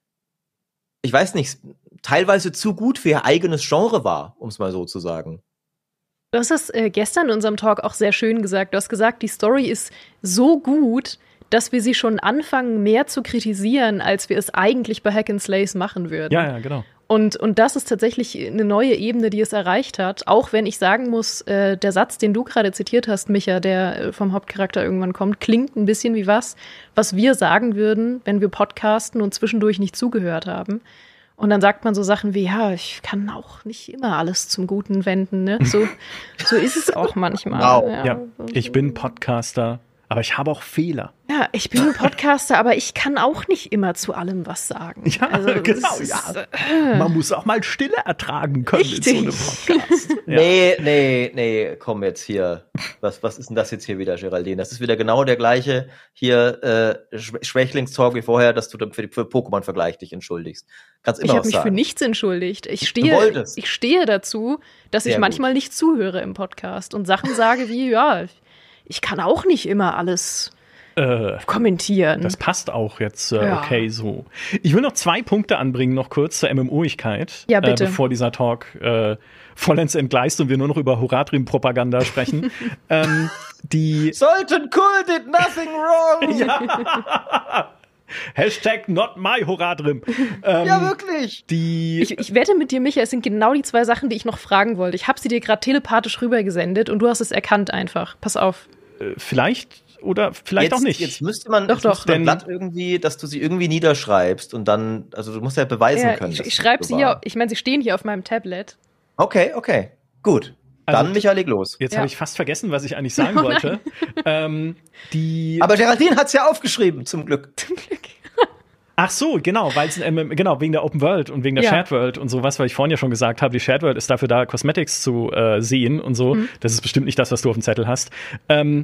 ich weiß nicht, teilweise zu gut für ihr eigenes Genre war, um es mal so zu sagen. Du hast das äh, gestern in unserem Talk auch sehr schön gesagt. Du hast gesagt, die Story ist so gut, dass wir sie schon anfangen, mehr zu kritisieren, als wir es eigentlich bei Hack and Slays machen würden. Ja, ja, genau. Und, und das ist tatsächlich eine neue Ebene, die es erreicht hat. Auch wenn ich sagen muss, äh, der Satz, den du gerade zitiert hast, Micha, der äh, vom Hauptcharakter irgendwann kommt, klingt ein bisschen wie was, was wir sagen würden, wenn wir podcasten und zwischendurch nicht zugehört haben. Und dann sagt man so Sachen wie, ja, ich kann auch nicht immer alles zum Guten wenden. Ne? So, so ist es auch manchmal. Wow. Ja, ja, ich bin Podcaster, aber ich habe auch Fehler. Ja, ich bin ein Podcaster, aber ich kann auch nicht immer zu allem was sagen. Ja, also, genau. Ist, ja. Äh, Man muss auch mal Stille ertragen können richtig. in so einem Podcast. Ja. Nee, nee, nee, komm jetzt hier. Was, was ist denn das jetzt hier wieder, Geraldine? Das ist wieder genau der gleiche hier äh, Schwächlingstalk wie vorher, dass du dann für, für Pokémon-Vergleich dich entschuldigst. Kannst immer ich was habe mich sagen. für nichts entschuldigt. Ich stehe, ich stehe dazu, dass Sehr ich manchmal gut. nicht zuhöre im Podcast und Sachen sage wie, ja, ich kann auch nicht immer alles Äh, kommentieren. Das passt auch jetzt äh, ja. okay so. Ich will noch zwei Punkte anbringen, noch kurz zur MMOigkeit, ja, bitte. Äh, bevor dieser Talk äh, vollends entgleist und wir nur noch über Horadrim-Propaganda sprechen. ähm, die Sultan Kul did nothing wrong! ja. Hashtag not my Horadrim. Ähm, ja, wirklich. Die ich, ich wette mit dir, Micha, es sind genau die zwei Sachen, die ich noch fragen wollte. Ich habe sie dir gerade telepathisch rübergesendet und du hast es erkannt einfach. Pass auf. Äh, vielleicht oder vielleicht jetzt, auch nicht. Jetzt müsste man, doch, jetzt doch. müsste man Denn, glatt irgendwie, dass du sie irgendwie niederschreibst und dann, also du musst ja beweisen Ja, können. ich dass ich das schreibe so sie hier, war. ich meine, sie stehen hier auf meinem Tablet. Okay, okay, gut. Also, Dann, Michael, leg los. Jetzt Ja. habe ich fast vergessen, was ich eigentlich sagen Oh, wollte. Ähm, die Aber Geraldine hat's ja aufgeschrieben, zum Glück. Zum Glück. Ach so, genau, weil es ähm, genau wegen der Open World und wegen der Ja. Shared World und sowas, weil ich vorhin ja schon gesagt habe, die Shared World ist dafür da, Cosmetics zu äh, sehen und so. Mhm. Das ist bestimmt nicht das, was du auf dem Zettel hast. Ähm,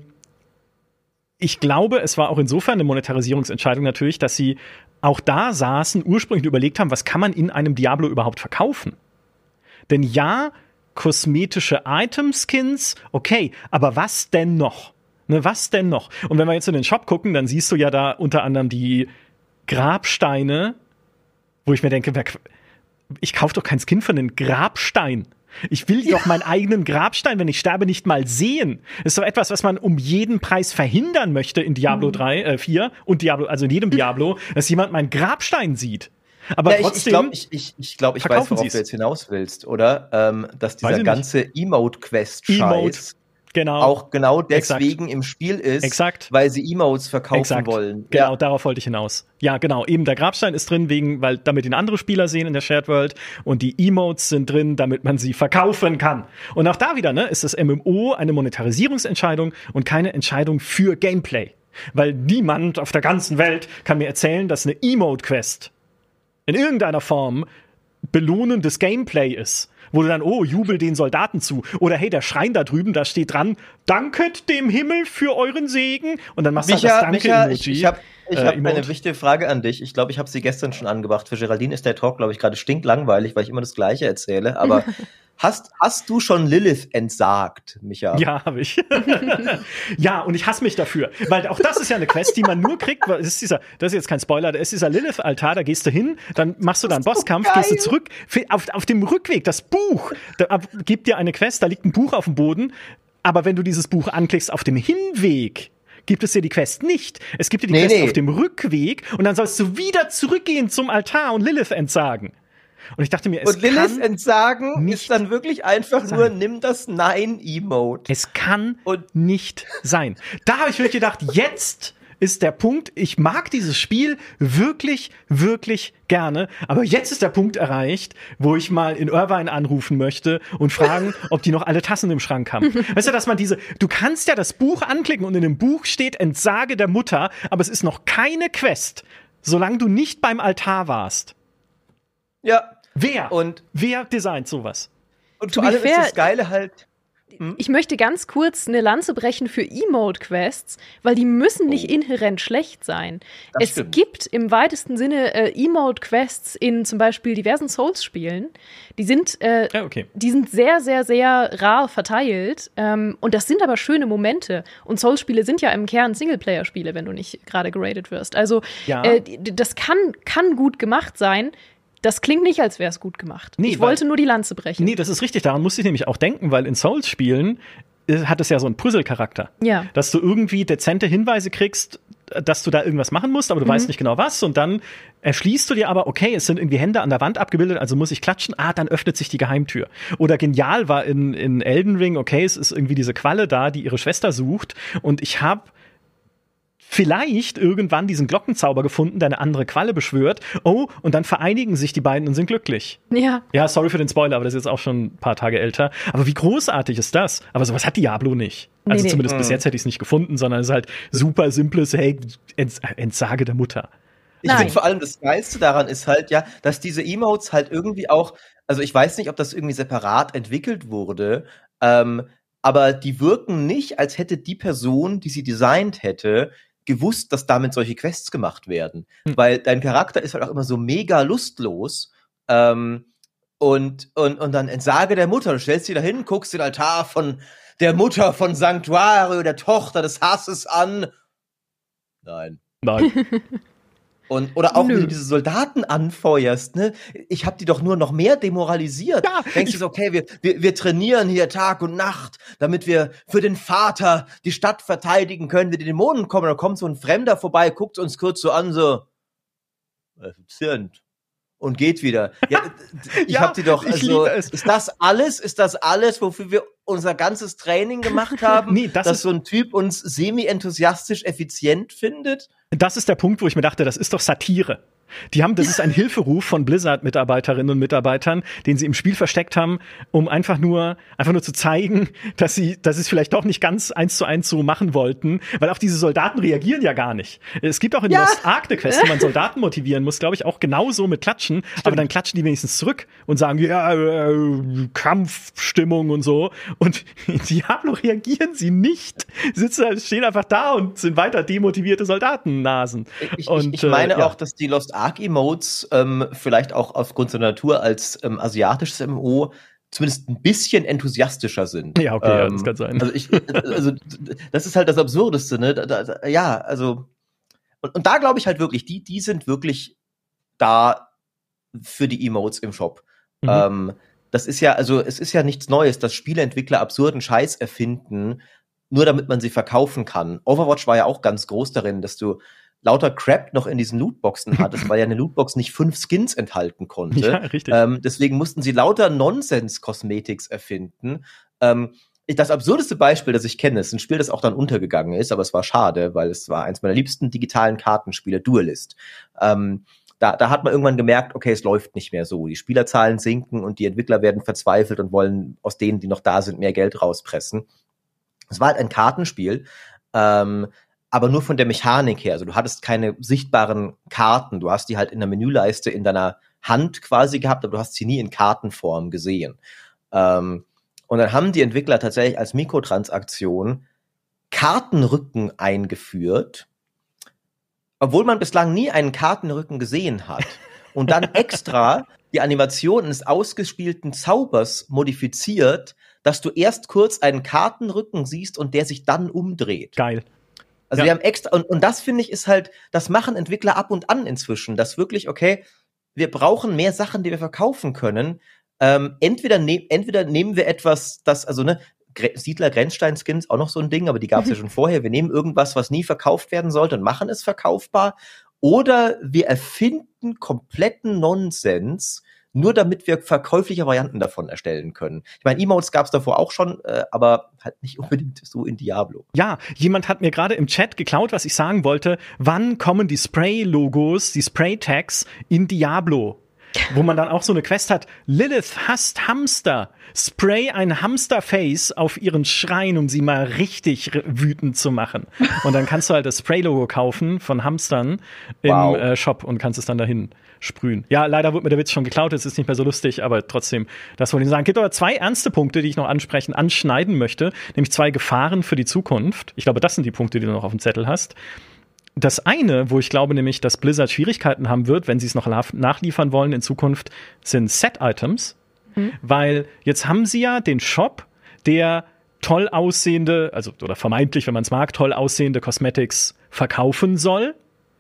ich glaube, es war auch insofern eine Monetarisierungsentscheidung natürlich, dass sie auch da saßen, ursprünglich überlegt haben, was kann man in einem Diablo überhaupt verkaufen? Denn ja, kosmetische Item-Skins, okay, aber was denn noch? Ne, was denn noch? Und wenn wir jetzt in den Shop gucken, dann siehst du ja da unter anderem die Grabsteine, wo ich mir denke, wer, ich kaufe doch kein Skin für einen Grabstein. Ich will doch meinen eigenen Grabstein, wenn ich sterbe, nicht mal sehen. Das ist doch etwas, was man um jeden Preis verhindern möchte in Diablo drei, äh, vier und Diablo, also in jedem Diablo, dass jemand meinen Grabstein sieht. Aber ja, trotzdem, ich glaube, ich, ich, ich, glaub, ich weiß, verkaufen worauf Sie's. du jetzt hinaus willst, oder? Ähm, dass Weiß dieser ich ganze Emote-Quest-Scheiß Emote, genau. auch genau Exakt. deswegen im Spiel ist, Exakt. weil sie Emotes verkaufen Exakt. wollen. Genau, Ja. darauf wollte ich hinaus. Ja, genau. Eben der Grabstein ist drin, wegen, weil damit ihn andere Spieler sehen in der Shared World. Und die Emotes sind drin, damit man sie verkaufen kann. Und auch da wieder, ne, ist das M M O eine Monetarisierungsentscheidung und keine Entscheidung für Gameplay. Weil niemand auf der ganzen Welt kann mir erzählen, dass eine Emote-Quest in irgendeiner Form belohnendes Gameplay ist. Wo du dann, oh, jubel den Soldaten zu. Oder hey, der Schrein da drüben, da steht dran, danket dem Himmel für euren Segen. Und dann machst du Micha, das Micha, Danke-Emoji. ich, ich habe ich äh, hab Emote. eine wichtige Frage an dich. Ich glaube, ich habe sie gestern schon angebracht. Für Geraldine ist der Talk, glaube ich, gerade stinklangweilig, weil ich immer das Gleiche erzähle. Aber hast, hast du schon Lilith entsagt, Micha? Ja, habe ich. Ja, und ich hasse mich dafür. Weil auch das ist ja eine Quest, die man nur kriegt. Weil es ist dieser, das ist jetzt kein Spoiler, da ist dieser Lilith-Altar, da gehst du hin, dann machst du da einen Bosskampf, gehst du zurück. Auf, auf dem Rückweg, das Buch, da gibt dir eine Quest, da liegt ein Buch auf dem Boden. Aber wenn du dieses Buch anklickst auf dem Hinweg, gibt es dir die Quest nicht. Es gibt dir die Nee, Quest nee. auf dem Rückweg und dann sollst du wieder zurückgehen zum Altar und Lilith entsagen. Und ich dachte mir, es Und Lilith kann entsagen nicht ist dann wirklich einfach sein. nur, nimm das Nein-Emote. Es kann Und- nicht sein. Da habe ich wirklich gedacht, jetzt ist der Punkt, ich mag dieses Spiel wirklich, wirklich gerne, aber jetzt ist der Punkt erreicht, wo ich mal in Irvine anrufen möchte und fragen, ob die noch alle Tassen im Schrank haben. Weißt du, dass man diese, du kannst ja das Buch anklicken und in dem Buch steht Entsage der Mutter, aber es ist noch keine Quest, solange du nicht beim Altar warst. Ja. Wer? Und wer designt sowas? Und vor allem ist das Geile halt. Ich möchte ganz kurz eine Lanze brechen für Emote-Quests, weil die müssen nicht oh. inhärent schlecht sein. Das es stimmt. gibt im weitesten Sinne äh, Emote-Quests in zum Beispiel diversen Souls-Spielen. Die sind, äh, ja, okay. die sind sehr, sehr, sehr rar verteilt. Ähm, und das sind aber schöne Momente. Und Souls-Spiele sind ja im Kern Singleplayer-Spiele, wenn du nicht gerade geradet wirst. Also ja. äh, das kann, kann gut gemacht sein. Das klingt nicht, als wäre es gut gemacht. Nee, ich wollte weil, nur die Lanze brechen. Nee, das ist richtig. Daran musste ich nämlich auch denken, weil in Souls-Spielen äh, hat es ja so einen Puzzle-Charakter. Ja. Dass du irgendwie dezente Hinweise kriegst, dass du da irgendwas machen musst, aber du mhm. weißt nicht genau was. Und dann erschließt du dir aber, okay, es sind irgendwie Hände an der Wand abgebildet, also muss ich klatschen. Ah, dann öffnet sich die Geheimtür. Oder genial war in, in Elden Ring, okay, es ist irgendwie diese Qualle da, die ihre Schwester sucht. Und ich habe vielleicht irgendwann diesen Glockenzauber gefunden, der eine andere Qualle beschwört. Oh, und dann vereinigen sich die beiden und sind glücklich. Ja. Ja, sorry für den Spoiler, aber das ist jetzt auch schon ein paar Tage älter. Aber wie großartig ist das? Aber sowas hat Diablo nicht. Also nee, zumindest nee. bis jetzt hätte ich es nicht gefunden, sondern es ist halt super simples, hey, Ents- Entsage der Mutter. Ich finde vor allem das Geilste daran ist halt, ja, dass diese Emotes halt irgendwie auch, also ich weiß nicht, ob das irgendwie separat entwickelt wurde, ähm, aber die wirken nicht, als hätte die Person, die sie designt hätte, gewusst, dass damit solche Quests gemacht werden. Hm. Weil dein Charakter ist halt auch immer so mega lustlos. Ähm, und, und, und dann Entsage der Mutter. Du stellst dich da hin, guckst den Altar von der Mutter von Sanctuario, der Tochter des Hasses an. Nein. Nein. Und, oder auch, Nö. wenn du diese Soldaten anfeuerst, ne? Ich hab die doch nur noch mehr demoralisiert. Ja, Denkst du so, okay, wir, wir, wir trainieren hier Tag und Nacht, damit wir für den Vater die Stadt verteidigen können, wenn die Dämonen kommen. Da kommt so ein Fremder vorbei, guckt uns kurz so an, so effizient. Und geht wieder. Ja, ich ja, hab die doch, also, ist das alles, ist das alles, wofür wir unser ganzes Training gemacht haben? Nee, das dass ist so ein Typ uns semi-enthusiastisch effizient findet? Das ist der Punkt, wo ich mir dachte, das ist doch Satire. Die haben, das ist ein Hilferuf von Blizzard-Mitarbeiterinnen und Mitarbeitern, den sie im Spiel versteckt haben, um einfach nur, einfach nur zu zeigen, dass sie, dass sie es vielleicht doch nicht ganz eins zu eins so machen wollten, weil auch diese Soldaten reagieren ja gar nicht. Es gibt auch in ja. Lost Ark eine Quest, wo man Soldaten motivieren muss, glaube ich, auch genauso mit Klatschen, Stimmt. aber dann klatschen die wenigstens zurück und sagen, ja, äh, Kampfstimmung und so. Und in Diablo reagieren sie nicht. Sie sitzen, stehen einfach da und sind weiter demotivierte Soldatennasen. Ich, und, ich, ich meine äh, ja. auch, dass die Lost Ark-Emotes ähm, vielleicht auch aufgrund der Natur als ähm, asiatisches M M O zumindest ein bisschen enthusiastischer sind. Ja, okay, ähm, ja, das kann sein. Also, ich, also das ist halt das Absurdeste, ne? Da, da, ja, also und, und da glaube ich halt wirklich, die, die sind wirklich da für die Emotes im Shop. Mhm. Ähm, das ist ja, also es ist ja nichts Neues, dass Spieleentwickler absurden Scheiß erfinden, nur damit man sie verkaufen kann. Overwatch war ja auch ganz groß darin, dass du lauter Crap noch in diesen Lootboxen hattest, weil ja eine Lootbox nicht fünf Skins enthalten konnte. Ja, richtig. Ähm, deswegen mussten sie lauter Nonsens-Cosmetics erfinden. Ähm, das absurdeste Beispiel, das ich kenne, ist ein Spiel, das auch dann untergegangen ist, aber es war schade, weil es war eins meiner liebsten digitalen Kartenspiele, Duelist. Ähm, da, da hat man irgendwann gemerkt, okay, es läuft nicht mehr so. Die Spielerzahlen sinken und die Entwickler werden verzweifelt und wollen aus denen, die noch da sind, mehr Geld rauspressen. Es war halt ein Kartenspiel, ähm, aber nur von der Mechanik her. Also du hattest keine sichtbaren Karten. Du hast die halt in der Menüleiste in deiner Hand quasi gehabt, aber du hast sie nie in Kartenform gesehen. Ähm, und dann haben die Entwickler tatsächlich als Mikrotransaktion Kartenrücken eingeführt, obwohl man bislang nie einen Kartenrücken gesehen hat. Und dann extra die Animation eines ausgespielten Zaubers modifiziert, dass du erst kurz einen Kartenrücken siehst und der sich dann umdreht. Geil. Also ja. wir haben extra, und, und das finde ich ist halt, das machen Entwickler ab und an inzwischen, dass wirklich, okay, wir brauchen mehr Sachen, die wir verkaufen können. Ähm, entweder, ne, entweder nehmen wir etwas, das, also ne, Siedler-Grenzstein-Skins, auch noch so ein Ding, aber die gab es ja schon vorher. Wir nehmen irgendwas, was nie verkauft werden sollte und machen es verkaufbar. Oder wir erfinden kompletten Nonsens, nur damit wir verkäufliche Varianten davon erstellen können. Ich meine, Emotes gab es davor auch schon, äh, aber halt nicht unbedingt so in Diablo. Ja, jemand hat mir gerade im Chat geklaut, was ich sagen wollte. Wann kommen die Spray-Logos, die Spray-Tags in Diablo? Wo man dann auch so eine Quest hat. Lilith hasst Hamster. Spray ein Hamsterface auf ihren Schrein, um sie mal richtig wütend zu machen. Und dann kannst du halt das Spray-Logo kaufen von Hamstern im wow. äh, Shop und kannst es dann dahin sprühen. Ja, leider wurde mir der Witz schon geklaut, es ist nicht mehr so lustig, aber trotzdem, das wollte ich sagen. Es gibt aber zwei ernste Punkte, die ich noch ansprechen, anschneiden möchte, nämlich zwei Gefahren für die Zukunft. Ich glaube, das sind die Punkte, die du noch auf dem Zettel hast. Das eine, wo ich glaube nämlich, dass Blizzard Schwierigkeiten haben wird, wenn sie es noch nachliefern wollen in Zukunft, sind Set-Items. Mhm. Weil jetzt haben sie ja den Shop, der toll aussehende, also oder vermeintlich, wenn man es mag, toll aussehende Cosmetics verkaufen soll.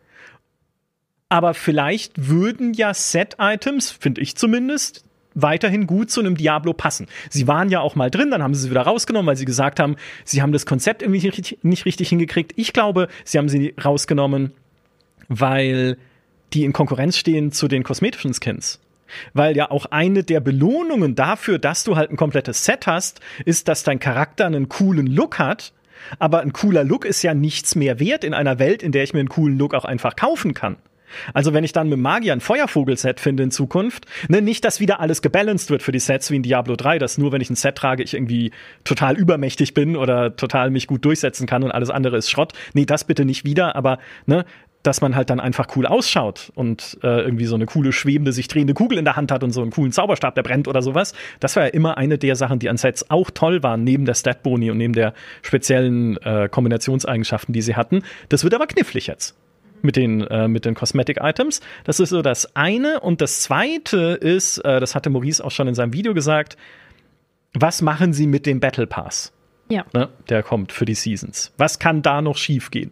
Aber vielleicht würden ja Set-Items, finde ich zumindest, weiterhin gut zu einem Diablo passen. Sie waren ja auch mal drin, dann haben sie sie wieder rausgenommen, weil sie gesagt haben, sie haben das Konzept irgendwie nicht richtig, nicht richtig hingekriegt. Ich glaube, sie haben sie rausgenommen, weil die in Konkurrenz stehen zu den kosmetischen Skins. Weil ja auch eine der Belohnungen dafür, dass du halt ein komplettes Set hast, ist, dass dein Charakter einen coolen Look hat. Aber ein cooler Look ist ja nichts mehr wert in einer Welt, in der ich mir einen coolen Look auch einfach kaufen kann. Also wenn ich dann mit Magier ein Feuervogel-Set finde in Zukunft, ne, nicht, dass wieder alles gebalanced wird für die Sets wie in Diablo drei, dass nur, wenn ich ein Set trage, ich irgendwie total übermächtig bin oder total mich gut durchsetzen kann und alles andere ist Schrott. Nee, das bitte nicht wieder, aber ne, dass man halt dann einfach cool ausschaut und äh, irgendwie so eine coole, schwebende, sich drehende Kugel in der Hand hat und so einen coolen Zauberstab, der brennt oder sowas. Das war ja immer eine der Sachen, die an Sets auch toll waren, neben der Stat-Boni und neben der speziellen äh, Kombinationseigenschaften, die sie hatten. Das wird aber knifflig jetzt. Mit den, äh, mit den Cosmetic-Items. Das ist so das eine. Und das zweite ist, äh, das hatte Maurice auch schon in seinem Video gesagt, was machen sie mit dem Battle Pass? Ja. Ne, der kommt für die Seasons. Was kann da noch schief gehen?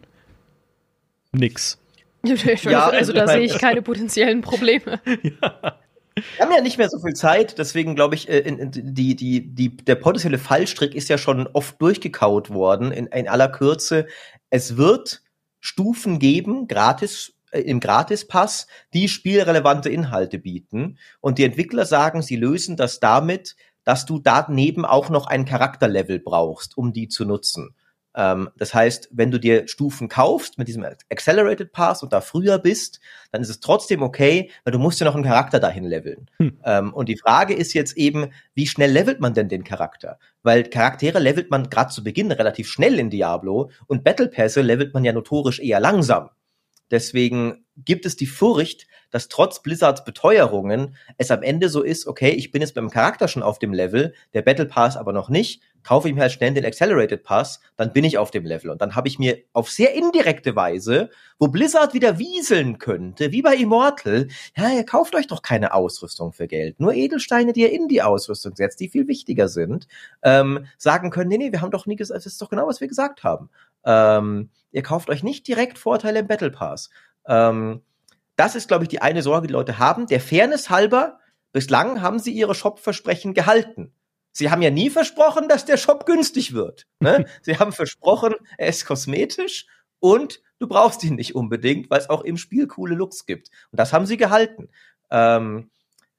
Nix. Ja, also da sehe ich keine potenziellen Probleme. Ja. Wir haben ja nicht mehr so viel Zeit, deswegen glaube ich, in, in, die, die, die, der potenzielle Fallstrick ist ja schon oft durchgekaut worden, in, in aller Kürze. Es wird Stufen geben, gratis, äh, im Gratispass, die spielrelevante Inhalte bieten. Und die Entwickler sagen, sie lösen das damit, dass du daneben auch noch ein Charakterlevel brauchst, um die zu nutzen. Ähm, das heißt, wenn du dir Stufen kaufst mit diesem Accelerated Pass und da früher bist, dann ist es trotzdem okay, weil du musst ja noch einen Charakter dahin leveln. Hm. Ähm, und die Frage ist jetzt eben, wie schnell levelt man denn den Charakter? Weil Charaktere levelt man gerade zu Beginn relativ schnell in Diablo und Battle Pässe levelt man ja notorisch eher langsam. Deswegen gibt es die Furcht, dass trotz Blizzards Beteuerungen es am Ende so ist, okay, ich bin jetzt beim Charakter schon auf dem Level, der Battle Pass aber noch nicht, kaufe ich mir halt schnell den Accelerated Pass, dann bin ich auf dem Level. Und dann habe ich mir auf sehr indirekte Weise, wo Blizzard wieder wieseln könnte, wie bei Immortal, ja, ihr kauft euch doch keine Ausrüstung für Geld, nur Edelsteine, die ihr in die Ausrüstung setzt, die viel wichtiger sind, ähm, sagen können, nee, nee, wir haben doch nie gesagt, das ist doch genau, was wir gesagt haben. Ähm, ihr kauft euch nicht direkt Vorteile im Battle Pass. Ähm, das ist, glaube ich, die eine Sorge, die Leute haben. Der Fairness halber, bislang haben sie ihre Shop-Versprechen gehalten. Sie haben ja nie versprochen, dass der Shop günstig wird. Ne? Sie haben versprochen, er ist kosmetisch und du brauchst ihn nicht unbedingt, weil es auch im Spiel coole Looks gibt. Und das haben sie gehalten. Ähm,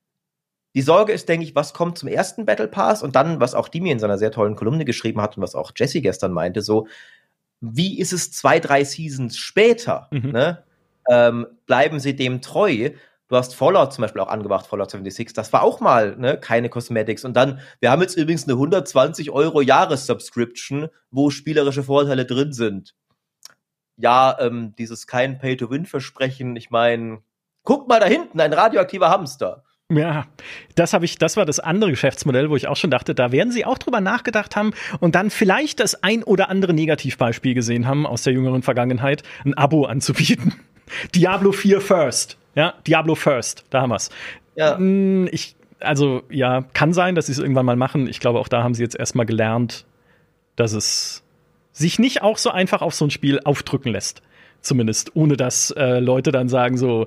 die Sorge ist, denke ich, was kommt zum ersten Battle Pass und dann, was auch Dimi in seiner sehr tollen Kolumne geschrieben hat und was auch Jesse gestern meinte, so, wie ist es zwei, drei Seasons später? Mhm. Ne? Ähm, bleiben sie dem treu? Du hast Fallout zum Beispiel auch angebracht, Fallout sechsundsiebzig, das war auch mal ne, keine Cosmetics. Und dann, wir haben jetzt übrigens eine hundertzwanzig Euro Jahressubscription, wo spielerische Vorteile drin sind. Ja, ähm, dieses kein Pay-to-Win-Versprechen, ich meine, guck mal da hinten, ein radioaktiver Hamster. Ja, das habe ich, das war das andere Geschäftsmodell, wo ich auch schon dachte, da werden sie auch drüber nachgedacht haben und dann vielleicht das ein oder andere Negativbeispiel gesehen haben aus der jüngeren Vergangenheit, ein Abo anzubieten. Diablo vier First. Ja, Diablo First, da haben wir's. Ja. Ich, also, ja, kann sein, dass sie es irgendwann mal machen. Ich glaube, auch da haben sie jetzt erstmal gelernt, dass es sich nicht auch so einfach auf so ein Spiel aufdrücken lässt. Zumindest, ohne dass äh, Leute dann sagen so,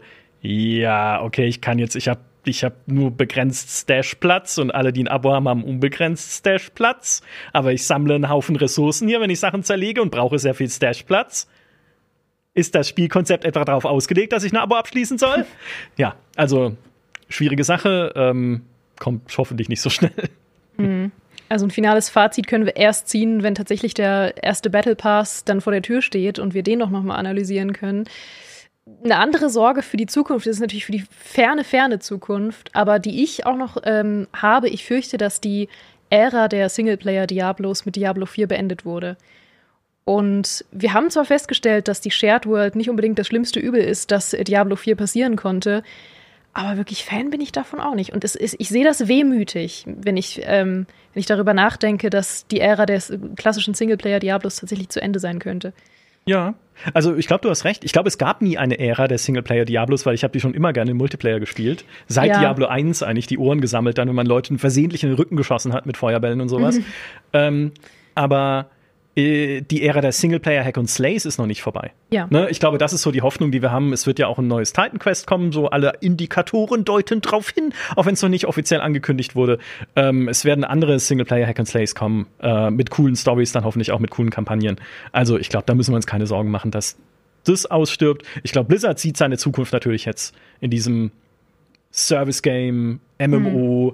ja, okay, ich kann jetzt, ich habe ich hab nur begrenzt Stash-Platz und alle, die ein Abo haben, haben unbegrenzt Stash-Platz. Aber ich sammle einen Haufen Ressourcen hier, wenn ich Sachen zerlege und brauche sehr viel Stash-Platz. Ist das Spielkonzept etwa darauf ausgelegt, dass ich ein Abo abschließen soll? Ja, also schwierige Sache, ähm, kommt hoffentlich nicht so schnell. Mhm. Also ein finales Fazit können wir erst ziehen, wenn tatsächlich der erste Battle Pass dann vor der Tür steht und wir den noch mal analysieren können. Eine andere Sorge für die Zukunft ist natürlich für die ferne, ferne Zukunft, aber die ich auch noch ähm, habe, ich fürchte, dass die Ära der Singleplayer-Diablos mit Diablo vier beendet wurde. Und wir haben zwar festgestellt, dass die Shared World nicht unbedingt das schlimmste Übel ist, das Diablo vier passieren konnte, aber wirklich Fan bin ich davon auch nicht. Und es ist, ich sehe das wehmütig, wenn ich, ähm, wenn ich darüber nachdenke, dass die Ära des klassischen Singleplayer-Diablos tatsächlich zu Ende sein könnte. Ja, also ich glaube, du hast recht. Ich glaube, es gab nie eine Ära der Singleplayer-Diablos, weil ich habe die schon immer gerne im Multiplayer gespielt. Seit ja. Diablo eins eigentlich die Ohren gesammelt, dann, wenn man Leuten versehentlich in den Rücken geschossen hat mit Feuerbällen und sowas. Mhm. Ähm, aber die Ära der Singleplayer-Hack und Slays ist noch nicht vorbei. Ja. Ne? Ich glaube, das ist so die Hoffnung, die wir haben. Es wird ja auch ein neues Titan Quest kommen, so alle Indikatoren deuten drauf hin, auch wenn es noch nicht offiziell angekündigt wurde. Ähm, es werden andere Singleplayer-Hack und Slays kommen, äh, mit coolen Stories, dann hoffentlich auch mit coolen Kampagnen. Also ich glaube, da müssen wir uns keine Sorgen machen, dass das ausstirbt. Ich glaube, Blizzard sieht seine Zukunft natürlich jetzt in diesem Service-Game, M M O, mhm.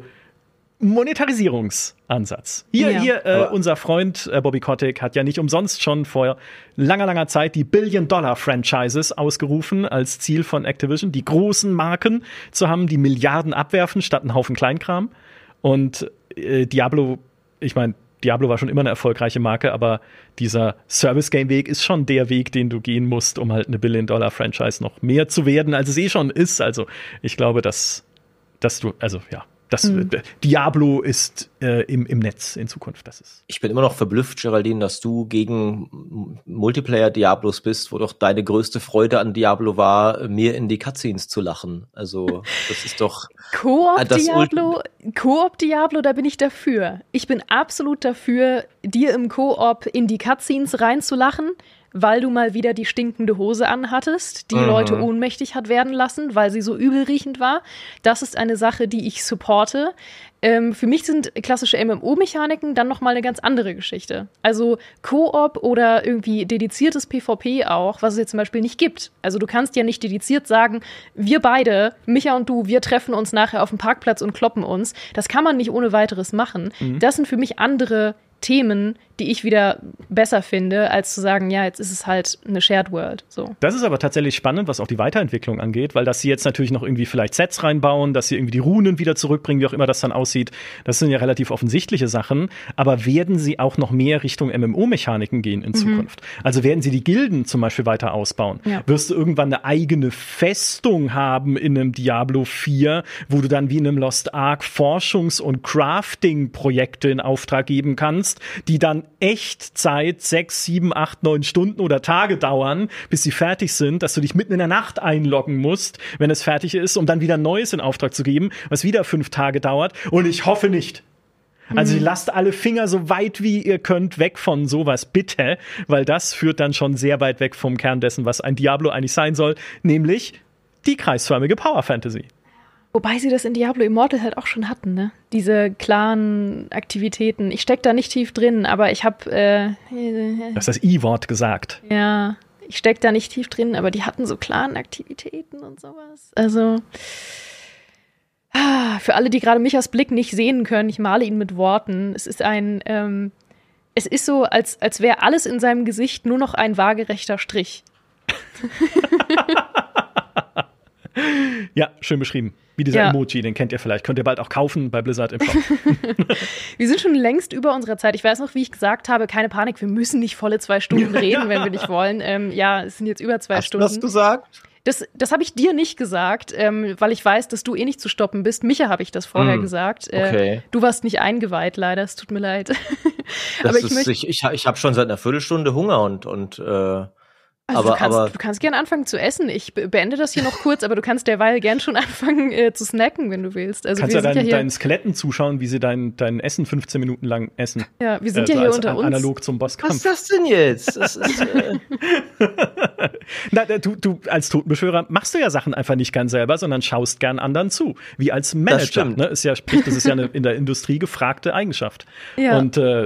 Monetarisierungsansatz. Hier, ja. hier äh, unser Freund äh, Bobby Kotick hat ja nicht umsonst schon vor langer, langer Zeit die Billion-Dollar-Franchises ausgerufen als Ziel von Activision, die großen Marken zu haben, die Milliarden abwerfen statt einen Haufen Kleinkram. Und äh, Diablo, ich meine, Diablo war schon immer eine erfolgreiche Marke, aber dieser Service-Game-Weg ist schon der Weg, den du gehen musst, um halt eine Billion-Dollar-Franchise noch mehr zu werden, als es eh schon ist. Also ich glaube, dass, dass du, also ja, Das, mhm. Diablo ist äh, im, im Netz in Zukunft. Das ist. Ich bin immer noch verblüfft, Geraldine, dass du gegen Multiplayer-Diablos bist, wo doch deine größte Freude an Diablo war, mir in die Cutscenes zu lachen. Also, das ist doch. Koop-Diablo, Koop-Diablo, da bin ich dafür. Ich bin absolut dafür, dir im Koop in die Cutscenes reinzulachen, weil du mal wieder die stinkende Hose anhattest, die mhm. Leute ohnmächtig hat werden lassen, weil sie so übelriechend war. Das ist eine Sache, die ich supporte. Ähm, für mich sind klassische M M O-Mechaniken dann noch mal eine ganz andere Geschichte. Also Koop oder irgendwie dediziertes PvP auch, was es jetzt zum Beispiel nicht gibt. Also du kannst ja nicht dediziert sagen, wir beide, Micha und du, wir treffen uns nachher auf dem Parkplatz und kloppen uns. Das kann man nicht ohne weiteres machen. Mhm. Das sind für mich andere Themen, die ich wieder besser finde, als zu sagen, ja, jetzt ist es halt eine Shared World. So. Das ist aber tatsächlich spannend, was auch die Weiterentwicklung angeht, weil dass sie jetzt natürlich noch irgendwie vielleicht Sets reinbauen, dass sie irgendwie die Runen wieder zurückbringen, wie auch immer das dann aussieht, das sind ja relativ offensichtliche Sachen, aber werden sie auch noch mehr Richtung M M O-Mechaniken gehen in mhm. Zukunft? Also werden sie die Gilden zum Beispiel weiter ausbauen? Ja. Wirst du irgendwann eine eigene Festung haben in einem Diablo vier, wo du dann wie in einem Lost Ark Forschungs- und Crafting-Projekte in Auftrag geben kannst, die dann Echtzeit sechs, sieben, acht, neun Stunden oder Tage dauern, bis sie fertig sind, dass du dich mitten in der Nacht einloggen musst, wenn es fertig ist, um dann wieder Neues in Auftrag zu geben, was wieder fünf Tage dauert. Und ich hoffe nicht. Also mhm. lasst alle Finger so weit wie ihr könnt weg von sowas, bitte, weil das führt dann schon sehr weit weg vom Kern dessen, was ein Diablo eigentlich sein soll, nämlich die kreisförmige Power Fantasy. Wobei sie das in Diablo Immortal halt auch schon hatten, ne? Diese klaren Aktivitäten. Ich steck da nicht tief drin, aber ich hab äh, Du hast das I-Wort gesagt. Ja, ich steck da nicht tief drin, aber die hatten so klaren Aktivitäten und sowas. Also ah, für alle, die gerade Michas Blick nicht sehen können, ich male ihn mit Worten. Es ist ein, ähm, es ist so, als, als wäre alles in seinem Gesicht nur noch ein waagerechter Strich. Ja, schön beschrieben. Wie dieser ja. Emoji, den kennt ihr vielleicht. Könnt ihr bald auch kaufen bei Blizzard im Shop. Wir sind schon längst über unserer Zeit. Ich weiß noch, wie ich gesagt habe, keine Panik, wir müssen nicht volle zwei Stunden reden, wenn wir nicht wollen. Ähm, ja, es sind jetzt über zwei Hast Stunden. Hast du das gesagt? Das, das habe ich dir nicht gesagt, ähm, weil ich weiß, dass du eh nicht zu stoppen bist. Micha habe ich das vorher mm, gesagt. Äh, okay. Du warst nicht eingeweiht, leider. Es tut mir leid. Das Aber ich, ist, ich, ich, ich habe schon seit einer Viertelstunde Hunger und, und äh Also aber, du, kannst, aber du kannst gern anfangen zu essen. Ich beende das hier noch kurz, aber du kannst derweil gern schon anfangen äh, zu snacken, wenn du willst. Also kannst wir ja, sind dein, ja hier, deinen Skeletten zuschauen, wie sie dein, dein Essen fünfzehn Minuten lang essen. Ja, wir sind äh, ja so hier als, unter an, uns. Analog zum Bosskampf. Was ist das denn jetzt? Das ist, äh Na, du, du als Totenbeschwörer machst du ja Sachen einfach nicht gern selber, sondern schaust gern anderen zu. Wie als Manager. Das stimmt. Ne? Ist ja, sprich, das ist ja eine in der Industrie gefragte Eigenschaft. Ja. Und äh,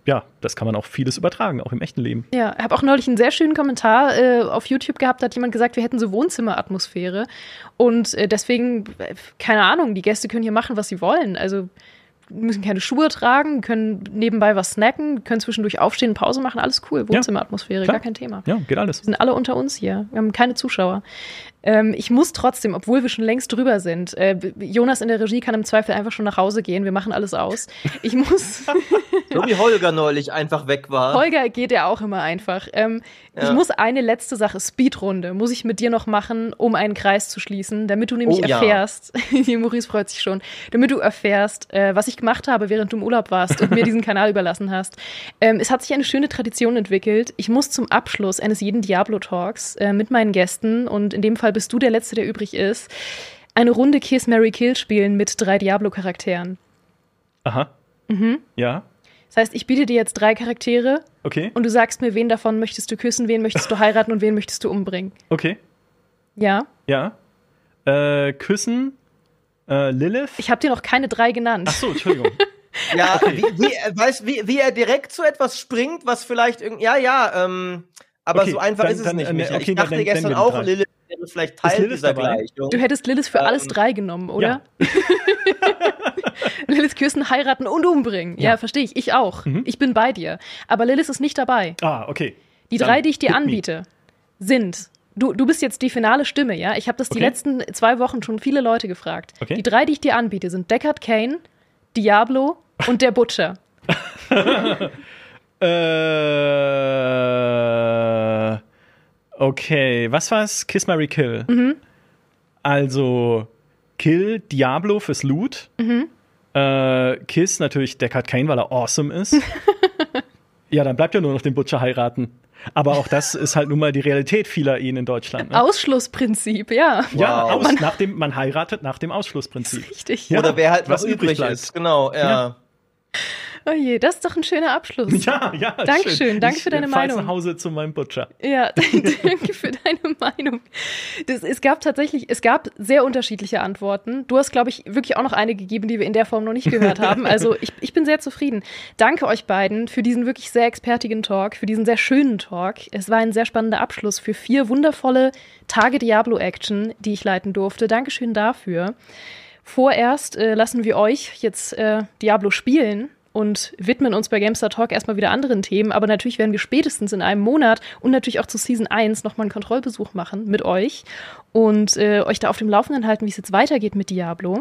ja, das kann man auch vieles übertragen, auch im echten Leben. Ja, ich habe auch neulich einen sehr schönen Kommentar äh, auf YouTube gehabt, da hat jemand gesagt, wir hätten so Wohnzimmeratmosphäre und äh, deswegen, äh, keine Ahnung, die Gäste können hier machen, was sie wollen. Also müssen keine Schuhe tragen, können nebenbei was snacken, können zwischendurch aufstehen, Pause machen, alles cool. Wohnzimmeratmosphäre, ja, gar kein Thema. Ja, geht alles. Wir sind alle unter uns hier. Wir haben keine Zuschauer. Ähm, ich muss trotzdem, obwohl wir schon längst drüber sind, äh, Jonas in der Regie kann im Zweifel einfach schon nach Hause gehen. Wir machen alles aus. Ich muss. So wie Holger neulich einfach weg war. Holger geht ja auch immer einfach. Ähm, ja. Ich muss eine letzte Sache, Speedrunde, muss ich mit dir noch machen, um einen Kreis zu schließen, damit du nämlich oh, erfährst, ja. Maurice freut sich schon, damit du erfährst, äh, was ich gemacht habe, während du im Urlaub warst und mir diesen Kanal überlassen hast. Ähm, es hat sich eine schöne Tradition entwickelt. Ich muss zum Abschluss eines jeden Diablo-Talks äh, mit meinen Gästen, und in dem Fall bist du der Letzte, der übrig ist, eine Runde Kiss, Marry, Kill spielen mit drei Diablo-Charakteren. Aha. Mhm. Ja. Das heißt, ich biete dir jetzt drei Charaktere. Okay. Und du sagst mir, wen davon möchtest du küssen, wen möchtest du heiraten und wen möchtest du umbringen. Okay. Ja? Ja. Äh, küssen, äh, Lilith. Ich habe dir noch keine drei genannt. Ach so, Entschuldigung. Ja, okay. wie, wie, weißt, wie, wie er direkt zu etwas springt, was vielleicht irgendwie, ja, ja, ähm, aber okay, so einfach dann, ist es dann, nicht. Äh, okay, ich dachte dann, gestern dann auch, Lilith wäre vielleicht Teil dieser Gleichung. Du hättest Lilith für ähm, alles drei genommen, oder? Ja. Lilith küssen, heiraten und umbringen. Ja, ja verstehe ich. Ich auch. Mhm. Ich bin bei dir. Aber Lilith ist nicht dabei. Ah, okay. Die dann drei, die ich dir anbiete, me. sind, du, du bist jetzt die finale Stimme, ja? Ich habe das okay. die letzten zwei Wochen schon viele Leute gefragt. Okay. Die drei, die ich dir anbiete, sind Deckard Cain, Diablo und der Butcher. äh, okay, was war's? Kiss, Marry, Kill. Mhm. Also Kill Diablo fürs Loot. Mhm. Äh, Kiss natürlich Deckard Cain, weil er awesome ist. Ja, dann bleibt ja nur noch den Butcher heiraten. Aber auch das ist halt nun mal die Realität vieler Ehen in Deutschland. Ne? Ausschlussprinzip, ja. Ja, wow. aus, man, nach dem, man heiratet nach dem Ausschlussprinzip. Richtig. Ja, oder wer halt was übrig bleibt. Ist. Genau, ja. ja. Oh je, das ist doch ein schöner Abschluss. Ja, ja. Dankeschön, schön. danke ich für deine Meinung. Ich nach Hause zu meinem Butcher. Ja, danke für deine Meinung. Das, es gab tatsächlich, es gab sehr unterschiedliche Antworten. Du hast, glaube ich, wirklich auch noch eine gegeben, die wir in der Form noch nicht gehört haben. Also ich, ich bin sehr zufrieden. Danke euch beiden für diesen wirklich sehr expertigen Talk, für diesen sehr schönen Talk. Es war ein sehr spannender Abschluss für vier wundervolle Tage Diablo-Action, die ich leiten durfte. Dankeschön dafür. Vorerst äh, lassen wir euch jetzt äh, Diablo spielen und widmen uns bei GameStar Talk erstmal wieder anderen Themen. Aber natürlich werden wir spätestens in einem Monat und natürlich auch zu Season eins nochmal einen Kontrollbesuch machen mit euch und äh, euch da auf dem Laufenden halten, wie es jetzt weitergeht mit Diablo.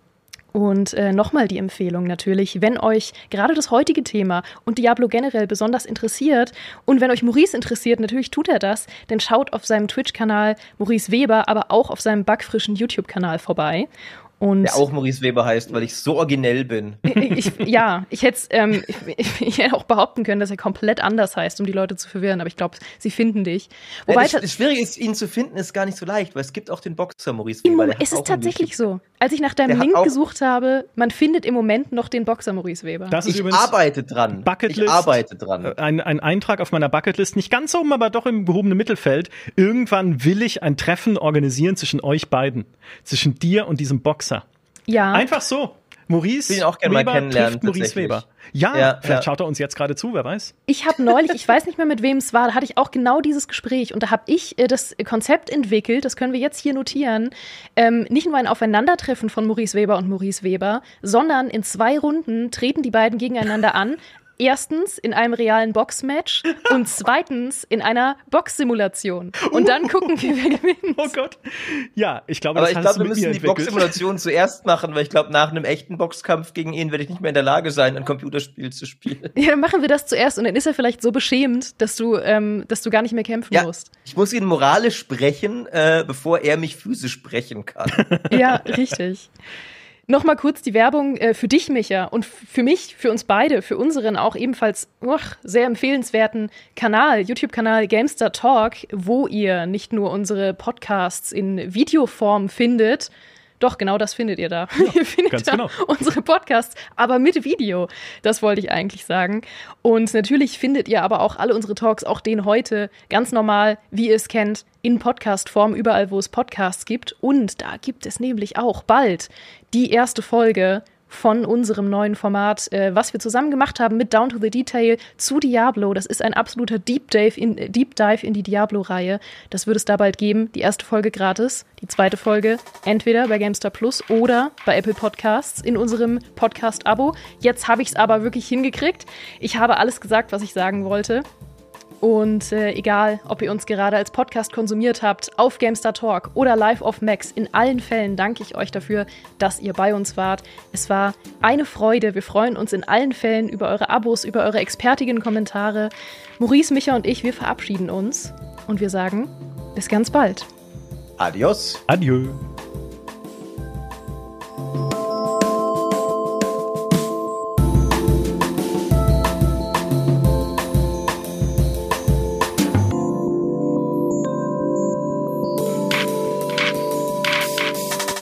Und äh, nochmal die Empfehlung natürlich, wenn euch gerade das heutige Thema und Diablo generell besonders interessiert und wenn euch Maurice interessiert, natürlich tut er das, dann schaut auf seinem Twitch-Kanal Maurice Weber, aber auch auf seinem bugfrischen YouTube-Kanal vorbei. Und der auch Maurice Weber heißt, weil ich so originell bin. Ich, ja, ich hätte ähm, ich, ich, ich hätte auch behaupten können, dass er komplett anders heißt, um die Leute zu verwirren, aber ich glaube, sie finden dich. Wobei ja, das, das Schwierige ist, ihn zu finden, ist gar nicht so leicht, weil es gibt auch den Boxer Maurice Weber. Der es ist tatsächlich so. Als ich nach deinem Link gesucht habe, man findet im Moment noch den Boxer Maurice Weber. Das ist ich übrigens arbeite dran. Bucketlist, ich arbeite dran. Ein, ein Eintrag auf meiner Bucketlist, nicht ganz oben, aber doch im gehobenen Mittelfeld. Irgendwann will ich ein Treffen organisieren zwischen euch beiden. Zwischen dir und diesem Boxer. Ja. Einfach so. Maurice will ihn auch gerne Weber mal kennenlernen, trifft Maurice Weber. Ja, ja vielleicht ja. schaut er uns jetzt gerade zu, wer weiß. Ich habe neulich, ich weiß nicht mehr, mit wem es war, da hatte ich auch genau dieses Gespräch und da habe ich äh, das Konzept entwickelt, das können wir jetzt hier notieren, ähm, nicht nur ein Aufeinandertreffen von Maurice Weber und Maurice Weber, sondern in zwei Runden treten die beiden gegeneinander an. Erstens in einem realen Boxmatch und zweitens in einer Boxsimulation. Und dann gucken wir, wer gewinnt. Oh Gott. Ja, ich glaube, aber das ich glaube, wir müssen die Boxsimulation zuerst machen, weil ich glaube, nach einem echten Boxkampf gegen ihn werde ich nicht mehr in der Lage sein, ein Computerspiel zu spielen. Ja, dann machen wir das zuerst und dann ist er vielleicht so beschämt, dass du, ähm, dass du gar nicht mehr kämpfen ja, musst. Ich muss ihn moralisch brechen, äh, bevor er mich physisch brechen kann. Ja, richtig. Nochmal kurz die Werbung äh, für dich, Micha, und f- für mich, für uns beide, für unseren auch ebenfalls oh, sehr empfehlenswerten Kanal, YouTube-Kanal GameStar Talk, wo ihr nicht nur unsere Podcasts in Videoform findet, doch, genau das findet ihr da. Ja, ihr findet ganz da genau. unsere Podcasts, aber mit Video. Das wollte ich eigentlich sagen. Und natürlich findet ihr aber auch alle unsere Talks, auch den heute, ganz normal, wie ihr es kennt, in Podcast-Form, überall, wo es Podcasts gibt. Und da gibt es nämlich auch bald die erste Folge von unserem neuen Format, äh, was wir zusammen gemacht haben mit Down to the Detail zu Diablo. Das ist ein absoluter Deep Dive in, äh, Deep Dive in die Diablo-Reihe. Das wird es da bald geben. Die erste Folge gratis, die zweite Folge entweder bei GameStar Plus oder bei Apple Podcasts in unserem Podcast-Abo. Jetzt habe ich es aber wirklich hingekriegt. Ich habe alles gesagt, was ich sagen wollte. Und äh, egal, ob ihr uns gerade als Podcast konsumiert habt, auf GameStar Talk oder live auf Max, in allen Fällen danke ich euch dafür, dass ihr bei uns wart. Es war eine Freude. Wir freuen uns in allen Fällen über eure Abos, über eure expertigen Kommentare. Maurice, Micha und ich, wir verabschieden uns und wir sagen bis ganz bald. Adios. Adieu.